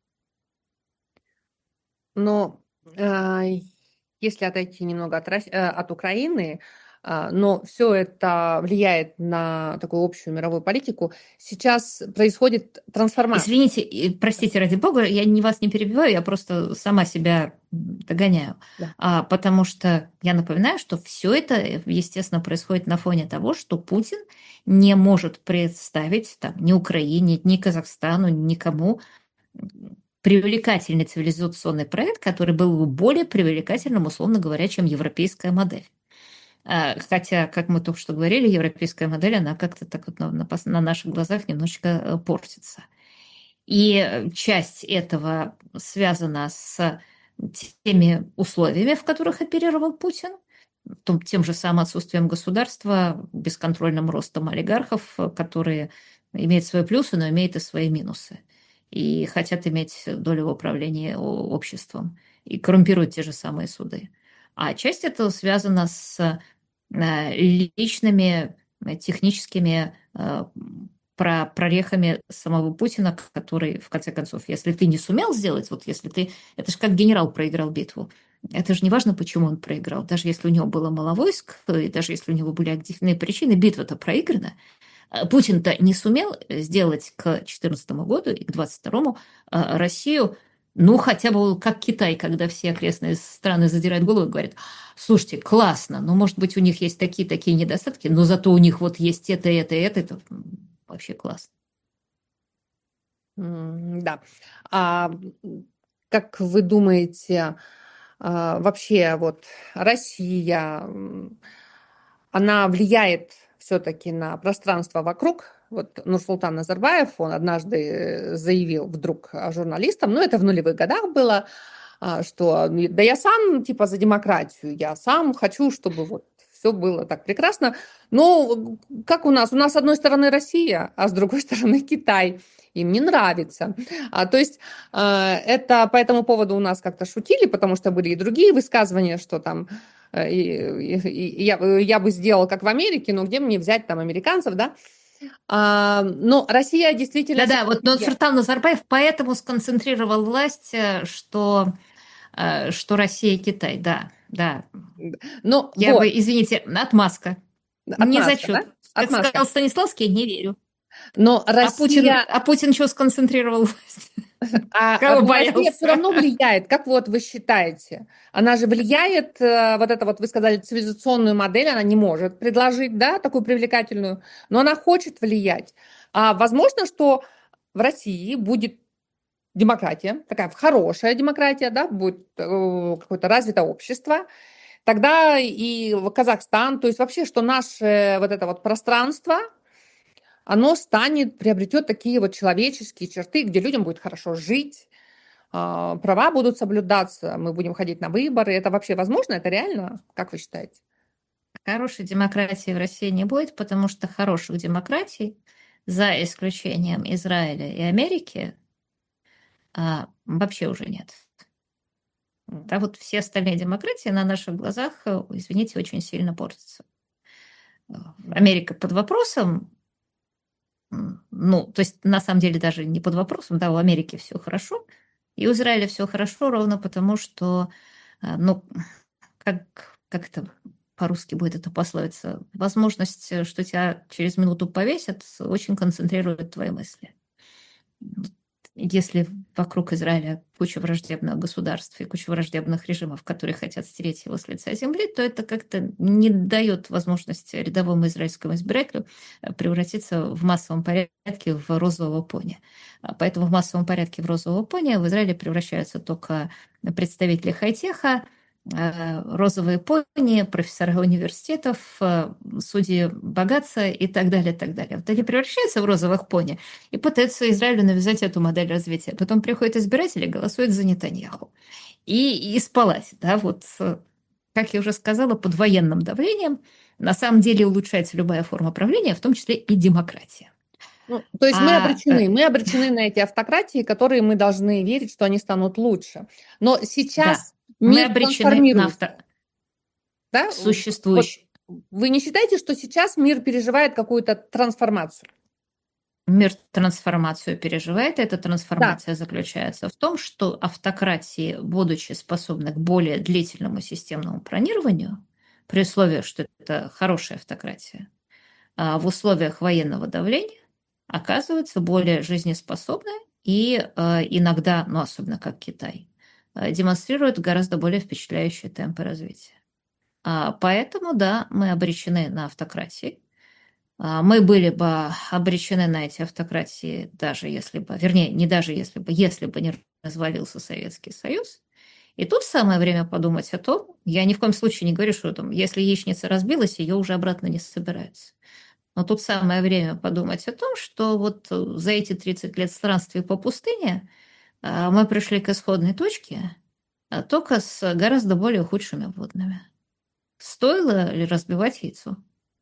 Но а, если отойти немного от, Рос- э, от Украины, а, но все это влияет на такую общую мировую политику, сейчас происходит трансформация. Извините, и простите, ради бога, я не вас не перебиваю, я просто сама себя м, догоняю. Да. А, потому что я напоминаю, что все это, э, естественно, происходит на фоне того, что Путин не может представить там, ни Украине, ни Казахстану, никому привлекательный цивилизационный проект, который был бы более привлекательным, условно говоря, чем европейская модель. Хотя, как мы только что говорили, европейская модель, она как-то так вот на, на, на наших глазах немножечко портится. И часть этого связана с теми условиями, в которых оперировал Путин, тем же самым отсутствием государства, бесконтрольным ростом олигархов, которые имеют свои плюсы, но имеют и свои минусы. И хотят иметь долю в управлении обществом. И коррумпируют те же самые суды. А часть этого связана с личными техническими про прорехами самого Путина, который, в конце концов, если ты не сумел сделать, вот если ты... Это же как генерал проиграл битву. Это же не важно, почему он проиграл. Даже если у него было мало войск, и даже если у него были объективные причины, битва-то проиграна. Путин-то не сумел сделать к две тысячи четырнадцатому году и к двадцать второму Россию, ну, хотя бы как Китай, когда все окрестные страны задирают голову и говорят: слушайте, классно, но, может быть, у них есть такие-такие недостатки, но зато у них вот есть это, это, это, это вообще классно. Да. А как вы думаете, вообще вот Россия, она влияет все-таки на пространство вокруг? Вот Нурсултан Назарбаев, он однажды заявил вдруг журналистам, ну это в нулевых годах было, что да я сам типа за демократию, я сам хочу, чтобы вот все было так прекрасно. Но как у нас? У нас с одной стороны Россия, а с другой стороны Китай. Им не нравится. А, то есть а, это по этому поводу у нас как-то шутили, потому что были и другие высказывания, что там и, и, и я, я бы сделал как в Америке, но где мне взять там американцев, да? А, но Россия действительно... Да-да, вот Нурсултан Назарбаев поэтому сконцентрировал власть, что, что Россия и Китай, да, да. Но я вот. бы, извините, отмазка. Отмазка, не зачет. Да? Как Отмазка. сказал Станиславский, не верю. Но Россия... А Путин, а Путин что сконцентрировал власть? А, Кого а Россия боялся? все равно влияет. Как вот вы считаете? Она же влияет, вот это вот, вы сказали, цивилизационную модель, она не может предложить, да, такую привлекательную, но она хочет влиять. А возможно, что в России будет демократия, такая хорошая демократия, да, будет э, какое-то развитое общество, тогда и Казахстан, то есть вообще, что наше вот это вот пространство, оно станет, приобретет такие вот человеческие черты, где людям будет хорошо жить, права будут соблюдаться, мы будем ходить на выборы. Это вообще возможно? Это реально? Как вы считаете? Хорошей демократии в России не будет, потому что хороших демократий, за исключением Израиля и Америки, вообще уже нет. А вот все остальные демократии на наших глазах, извините, очень сильно портятся. Америка под вопросом, ну, то есть на самом деле даже не под вопросом, да, у Америки все хорошо, и у Израиля все хорошо ровно потому, что, ну, как, как это по-русски будет эта пословица, возможность, что тебя через минуту повесят, очень концентрирует твои мысли. Если вокруг Израиля куча враждебных государств и куча враждебных режимов, которые хотят стереть его с лица земли, то это как-то не дает возможности рядовому израильскому избирателю превратиться в массовом порядке в розового пони. Поэтому в массовом порядке в розового пони в Израиле превращаются только представители хай-теха, розовые пони, профессора университетов, судьи богатства и так далее, так далее. Вот они превращаются в розовых пони и пытаются Израилю навязать эту модель развития. Потом приходят избиратели, голосуют за Нетаньяху. И, и спалась, да, вот, как я уже сказала, под военным давлением на самом деле улучшается любая форма правления, в том числе и демократия. Ну, то есть а, мы обречены, мы обречены на эти автократии, которые мы должны верить, что они станут лучше. Но сейчас... Да. Мы обречены на авто... да? существующий. Вот вы не считаете, что сейчас мир переживает какую-то трансформацию? Мир трансформацию переживает. Эта трансформация да. заключается в том, что автократии, будучи способны к более длительному системному планированию, при условии, что это хорошая автократия, в условиях военного давления оказываются более жизнеспособны и иногда, ну особенно как Китай, демонстрируют гораздо более впечатляющие темпы развития. Поэтому, да, мы обречены на автократии. Мы были бы обречены на эти автократии, даже если бы, вернее, не даже если бы, если бы не развалился Советский Союз. И тут самое время подумать о том, я ни в коем случае не говорю, что там, если яичница разбилась, ее уже обратно не собирается. Но тут самое время подумать о том, что вот за эти тридцать лет странствий по пустыне а, мы пришли к исходной точке, а, только с гораздо более худшими вводными. Стоило ли разбивать яйцо?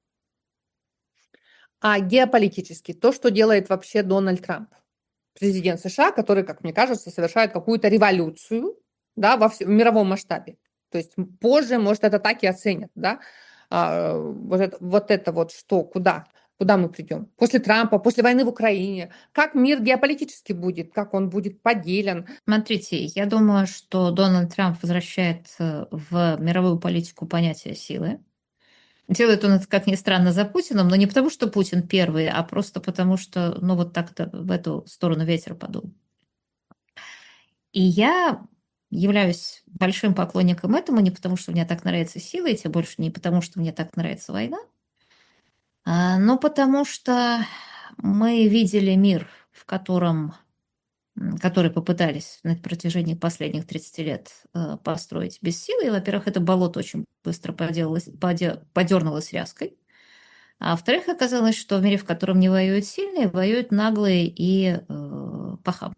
А геополитически, то, что делает вообще Дональд Трамп, президент США, который, как мне кажется, совершает какую-то революцию, да, во вс- в мировом масштабе. То есть м, позже, может, это так и оценят, да. А, вот, это, вот это вот что, куда, куда мы придем? После Трампа, после войны в Украине, как мир геополитически будет, как он будет поделен. Смотрите, я думаю, что Дональд Трамп возвращает э, в мировую политику понятие силы. Делает он это, как ни странно, за Путиным, но не потому, что Путин первый, а просто потому, что, ну, вот так-то в эту сторону ветер подул. И я являюсь большим поклонником этому не потому, что мне так нравится сила, и тем больше не потому, что мне так нравится война, а, но потому что мы видели мир, в котором, м, который попытались на протяжении последних тридцати лет э, построить без силы. И, во-первых, это болото очень быстро поделалось, поде- подернулось ряской. А во-вторых, оказалось, что в мире, в котором не воюют сильные, воюют наглые и э, похабные.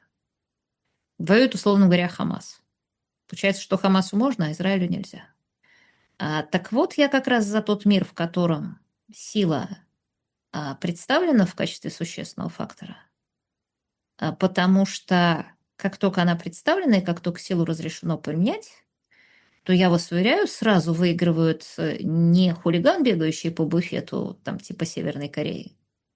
Воюет, условно говоря, Хамас. Получается, что Хамасу можно, а Израилю нельзя. А, так вот, я как раз за тот мир, в котором сила а, представлена в качестве существенного фактора, а, потому что как только она представлена и как только силу разрешено применять, то я вас уверяю, сразу выигрывают э, не хулиган, бегающий по буфету, там типа Северной Кореи,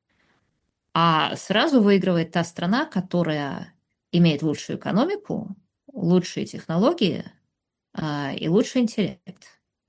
а сразу выигрывает та страна, которая имеет лучшую экономику, лучшие технологии а, и лучший интеллект.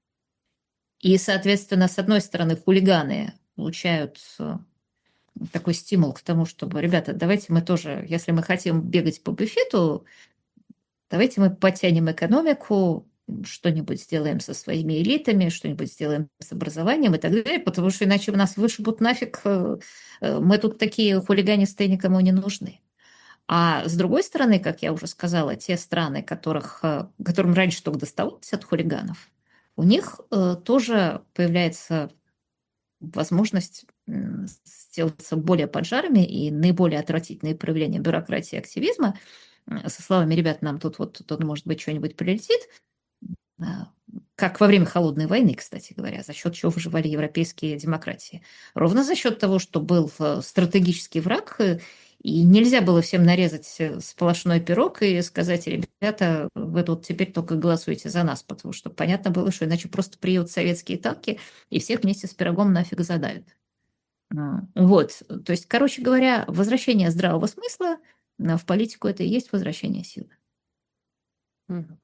И, соответственно, с одной стороны, хулиганы получают э, такой стимул к тому, чтобы, ребята, давайте мы тоже, если мы хотим бегать по буфету, давайте мы подтянем экономику, что-нибудь сделаем со своими элитами, что-нибудь сделаем с образованием и так далее, потому что иначе нас вышибут нафиг, э, э, мы тут такие хулиганистые никому не нужны. А с другой стороны, как я уже сказала, те страны, которых, э, которым раньше только доставалось от хулиганов, у них э, тоже появляется возможность м, сделаться более поджарами, и наиболее отвратительные проявления бюрократии и активизма м, со словами «ребят, нам тут вот тут, может быть, что-нибудь прилетит», а, как во время Холодной войны, кстати говоря, за счет чего выживали европейские демократии. Ровно за счет того, что был э, стратегический враг, э, и нельзя было всем нарезать э, сплошной пирог и сказать, ребята, вы тут теперь только голосуйте за нас, потому что понятно было, что иначе просто приедут советские танки и всех вместе с пирогом нафиг задавят. А, Вот, то есть, короче говоря, возвращение здравого смысла а, в политику – это и есть возвращение силы. Мгм.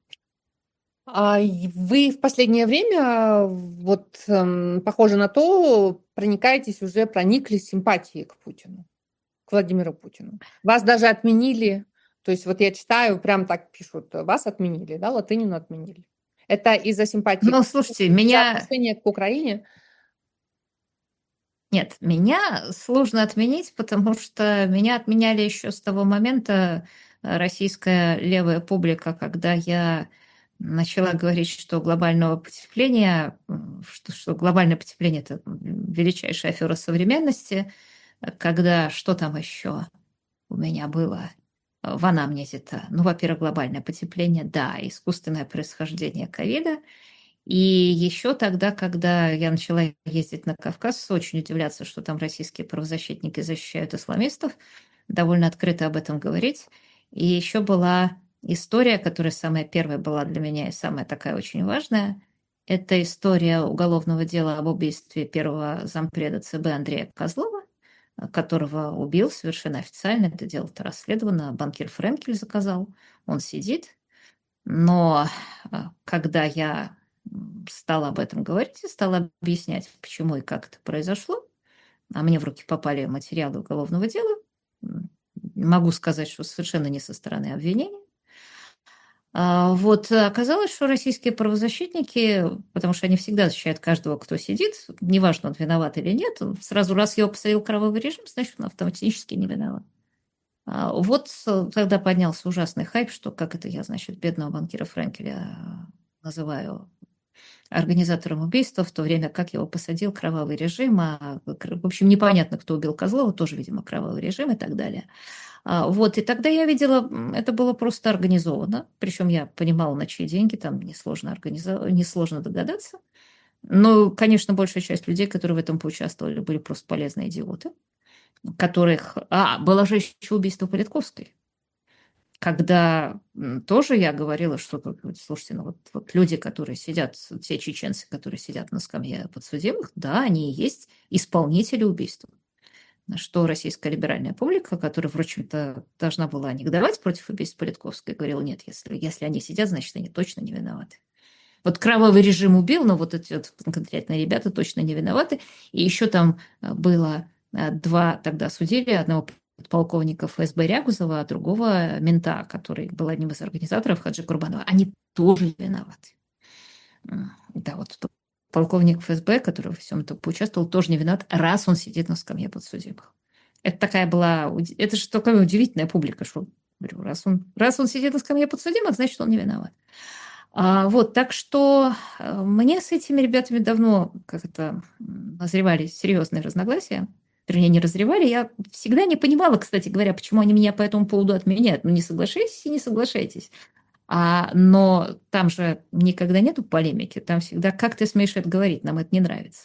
А и вы в последнее время, вот, эм, похоже на то, проникаетесь уже, прониклись симпатией к Путину, к Владимиру Путину. Вас даже отменили. То есть вот я читаю, прям так пишут: вас отменили, да, Латынину отменили. Это из-за симпатии к Ну, слушайте, Путину, из-за меня отношения к Украине? Нет, меня сложно отменить, потому что меня отменяли еще с того момента э, российская левая публика, когда я начала говорить, что глобального потепления, м, что, что глобальное потепление – это величайшая афера современности, э, когда что там еще у меня было э, в анамнезе-то? Ну, во-первых, глобальное потепление, да, искусственное происхождение ковида, и еще тогда, когда я начала ездить на Кавказ, очень удивляться, что там российские правозащитники защищают исламистов, довольно открыто об этом говорить. И еще была история, которая самая первая была для меня и самая такая очень важная. Это история уголовного дела об убийстве первого зампреда ЦБ Андрея Козлова, которого убил совершенно официально. Это дело-то расследовано. Банкир Френкель заказал. Он сидит. Но а, когда я м, стала об этом говорить и стала объяснять, почему и как это произошло, а мне в руки попали материалы уголовного дела, м, могу сказать, что совершенно не со стороны обвинения. А, Вот э, оказалось, что российские правозащитники, потому что они всегда защищают каждого, кто сидит, неважно, он виноват или нет, он сразу раз его посадил кровавый режим, значит, он автоматически не виноват. Вот тогда поднялся ужасный хайп, что как это я, значит, бедного банкира Френкеля называю организатором убийства, в то время как его посадил кровавый режим. А, в общем, непонятно, кто убил Козлова, тоже, видимо, кровавый режим и так далее. Вот, и тогда я видела, это было просто организовано, причем я понимала, на чьи деньги, там несложно, организов... несложно догадаться. Но, конечно, большая часть людей, которые в этом поучаствовали, были просто полезные идиоты, которых... А, было же еще убийство Политковской, когда тоже я говорила, что, слушайте, ну вот, вот люди, которые сидят, те чеченцы, которые сидят на скамье подсудимых, да, они и есть исполнители убийства. На что российская либеральная публика, которая, впрочем-то, должна была негодовать против убийств Политковской, говорила, нет, если, если они сидят, значит, они точно не виноваты. Вот кровавый режим убил, но вот эти вот конкретные ребята точно не виноваты. И еще там было два, тогда судили, одного полковника эф эс бэ Рягузова, а другого мента, который был одним из организаторов, Хаджи Курбанова. Они тоже виноваты. Да, вот полковник эф эс бэ, который во всем этом поучаствовал, тоже не виноват, раз он сидит на скамье подсудимых. Это такая была... Это же такая удивительная публика, что говорю, раз он, раз он сидит на скамье подсудимых, значит, он не виноват. А, вот, так что мне с этими ребятами давно как-то назревали серьезные разногласия. Вернее, не разревали. Я всегда не понимала, кстати говоря, почему они меня по этому поводу отменяют. Ну, не соглашайтесь и не соглашайтесь. А, но там же никогда нету полемики. Там всегда, как ты смеешь это говорить, нам это не нравится.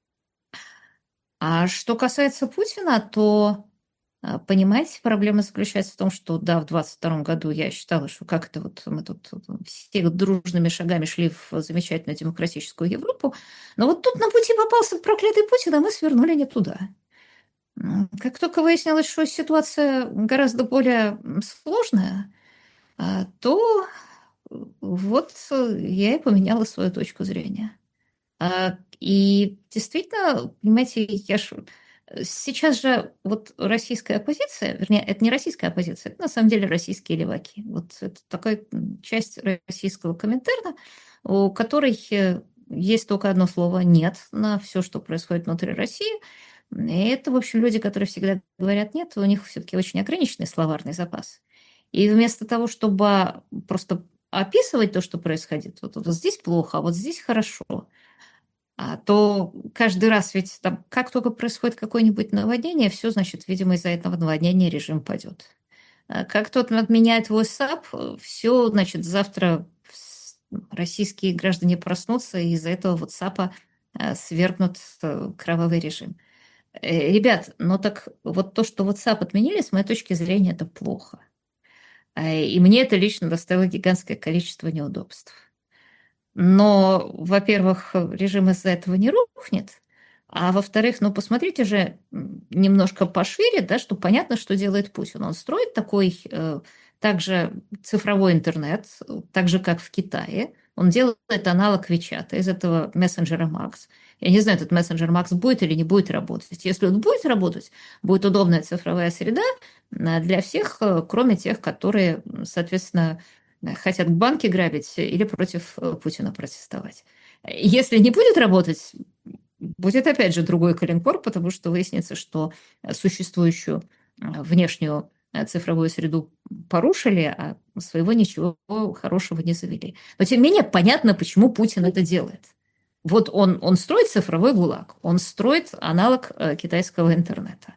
А что касается Путина, то, понимаете, проблема заключается в том, что, да, в двадцать втором году я считала, что как это вот мы тут все дружными шагами шли в замечательную демократическую Европу, но вот тут на пути попался проклятый Путин, а мы свернули не туда. Как только выяснилось, что ситуация гораздо более сложная, то вот я и поменяла свою точку зрения. И действительно, понимаете, я ж... сейчас же вот российская оппозиция, вернее, это не российская оппозиция, это на самом деле российские леваки. Вот это такая часть российского Коминтерна, у которой есть только одно слово «нет» на все, что происходит внутри России. И это, в общем, люди, которые всегда говорят «нет», у них все-таки очень ограниченный словарный запас. И вместо того, чтобы просто описывать то, что происходит, вот, вот здесь плохо, а вот здесь хорошо, а то каждый раз ведь там, как только происходит какое-нибудь наводнение, все, значит, видимо, из-за этого наводнения режим падет. Как кто-то отменяет WhatsApp, все, значит, завтра российские граждане проснутся, и из-за этого WhatsApp свергнут кровавый режим. Ребят, ну так вот то, что WhatsApp отменили, с моей точки зрения, это плохо. И мне это лично доставило гигантское количество неудобств. Но, во-первых, режим из-за этого не рухнет, а во-вторых, ну, посмотрите же немножко пошире, да, что понятно, что делает Путин. Он строит такой э, также цифровой интернет, так же, как в Китае. Он делает аналог Вичата, из этого мессенджера Макс. Я не знаю, этот мессенджер Макс будет или не будет работать. Если он будет работать, будет удобная цифровая среда для всех, кроме тех, которые, соответственно, хотят банки грабить или против Путина протестовать. Если не будет работать, будет опять же другой коленкор, потому что выяснится, что существующую внешнюю цифровую среду порушили, а своего ничего хорошего не завели. Но тем не менее понятно, почему Путин это делает. Вот он, он строит цифровой ГУЛАГ, он строит аналог китайского интернета.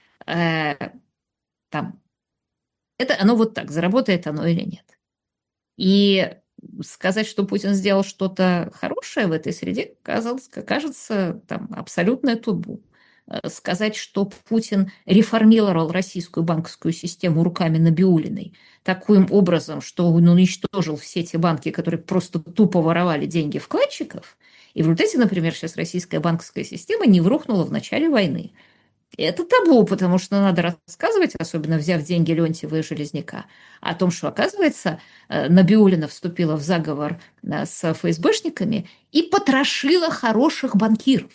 Там. Это оно вот так, заработает оно или нет. И сказать, что Путин сделал что-то хорошее в этой среде, казалось, кажется, там, абсолютное табу. Сказать, что Путин реформировал российскую банковскую систему руками Набиуллиной таким образом, что он уничтожил все те банки, которые просто тупо воровали деньги вкладчиков, и в результате, например, сейчас российская банковская система не врухнула в начале войны. Это табу, потому что надо рассказывать, особенно взяв деньги Леонтьева и Железняка, о том, что, оказывается, Набиуллина вступила в заговор с эф эс бэшниками и потрошила хороших банкиров.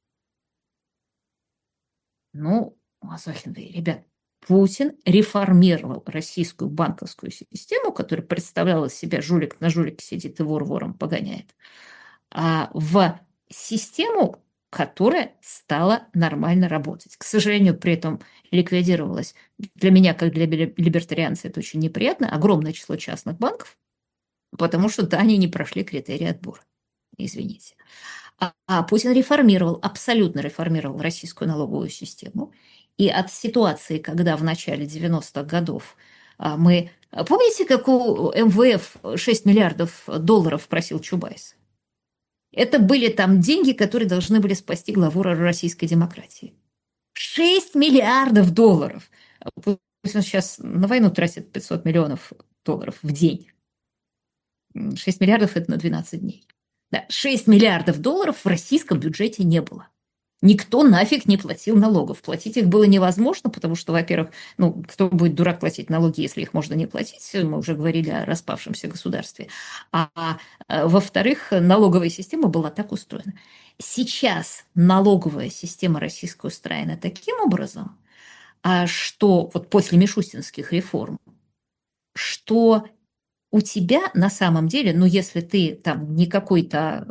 Ну, Азохин, ребят, Путин реформировал российскую банковскую систему, которая представляла из себя жулик на жулике сидит и вор вором погоняет, в систему, которая стала нормально работать. К сожалению, при этом ликвидировалось, для меня, как для либертарианца, это очень неприятно, огромное число частных банков, потому что да, они не прошли критерии отбора. Извините. А, а Путин реформировал, абсолютно реформировал российскую налоговую систему. И от ситуации, когда в начале девяностых годов а, мы... Помните, как у эм вэ эф шесть миллиардов долларов просил Чубайс? Это были там деньги, которые должны были спасти главу российской демократии. шесть миллиардов долларов! Пусть он сейчас на войну тратит пятьсот миллионов долларов в день. шесть миллиардов – это на двенадцать дней. Да, шесть миллиардов долларов в российском бюджете не было. Никто нафиг не платил налогов. Платить их было невозможно, потому что, во-первых, ну, кто будет дурак платить налоги, если их можно не платить? Мы уже говорили о распавшемся государстве. А, а во-вторых, налоговая система была так устроена. Сейчас налоговая система российская устроена таким образом, что вот после мишустинских реформ, что у тебя на самом деле, ну, если ты там не какой-то...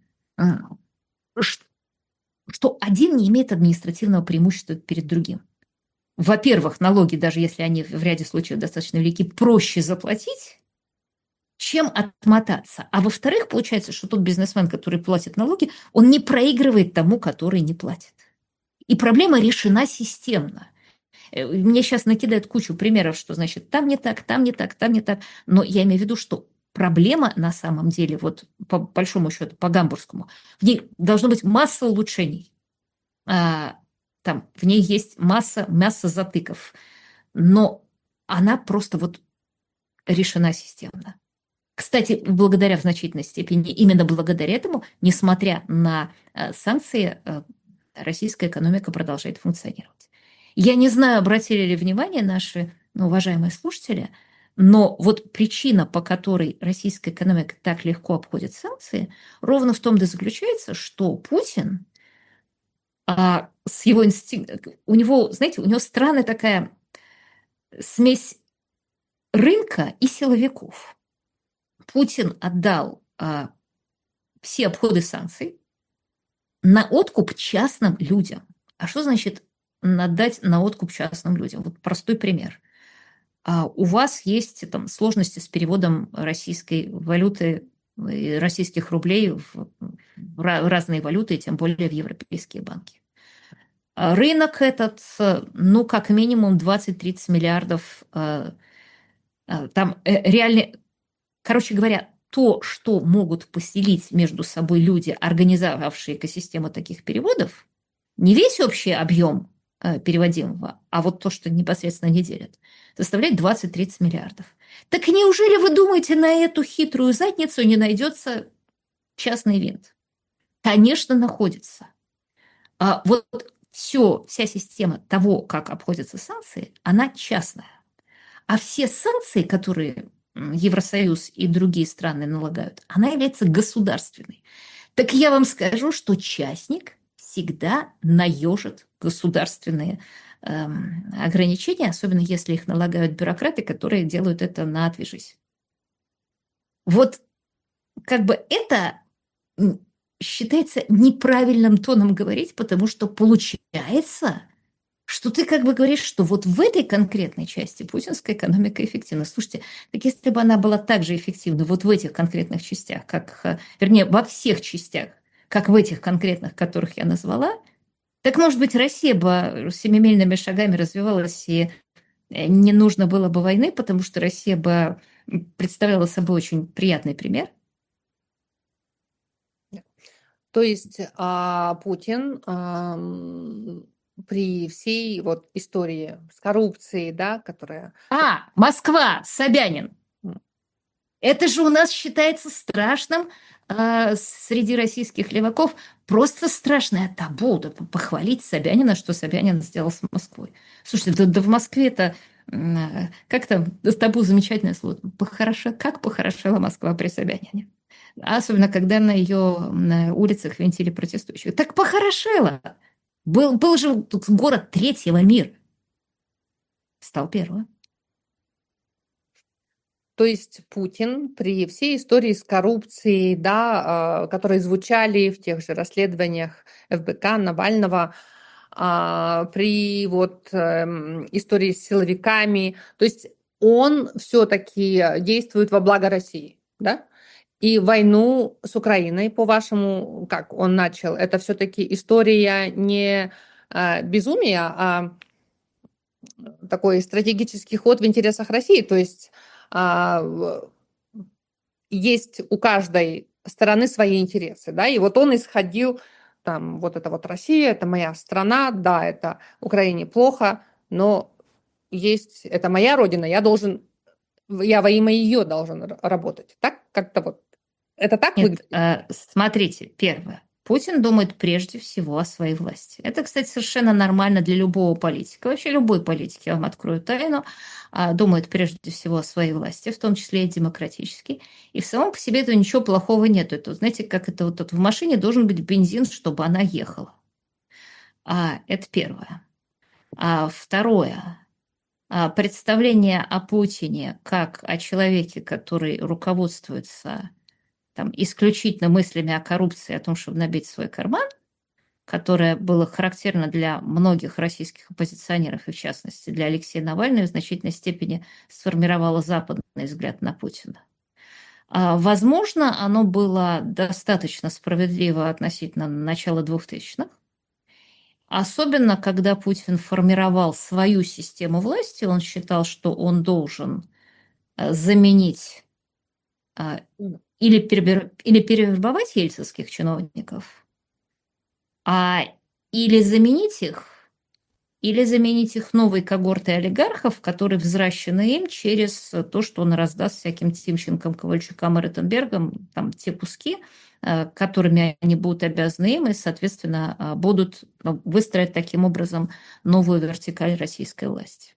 что один не имеет административного преимущества перед другим. Во-первых, налоги, даже если они в ряде случаев достаточно велики, проще заплатить, чем отмотаться. А во-вторых, получается, что тот бизнесмен, который платит налоги, он не проигрывает тому, который не платит. И проблема решена системно. Мне сейчас накидают кучу примеров, что, значит, там не так, там не так, там не так. Но я имею в виду, что проблема на самом деле, вот по большому счету, по гамбургскому, в ней должна быть масса улучшений. А, там в ней есть масса, масса затыков. Но она просто вот решена системно. Кстати, благодаря в значительной степени, именно благодаря этому, несмотря на санкции, российская экономика продолжает функционировать. Я не знаю, обратили ли внимание наши, ну, уважаемые слушатели, но вот причина, по которой российская экономика так легко обходит санкции, ровно в том и заключается, что Путин а, с его инстинктом, у него, знаете, у него странная такая смесь рынка и силовиков. Путин отдал а, все обходы санкций на откуп частным людям. А что значит отдать на откуп частным людям? Вот простой пример. А у вас есть там сложности с переводом российской валюты, российских рублей в разные валюты, тем более в европейские банки. Рынок этот, ну, как минимум двадцать-тридцать миллиардов. Там реально, короче говоря, то, что могут поселить между собой люди, организовавшие экосистему таких переводов, не весь общий объем переводимого, а вот то, что непосредственно не делят, составляет двадцать-тридцать миллиардов. Так неужели вы думаете, на эту хитрую задницу не найдется частный винт? Конечно, находится. А вот все, вся система того, как обходятся санкции, она частная. А все санкции, которые Евросоюз и другие страны налагают, она является государственной. Так я вам скажу, что частник всегда наежит государственные э, ограничения, особенно если их налагают бюрократы, которые делают это на отвяжись. Вот как бы это считается неправильным тоном говорить, потому что получается, что ты как бы говоришь, что вот в этой конкретной части путинская экономика эффективна. Слушайте, так если бы она была так же эффективна вот в этих конкретных частях, как, вернее, во всех частях, как в этих конкретных, которых я назвала, так, может быть, Россия бы семимильными шагами развивалась, и не нужно было бы войны, потому что Россия бы представляла собой очень приятный пример. То есть а, Путин а, при всей вот истории с коррупцией, да, которая... А, Москва, Собянин. Это же у нас считается страшным э, среди российских леваков, просто страшное табу, да, похвалить Собянина, что Собянин сделал с Москвой. Слушайте, да, да в Москве-то, э, как там, табу замечательное слово, похорошо, как похорошела Москва при Собянине. Особенно, когда на ее на улицах винтили протестующих. Так похорошела. Был, был же тут город третьего мира. Стал первым. то есть Путин при всей истории с коррупцией, да, а, которые звучали в тех же расследованиях эф бэ ка, Навального, а, при вот эм, истории с силовиками, то есть он все-таки действует во благо России, да? И войну с Украиной, по-вашему, как он начал, это все-таки история не а, безумия, а такой стратегический ход в интересах России. То есть а, в- есть у каждой стороны свои интересы, да, и вот он исходил, там, вот это вот Россия, это моя страна, да, это Украине плохо, но есть, это моя родина, я должен, я во имя ее должен р- работать. Так как-то вот, это так Нет, выглядит? э, смотрите, первое. Путин думает прежде всего о своей власти. Это, кстати, совершенно нормально для любого политика. Вообще любой политик, я вам открою тайну, а, думает прежде всего о своей власти, в том числе и демократически. И в самом по себе этого ничего плохого нет. Это, знаете, как это вот тут в машине должен быть бензин, чтобы она ехала. А, это первое. А второе. А, представление о Путине как о человеке, который руководствуется там, исключительно мыслями о коррупции, о том, чтобы набить свой карман, которое было характерно для многих российских оппозиционеров, и в частности для Алексея Навального, в значительной степени сформировало западный взгляд на Путина. А, Возможно, оно было достаточно справедливо относительно начала двухтысячных, особенно когда Путин формировал свою систему власти, он считал, что он должен э, заменить а, М. или, перебер- или перевербовать ельцинских чиновников, а или заменить их, или заменить их новой когортой олигархов, которые взращены им через то, что он раздаст всяким Тимченкам, Ковальчукам и Ротенбергам, там те куски, э, которыми они будут обязаны им, и, соответственно, э, будут ну, выстроить таким образом новую вертикаль российской власти.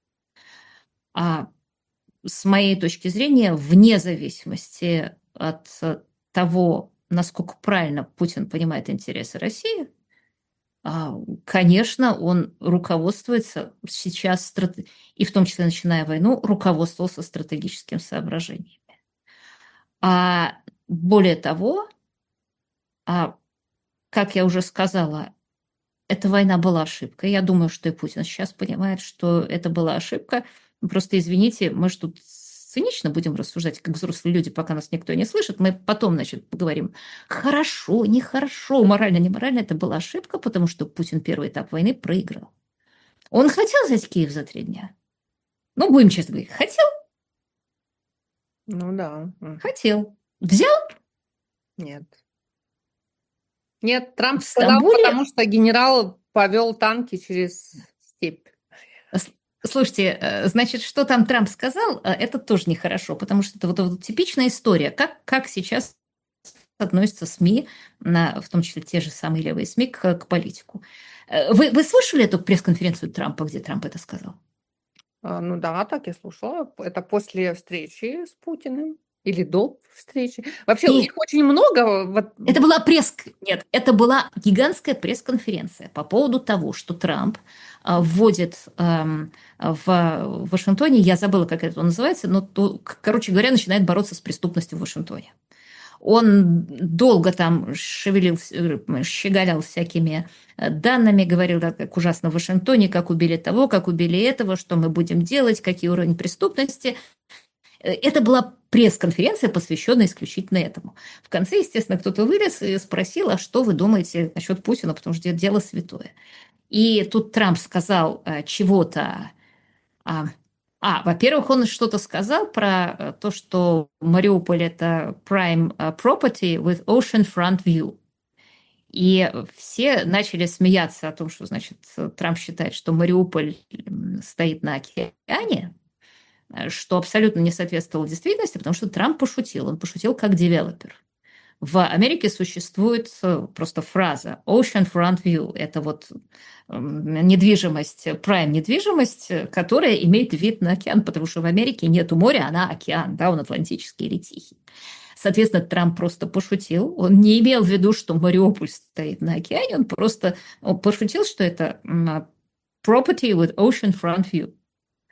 А с моей точки зрения, вне зависимости от э, того, насколько правильно Путин понимает интересы России, а, конечно, он руководствуется сейчас, страт- и в том числе начиная войну, руководствовался стратегическим соображением. А более того, а, как я уже сказала, эта война была ошибкой. Я думаю, что и Путин сейчас понимает, что это была ошибка. Просто извините, мы же тут цинично будем рассуждать, как взрослые люди, пока нас никто не слышит. Мы потом, значит, поговорим, хорошо, нехорошо, морально, не морально. Это была ошибка, потому что Путин первый этап войны проиграл. Он хотел взять Киев за три дня. Ну, будем честно говорить, хотел, Ну да, м, хотел. Взял нет. Нет, Трамп в сказал, Стамбуле. потому что генерал повел танки через степь. С- Слушайте, э, значит, что там Трамп сказал, э, это тоже нехорошо, потому что это вот, вот типичная история, как, как сейчас относятся СМИ, на, в том числе те же самые левые СМИ, к, к политику. Э, Вы, вы слышали эту пресс-конференцию Трампа, где Трамп это сказал? А, ну да, так я слушала. Это после встречи с Путиным или до встречи. Вообще, Не, их очень много. Вот, это была пресс... Нет, это была гигантская пресс-конференция по поводу того, что Трамп а, вводит эм, в Вашингтоне, я забыла, как это называется, но, то, короче говоря, начинает бороться с преступностью в Вашингтоне. Он долго там шевелил, э, щеголял всякими э, данными, говорил, да, как ужасно в Вашингтоне, как убили того, как убили этого, что мы будем делать, какие уровни преступности. Э, Это была пресс-конференция, посвященная исключительно этому. В конце, естественно, кто-то вылез и спросил, а что вы думаете насчет Путина, потому что это дело святое. И тут Трамп сказал э, чего-то. А, а, во-первых, он что-то сказал про э, то, что Мариуполь – это prime э, property with oceanfront view. И все начали смеяться о том, что, значит, Трамп считает, что Мариуполь м, стоит на океане, э, что абсолютно не соответствовало действительности, потому что Трамп пошутил. Он пошутил как девелопер. В Америке существует э, просто фраза oceanfront view. Это вот м, недвижимость, prime недвижимость, э, которая имеет вид на океан, потому что в Америке нету моря, она океан, да, он Атлантический или Тихий. Соответственно, Трамп просто пошутил. Он не имел в виду, что Мариуполь стоит на океане, он просто он пошутил, что это м, property with oceanfront view.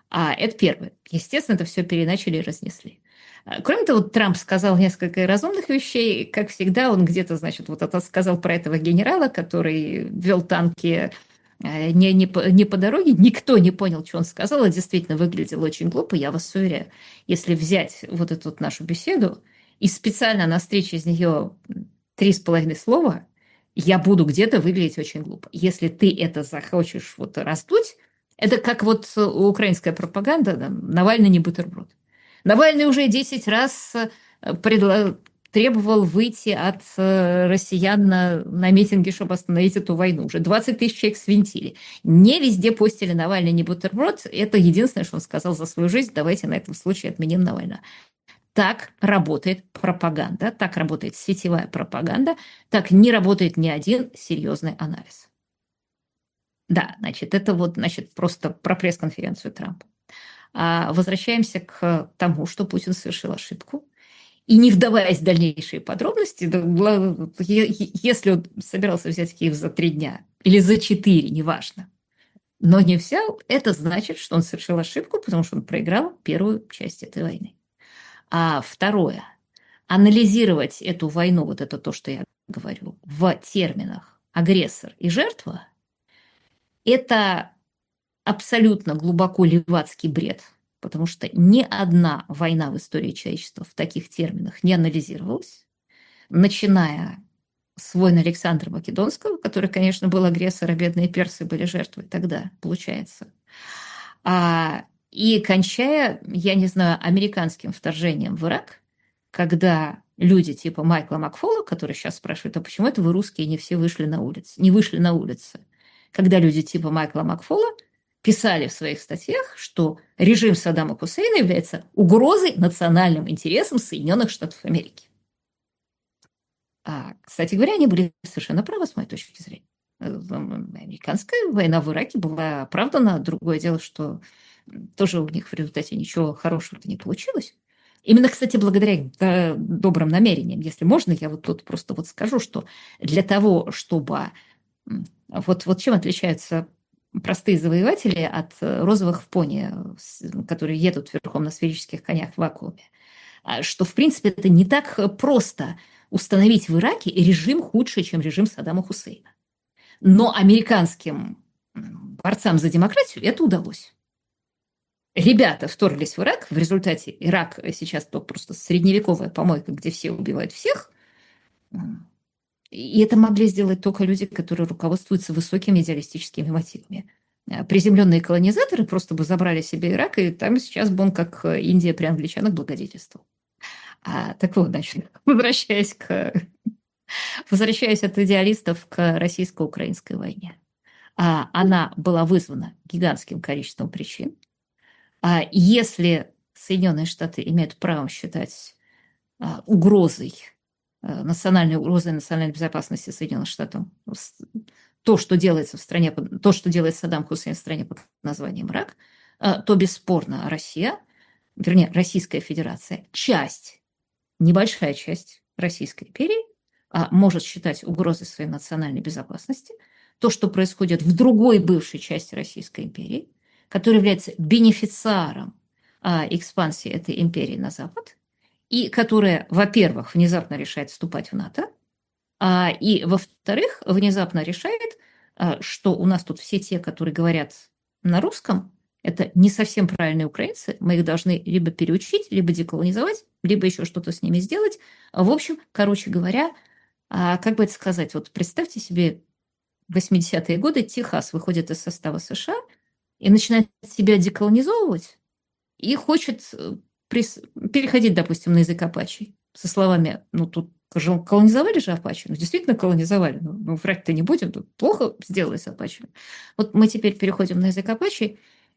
А это первое. Естественно, это все переначали и разнесли. Кроме того, Трамп сказал несколько разумных вещей. Как всегда, он где-то, значит, вот это сказал про этого генерала, который вел танки не, не, по, не по дороге. Никто не понял, что он сказал. Это действительно выглядело очень глупо, я вас уверяю. Если взять вот эту вот нашу беседу и специально настричь из нее три с половиной слова, я буду где-то выглядеть очень глупо. Если ты это захочешь вот раздуть, это как вот украинская пропаганда, да, Навальный не бутерброд. Навальный уже десять раз предла... требовал выйти от россиян на, на митинги, чтобы остановить эту войну. Уже двадцать тысяч человек свинтили. Не везде постили Навальный не бутерброд. Это единственное, что он сказал за свою жизнь. Давайте на этом случае отменим Навального. Так работает пропаганда, так работает сетевая пропаганда, так не работает ни один серьезный анализ. Да, значит, это вот, значит, просто про пресс-конференцию Трампа. А возвращаемся к тому, что Путин совершил ошибку. И не вдаваясь в дальнейшие подробности, если он собирался взять Киев за три дня или за четыре, неважно, но не взял, это значит, что он совершил ошибку, потому что он проиграл первую часть этой войны. А второе, анализировать эту войну, вот это то, что я говорю, в терминах агрессор и жертва, это абсолютно глубоко левацкий бред, потому что ни одна война в истории человечества в таких терминах не анализировалась, начиная с войн Александра Македонского, который, конечно, был агрессор, а бедные персы были жертвой тогда, получается, а, и кончая, я не знаю, американским вторжением в Ирак, когда люди типа Майкла Макфола, которые сейчас спрашивают, а почему это вы, русские, не все вышли на улицы, не вышли на улицы, когда люди типа Майкла Макфола писали в своих статьях, что режим Саддама Хусейна является угрозой национальным интересам Соединенных Штатов Америки. А, кстати говоря, они были совершенно правы, с моей точки зрения. Американская война в Ираке была оправдана. Другое дело, что тоже у них в результате ничего хорошего-то не получилось. Именно, кстати, благодаря их добрым намерениям. Если можно, я вот тут просто вот скажу, что для того, чтобы... Вот, вот чем отличаются простые завоеватели от розовых в пони, которые едут верхом на сферических конях в вакууме, что, в принципе, это не так просто установить в Ираке режим худший, чем режим Саддама Хусейна. Но американским борцам за демократию это удалось. Ребята вторглись в Ирак, в результате Ирак сейчас просто средневековая помойка, где все убивают всех. И это могли сделать только люди, которые руководствуются высокими идеалистическими мотивами. Приземленные колонизаторы просто бы забрали себе Ирак, и там сейчас бы он, как Индия при англичанах, благодетельствовал. А, так вот, значит, возвращаясь, к, возвращаясь от идеалистов к российско-украинской войне. А, она была вызвана гигантским количеством причин. А если Соединенные Штаты имеют право считать а, угрозой, а, национальной угрозой национальной безопасности Соединенных Штатов то, что делается в стране, то, что делает Саддам Хусейн в стране под названием Ирак, а, то бесспорно Россия, вернее, Российская Федерация, часть, небольшая часть Российской империи, а, может считать угрозой своей национальной безопасности то, что происходит в другой бывшей части Российской империи, который является бенефициаром а, экспансии этой империи на Запад, и которая, во-первых, внезапно решает вступать в НАТО, а, и, во-вторых, внезапно решает, а, что у нас тут все те, которые говорят на русском, это не совсем правильные украинцы, мы их должны либо переучить, либо деколонизовать, либо еще что-то с ними сделать. В общем, короче говоря, а, как бы это сказать, вот представьте себе восьмидесятые годы, Техас выходит из состава США, и начинает себя деколонизовывать, и хочет переходить, допустим, на язык апачей со словами, ну, тут колонизовали же апачи, ну, действительно колонизовали, ну, ну врать-то не будем, тут плохо сделали с апачами. Вот мы теперь переходим на язык апачей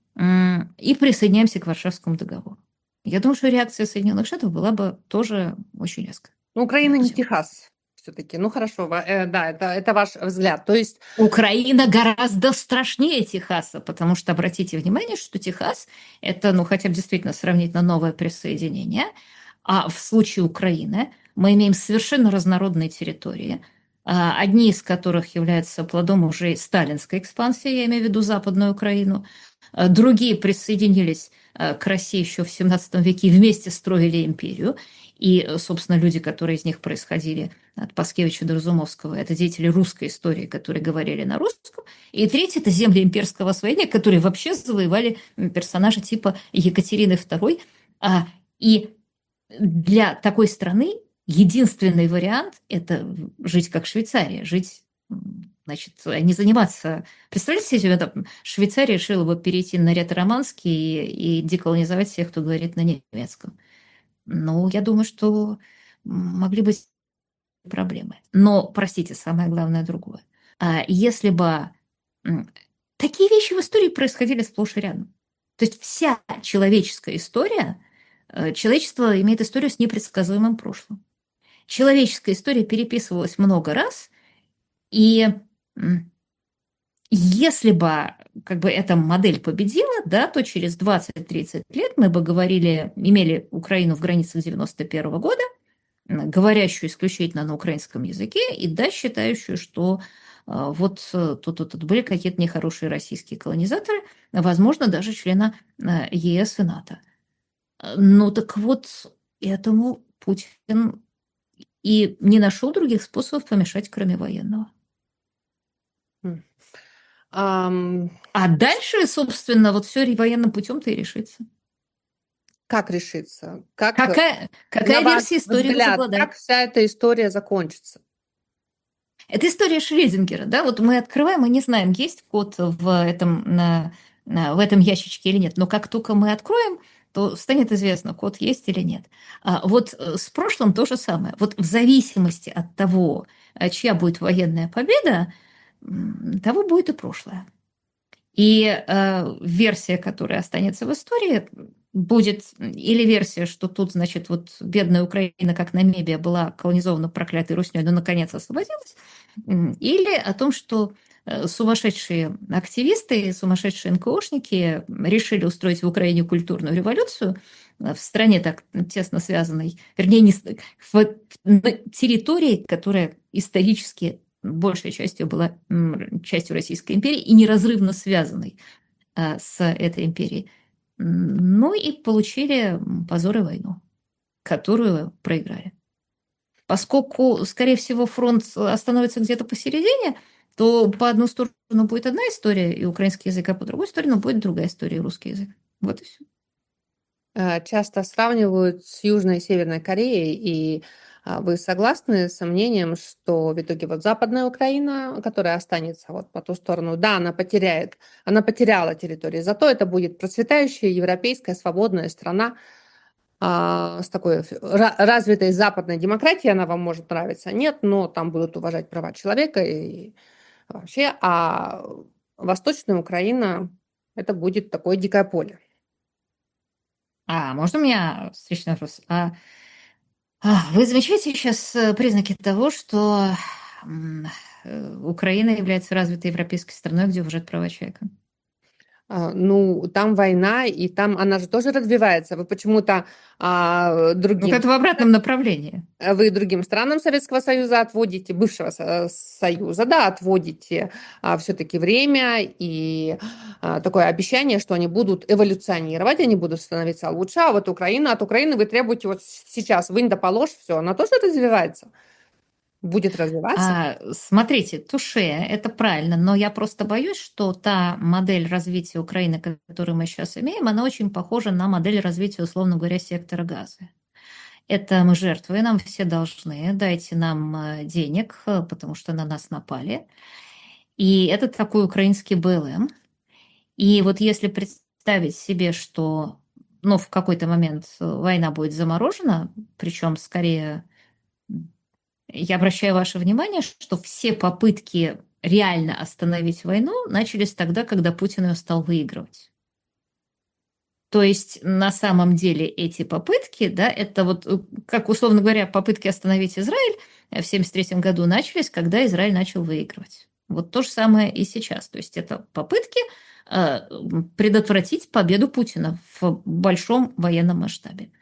и присоединяемся к Варшавскому договору. Я думаю, что реакция Соединенных Штатов была бы тоже очень резкая. Ну, Украина не Техас. Все-таки, ну хорошо, э, да, это, это ваш взгляд. То есть Украина гораздо страшнее Техаса, потому что обратите внимание, что Техас это, ну, хотя бы действительно сравнительно новое присоединение, а в случае Украины мы имеем совершенно разнородные территории, а, одни из которых являются плодом уже сталинской экспансии, я имею в виду Западную Украину. А, другие присоединились а, к России еще в семнадцатом веке и вместе строили империю. И, собственно, люди, которые из них происходили, от Паскевича до Разумовского, это деятели русской истории, которые говорили на русском. И третье – это земли имперского освоения, которые вообще завоевали персонажи типа Екатерины второй. А, и для такой страны единственный вариант – это жить как Швейцария, жить, значит, не заниматься… Представляете себе, там, Швейцария решила бы перейти на ретро-романский и, и деколонизовать всех, кто говорит на немецком. Ну, я думаю, что могли быть проблемы. Но, простите, самое главное другое. А если бы такие вещи в истории происходили сплошь и рядом. То есть вся человеческая история, человечество имеет историю с непредсказуемым прошлым. Человеческая история переписывалась много раз, и если бы как бы эта модель победила, да, то через двадцать-тридцать лет мы бы говорили, имели Украину в границах девяносто первого года, говорящую исключительно на украинском языке, и да, считающую, что вот тут, тут, тут были какие-то нехорошие российские колонизаторы, возможно, даже члена ЕС и НАТО. Ну так вот, этому Путин и не нашел других способов помешать, кроме военного. Um... А дальше, собственно, вот все военным путем-то и решится. Как решится? Как, какая какая версия истории взгляд, возобладает? Как вся эта история закончится? Это история Шрёдингера, да? Вот мы открываем и не знаем, есть код в этом, на, на, в этом ящичке или нет. Но как только мы откроем, то станет известно, код есть или нет. А вот с прошлым то же самое. Вот в зависимости от того, чья будет военная победа, того будет и прошлое. И э, версия, которая останется в истории, будет или версия, что тут, значит, вот бедная Украина, как Намибия, была колонизована проклятой Руснёй, но наконец освободилась, или о том, что сумасшедшие активисты, сумасшедшие эн ка ошники решили устроить в Украине культурную революцию в стране так тесно связанной, вернее, не, в территории, которая исторически большей частью была частью Российской империи и неразрывно связанной с этой империей. Ну и получили позор и войну, которую проиграли. Поскольку, скорее всего, фронт остановится где-то посередине, то по одну сторону будет одна история и украинский язык, а по другой сторону будет другая история и русский язык. Вот и все. Часто сравнивают с Южной и Северной Кореей, и вы согласны с мнением, что в итоге вот Западная Украина, которая останется вот по ту сторону, да, она потеряет, она потеряла территорию, зато это будет процветающая европейская свободная страна а, с такой развитой западной демократией, она вам может нравиться, нет, но там будут уважать права человека и вообще, а Восточная Украина это будет такое дикое поле. А, можно у меня встречный вопрос? А, вы замечаете сейчас признаки того, что Украина является развитой европейской страной, где уважают права человека? Ну, там война, и там она же тоже развивается. Вы почему-то а, другим... Ну, это в обратном направлении. Вы другим странам Советского Союза отводите, бывшего Союза, да, отводите а, все-таки время и а, такое обещание, что они будут эволюционировать, они будут становиться лучше, а вот Украина, от Украины вы требуете вот сейчас, вынь да положь, все, она тоже развивается. Будет развиваться? А, смотрите, туше, это правильно, но я просто боюсь, что та модель развития Украины, которую мы сейчас имеем, она очень похожа на модель развития, условно говоря, сектора Газы. Это мы жертвы, нам все должны, дайте нам денег, потому что на нас напали. И это такой украинский бэ эл эм. И вот если представить себе, что ну, в какой-то момент война будет заморожена, причем скорее... Я обращаю ваше внимание, что все попытки реально остановить войну начались тогда, когда Путин ее стал выигрывать. То есть на самом деле эти попытки, да, это вот, как условно говоря, попытки остановить Израиль в семьдесят третьем году начались, когда Израиль начал выигрывать. Вот то же самое и сейчас. То есть это попытки предотвратить победу Путина в большом военном масштабе.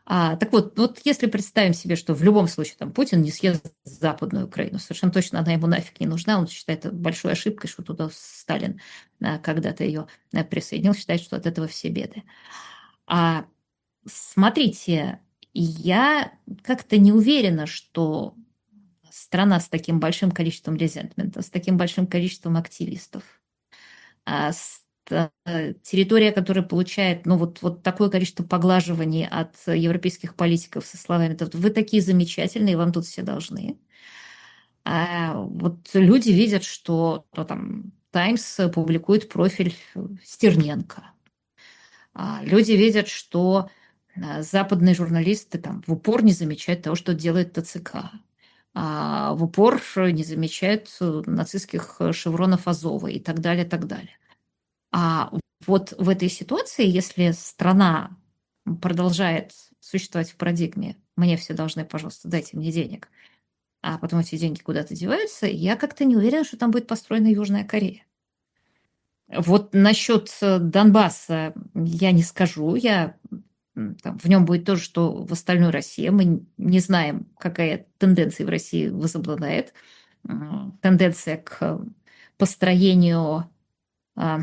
А, так вот, вот если представим себе, что в любом случае там Путин не съест Западную Украину, совершенно точно она ему нафиг не нужна, он считает это большой ошибкой, что туда Сталин а, когда-то ее а, присоединил, считает, что от этого все беды. А смотрите, я как-то не уверена, что страна с таким большим количеством резентмента, с таким большим количеством активистов, а, с- э, территория, которая получает ну, вот, вот такое количество поглаживаний от европейских политиков со словами «Да «вы такие замечательные, вам тут все должны». А вот люди видят, что ну, там «Таймс» публикует профиль Стерненко. А люди видят, что а, западные журналисты там в упор не замечают того, что делает ТЦК. А в упор не замечают э, нацистских э, шевронов Азова и так далее, так далее. А вот в этой ситуации, если страна продолжает существовать в парадигме «мне все должны, пожалуйста, дайте мне денег», а потом эти деньги куда-то деваются, я как-то не уверена, что там будет построена Южная Корея. Вот насчет э, Донбасса я не скажу. Я, м, там, в нем будет то же, что в остальной России. Мы не знаем, какая тенденция в России возобладает. М, Тенденция к построению а,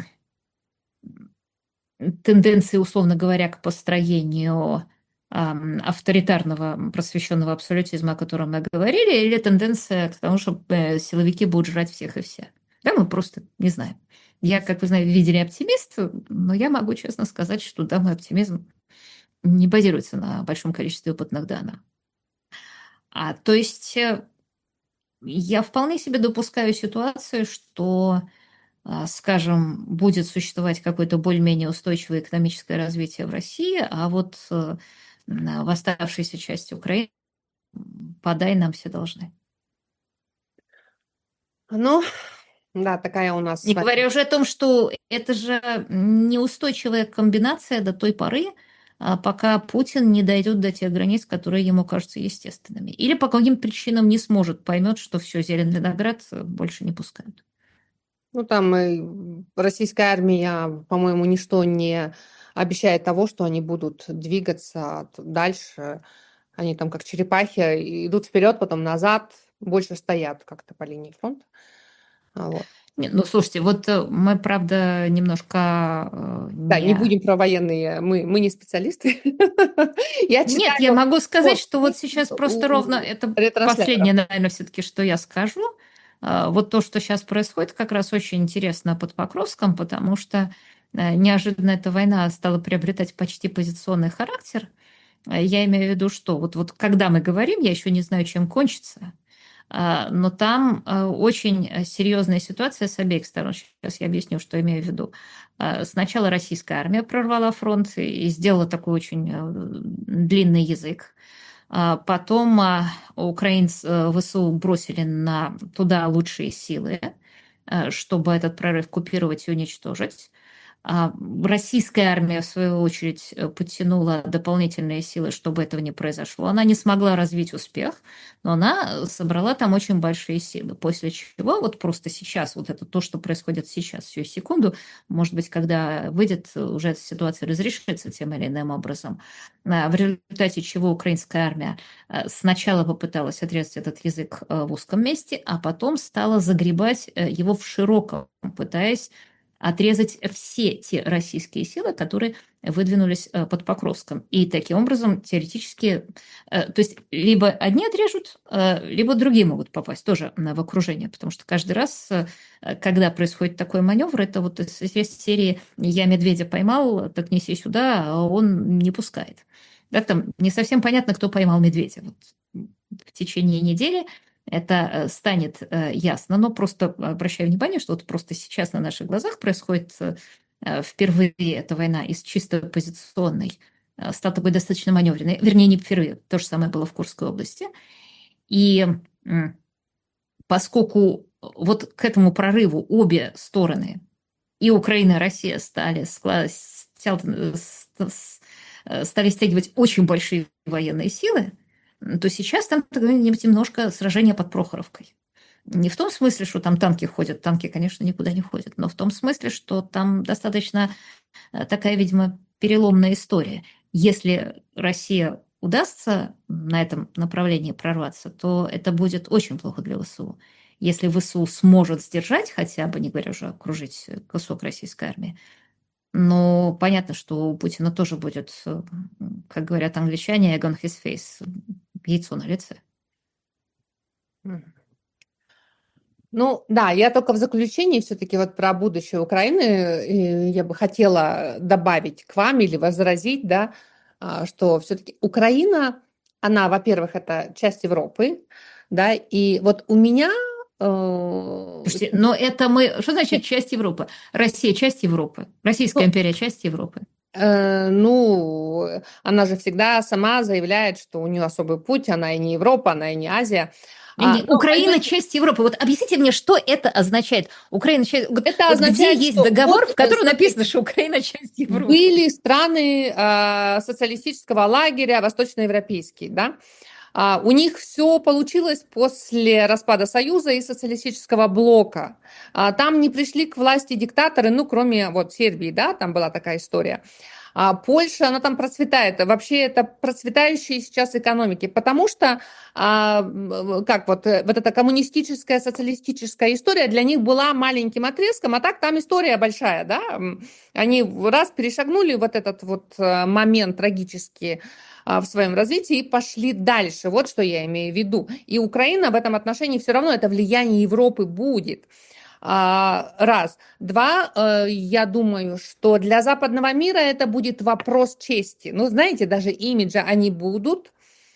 тенденции, условно говоря, к построению ам, авторитарного просвещенного абсолютизма, о котором мы говорили, или тенденция к тому, что э, силовики будут жрать всех и вся. Да, мы просто не знаем. Я, как вы знаете, видели оптимист, но я могу честно сказать, что да, мой оптимизм не базируется на большом количестве опытных данных. А, то есть э, я вполне себе допускаю ситуацию, что а, скажем, будет существовать какое-то более-менее устойчивое экономическое развитие в России, а вот э, в оставшейся части Украины подай нам все должны. Ну, да, такая у нас Не с вами. говоря уже о том, что это же неустойчивая комбинация до той поры, а, пока Путин не дойдет до тех границ, которые ему кажутся естественными. Или по каким причинам не сможет, поймет, что все, зеленый виноград э, больше не пускают. Ну, там и м, российская армия, по-моему, ничто не обещает того, что они будут двигаться т- дальше. Они там как черепахи идут вперед, потом назад, больше стоят как-то по линии фронта. А, вот. Не, ну, слушайте, вот э, мы, правда, немножко э, Да, не не. будем про военные, мы, мы не специалисты. Я Нет, я читаю могу сказать, вот что вот сейчас просто ровно у это ретрансляторов. последнее, наверное, все-таки, что я скажу. А, Вот то, что сейчас происходит, как раз очень интересно под Покровском, потому что э, неожиданно эта война стала приобретать почти позиционный характер. А Я имею в виду, что вот, вот когда мы говорим, я еще не знаю, чем кончится, а, но там а, очень э, серьезная ситуация с обеих сторон. Сейчас я объясню, что имею в виду. А, Сначала российская армия прорвала фронт и сделала такой очень э, длинный язык. А Потом а, украинцы э, ВСУ бросили на туда лучшие силы, э, чтобы этот прорыв купировать и уничтожить. А Российская армия, в свою очередь, э, подтянула дополнительные силы, чтобы этого не произошло. Она не смогла развить успех, но она собрала там очень большие силы. После чего вот просто сейчас, вот это то, что происходит сейчас, всю секунду, может быть, когда выйдет, уже эта ситуация разрешится тем или иным образом, а, в результате чего украинская армия э, сначала попыталась отрезать этот язык э, в узком месте, а потом стала загребать э, его в широком, пытаясь отрезать все те российские силы, которые выдвинулись э, под Покровском. И таким образом теоретически, э, то есть либо одни отрежут, э, либо другие могут попасть тоже в окружение, потому что каждый раз, э, когда происходит такой маневр, это вот из из серии «я медведя поймал, так неси сюда, а он не пускает». Да, там не совсем понятно, кто поймал медведя. Вот в течение недели это э, станет э, ясно, но просто обращаю внимание, что вот просто сейчас на наших глазах происходит э, впервые эта война из чисто позиционной, э, стала такой достаточно маневренной, вернее, не впервые, то же самое было в Курской области. И м, поскольку вот к этому прорыву обе стороны, и Украина, и Россия, стали, скла- стял- с- с- э, стали стягивать очень большие военные силы, м, то сейчас там такое немножко сражение под Прохоровкой. Не в том смысле, что там танки ходят, танки, конечно, никуда не ходят, но в том смысле, что там достаточно э, такая, видимо, переломная история. Если Россия удастся на этом направлении прорваться, то это будет очень плохо для ВСУ. Если ВСУ сможет сдержать хотя бы, не говоря уже окружить кусок российской армии, но понятно, что у Путина тоже будет, как говорят англичане, egg on his face, яйцо на лице. Ну да, я только в заключении все-таки вот про будущее Украины я бы хотела добавить к вам или возразить, да, что все-таки Украина, она, во-первых, это часть Европы, да, и вот у меня... Слушайте, но это мы... Что значит часть Европы? Россия часть Европы. Российская Ну, империя часть Европы. Э, ну, она же всегда сама заявляет, что у нее особый путь, она и не Европа, она и не Азия. Не, А, не, но Украина поймете, часть Европы. Вот объясните мне, что это означает? Украина часть... Вот, это вот где означает, есть что договор, вот, в э, котором написано, смотрите, что Украина часть Европы? были страны э, социалистического лагеря восточноевропейские, да, А, у них все получилось после распада Союза и социалистического блока. А, там не пришли к власти диктаторы, ну, кроме вот Сербии, да, там была такая история. А Польша, она там процветает. Вообще это процветающие сейчас экономики, потому что а, как вот, э, вот эта коммунистическая, социалистическая история для них была маленьким отрезком, а так там история большая, да. Они раз перешагнули вот этот вот э, момент трагический а, в своем развитии и пошли дальше. Вот что я имею в виду. И Украина в этом отношении все равно это влияние Европы будет. А, раз. Два, э, я думаю, что для западного мира это будет вопрос чести. Ну, знаете, даже имиджа они будут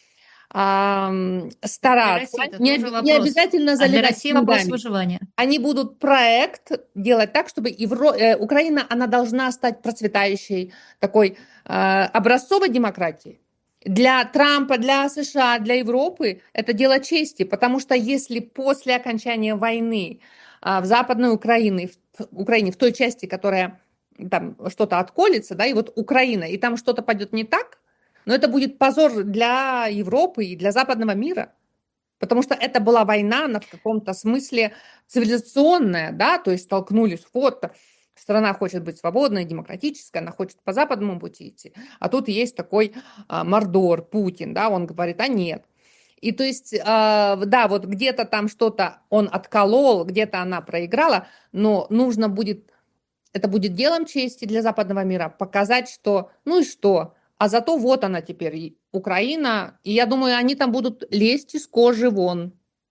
а, Для стараться, России это не, тоже оби- не вопрос. обязательно А для заливать России вопрос деньгами. выживания. Они будут проект делать так, чтобы Евро... э, Украина, она должна стать процветающей такой э, образцовой демократией. Для Трампа, для США, для Европы это дело чести, потому что если после окончания войны а, в Западной Украине, в Украине, в той части, которая там что-то отколется, да, и вот Украина, и там что-то пойдет не так, но это будет позор для Европы и для западного мира. Потому что это была война, она в каком-то смысле цивилизационная, да, то есть столкнулись, вот, страна хочет быть свободной, демократической, она хочет по западному пути идти, а тут есть такой а, мордор, Путин, да, он говорит, а нет. И то есть, а, да, вот где-то там что-то он отколол, где-то она проиграла, но нужно будет, это будет делом чести для западного мира показать, что, ну и что, а зато вот она теперь, Украина, и я думаю, они там будут лезть из кожи вон.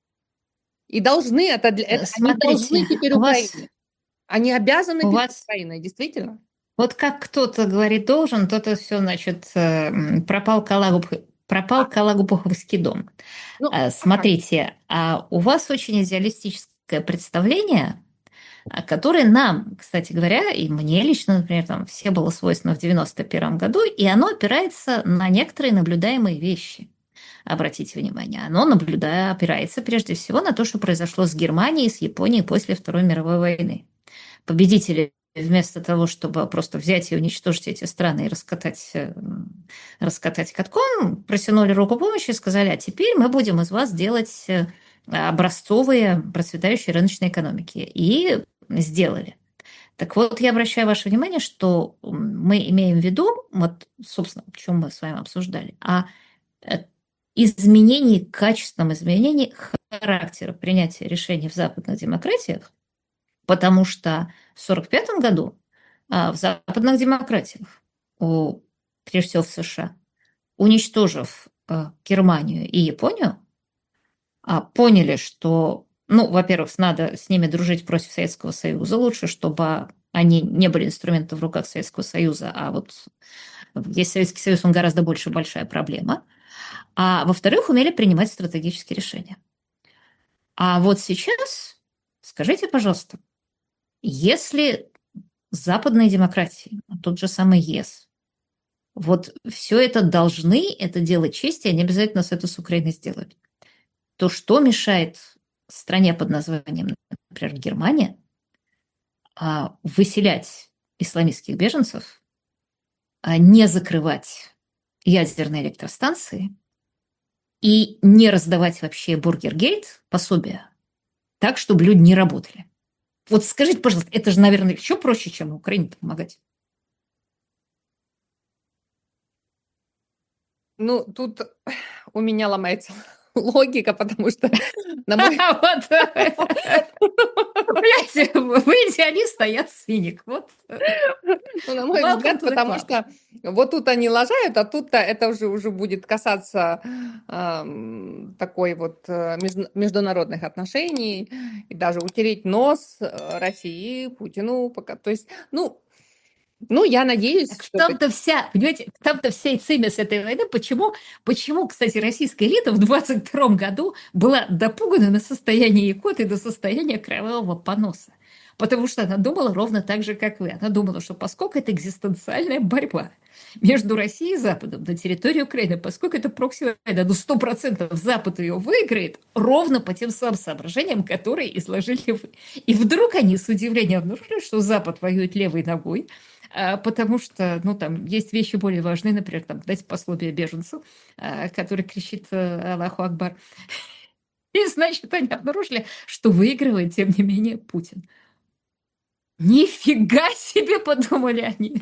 И должны это, для, это они должны Смотрите, теперь у вас, Украине. Они обязаны у перед вас Украиной, действительно. вот как кто-то говорит должен, то-то все, значит, э, м, пропал Калагуб, пропал А, Калагубаховский дом. ну, Э, а как? Смотрите, а у вас очень идеалистическое представление, а, которое нам, кстати говоря, и мне лично, например, там все было свойственно в девяносто первом году, и оно опирается на некоторые наблюдаемые вещи. Обратите внимание, оно наблюдая, опирается прежде всего на то, что произошло с Германией, с Японией после Второй мировой войны. Победители вместо того, чтобы просто взять и уничтожить эти страны и раскатать, э, раскатать катком, протянули руку помощи и сказали, а теперь мы будем из вас делать э, образцовые процветающие рыночные экономики. И сделали. Так вот, я обращаю ваше внимание, что мы имеем в виду, вот, собственно, о чем мы с вами обсуждали, а изменении, качественном изменении характера принятия решений в западных демократиях, потому что в сорок пятом году а, в западных демократиях, у, прежде всего в США, уничтожив а, Германию и Японию, а, поняли, что, ну, во-первых, надо с ними дружить против Советского Союза, лучше, чтобы они не были инструментом в руках Советского Союза, а вот есть Советский Союз, он гораздо больше большая проблема. А во-вторых, умели принимать стратегические решения. А вот сейчас, скажите, пожалуйста, если западные демократии, тот же самый ЕС, вот все это должны, это делать чести, они обязательно с это с Украиной сделают, то что мешает стране под названием, например, Германия, выселять исламистских беженцев, не закрывать ядерные электростанции и не раздавать вообще бургергейт, пособия, так, чтобы люди не работали? Вот скажите, пожалуйста, это же, наверное, еще проще, чем Украине помогать. Ну, тут у меня ломается логика, потому что, на мой Вот, понимаете, вы идеалист, а я циник. Вот, ну, на мой welcome взгляд, to the потому club. что вот тут они лажают, а тут-то это уже уже будет касаться, ам, такой вот, э, межн международных отношений, и даже утереть нос, э, России, Путину пока. То есть, ну ну, я надеюсь Так в всё-таки. том-то вся, понимаете, в том-то вся и цимис этой войны. Почему, почему, кстати, российская элита в двадцать втором году была допугана на состояние икоты до состояния кровавого поноса? Потому что она думала ровно так же, как вы. Она думала, что поскольку это экзистенциальная борьба между Россией и Западом на территории Украины, поскольку это прокси-война, ну сто процентов Запад ее выиграет ровно по тем самым соображениям, которые изложили вы. И вдруг они с удивлением обнаружили, что Запад воюет левой ногой, а, потому что, ну, там есть вещи более важные, например, там, дать пособие беженцу, а, который кричит э, Аллаху Акбар. И, значит, они обнаружили, что выигрывает, тем не менее, Путин. Нифига себе, подумали они.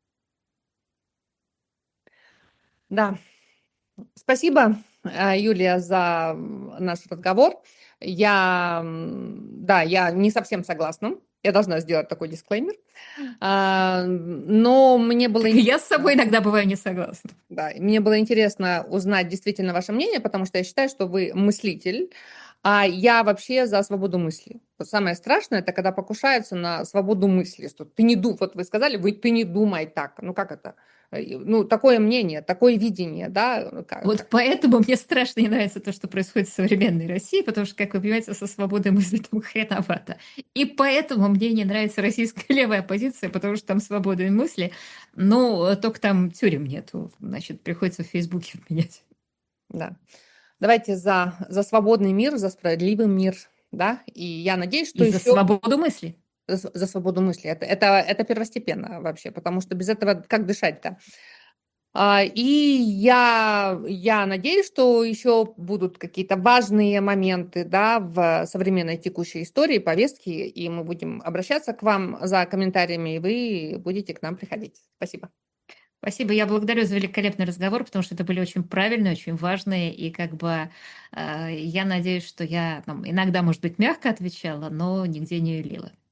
Да. Спасибо, э, Юлия, за, м, наш разговор. Я, м, да, я не совсем согласна. Я должна сделать такой дисклеймер. А, но мне было Так и я с интересно, собой иногда бываю не согласна. да, и мне было интересно узнать действительно ваше мнение, потому что я считаю, что вы мыслитель, а я вообще за свободу мысли. Вот самое страшное- это когда покушаются на свободу мысли, что ты не ду вот вы сказали, вы ты не думай так. Ну как это? Э, и, ну, такое мнение, такое видение, да, э, ка Вот как. поэтому мне страшно не нравится то, что происходит в современной России, потому что, как вы понимаете, со свободой мысли там хреновато. И поэтому мне не нравится российская левая оппозиция, потому что там свобода мысли, ну, только там тюрем нету, значит, приходится в Фейсбуке менять. Да. Давайте за за свободный мир, за справедливый мир, да. И я надеюсь, что И за еще свободу мысли. за св за свободу мысли. Это это это первостепенно вообще, потому что без этого как дышать-то? А, и я я надеюсь, что еще будут какие-то важные моменты, да, в современной текущей истории, повестке, и мы будем обращаться к вам за комментариями, и вы будете к нам приходить. Спасибо. Спасибо, я благодарю за великолепный разговор, потому что это были очень правильные, очень важные, и как бы э, я надеюсь, что я там, иногда, может быть, мягко отвечала, но нигде не юлила.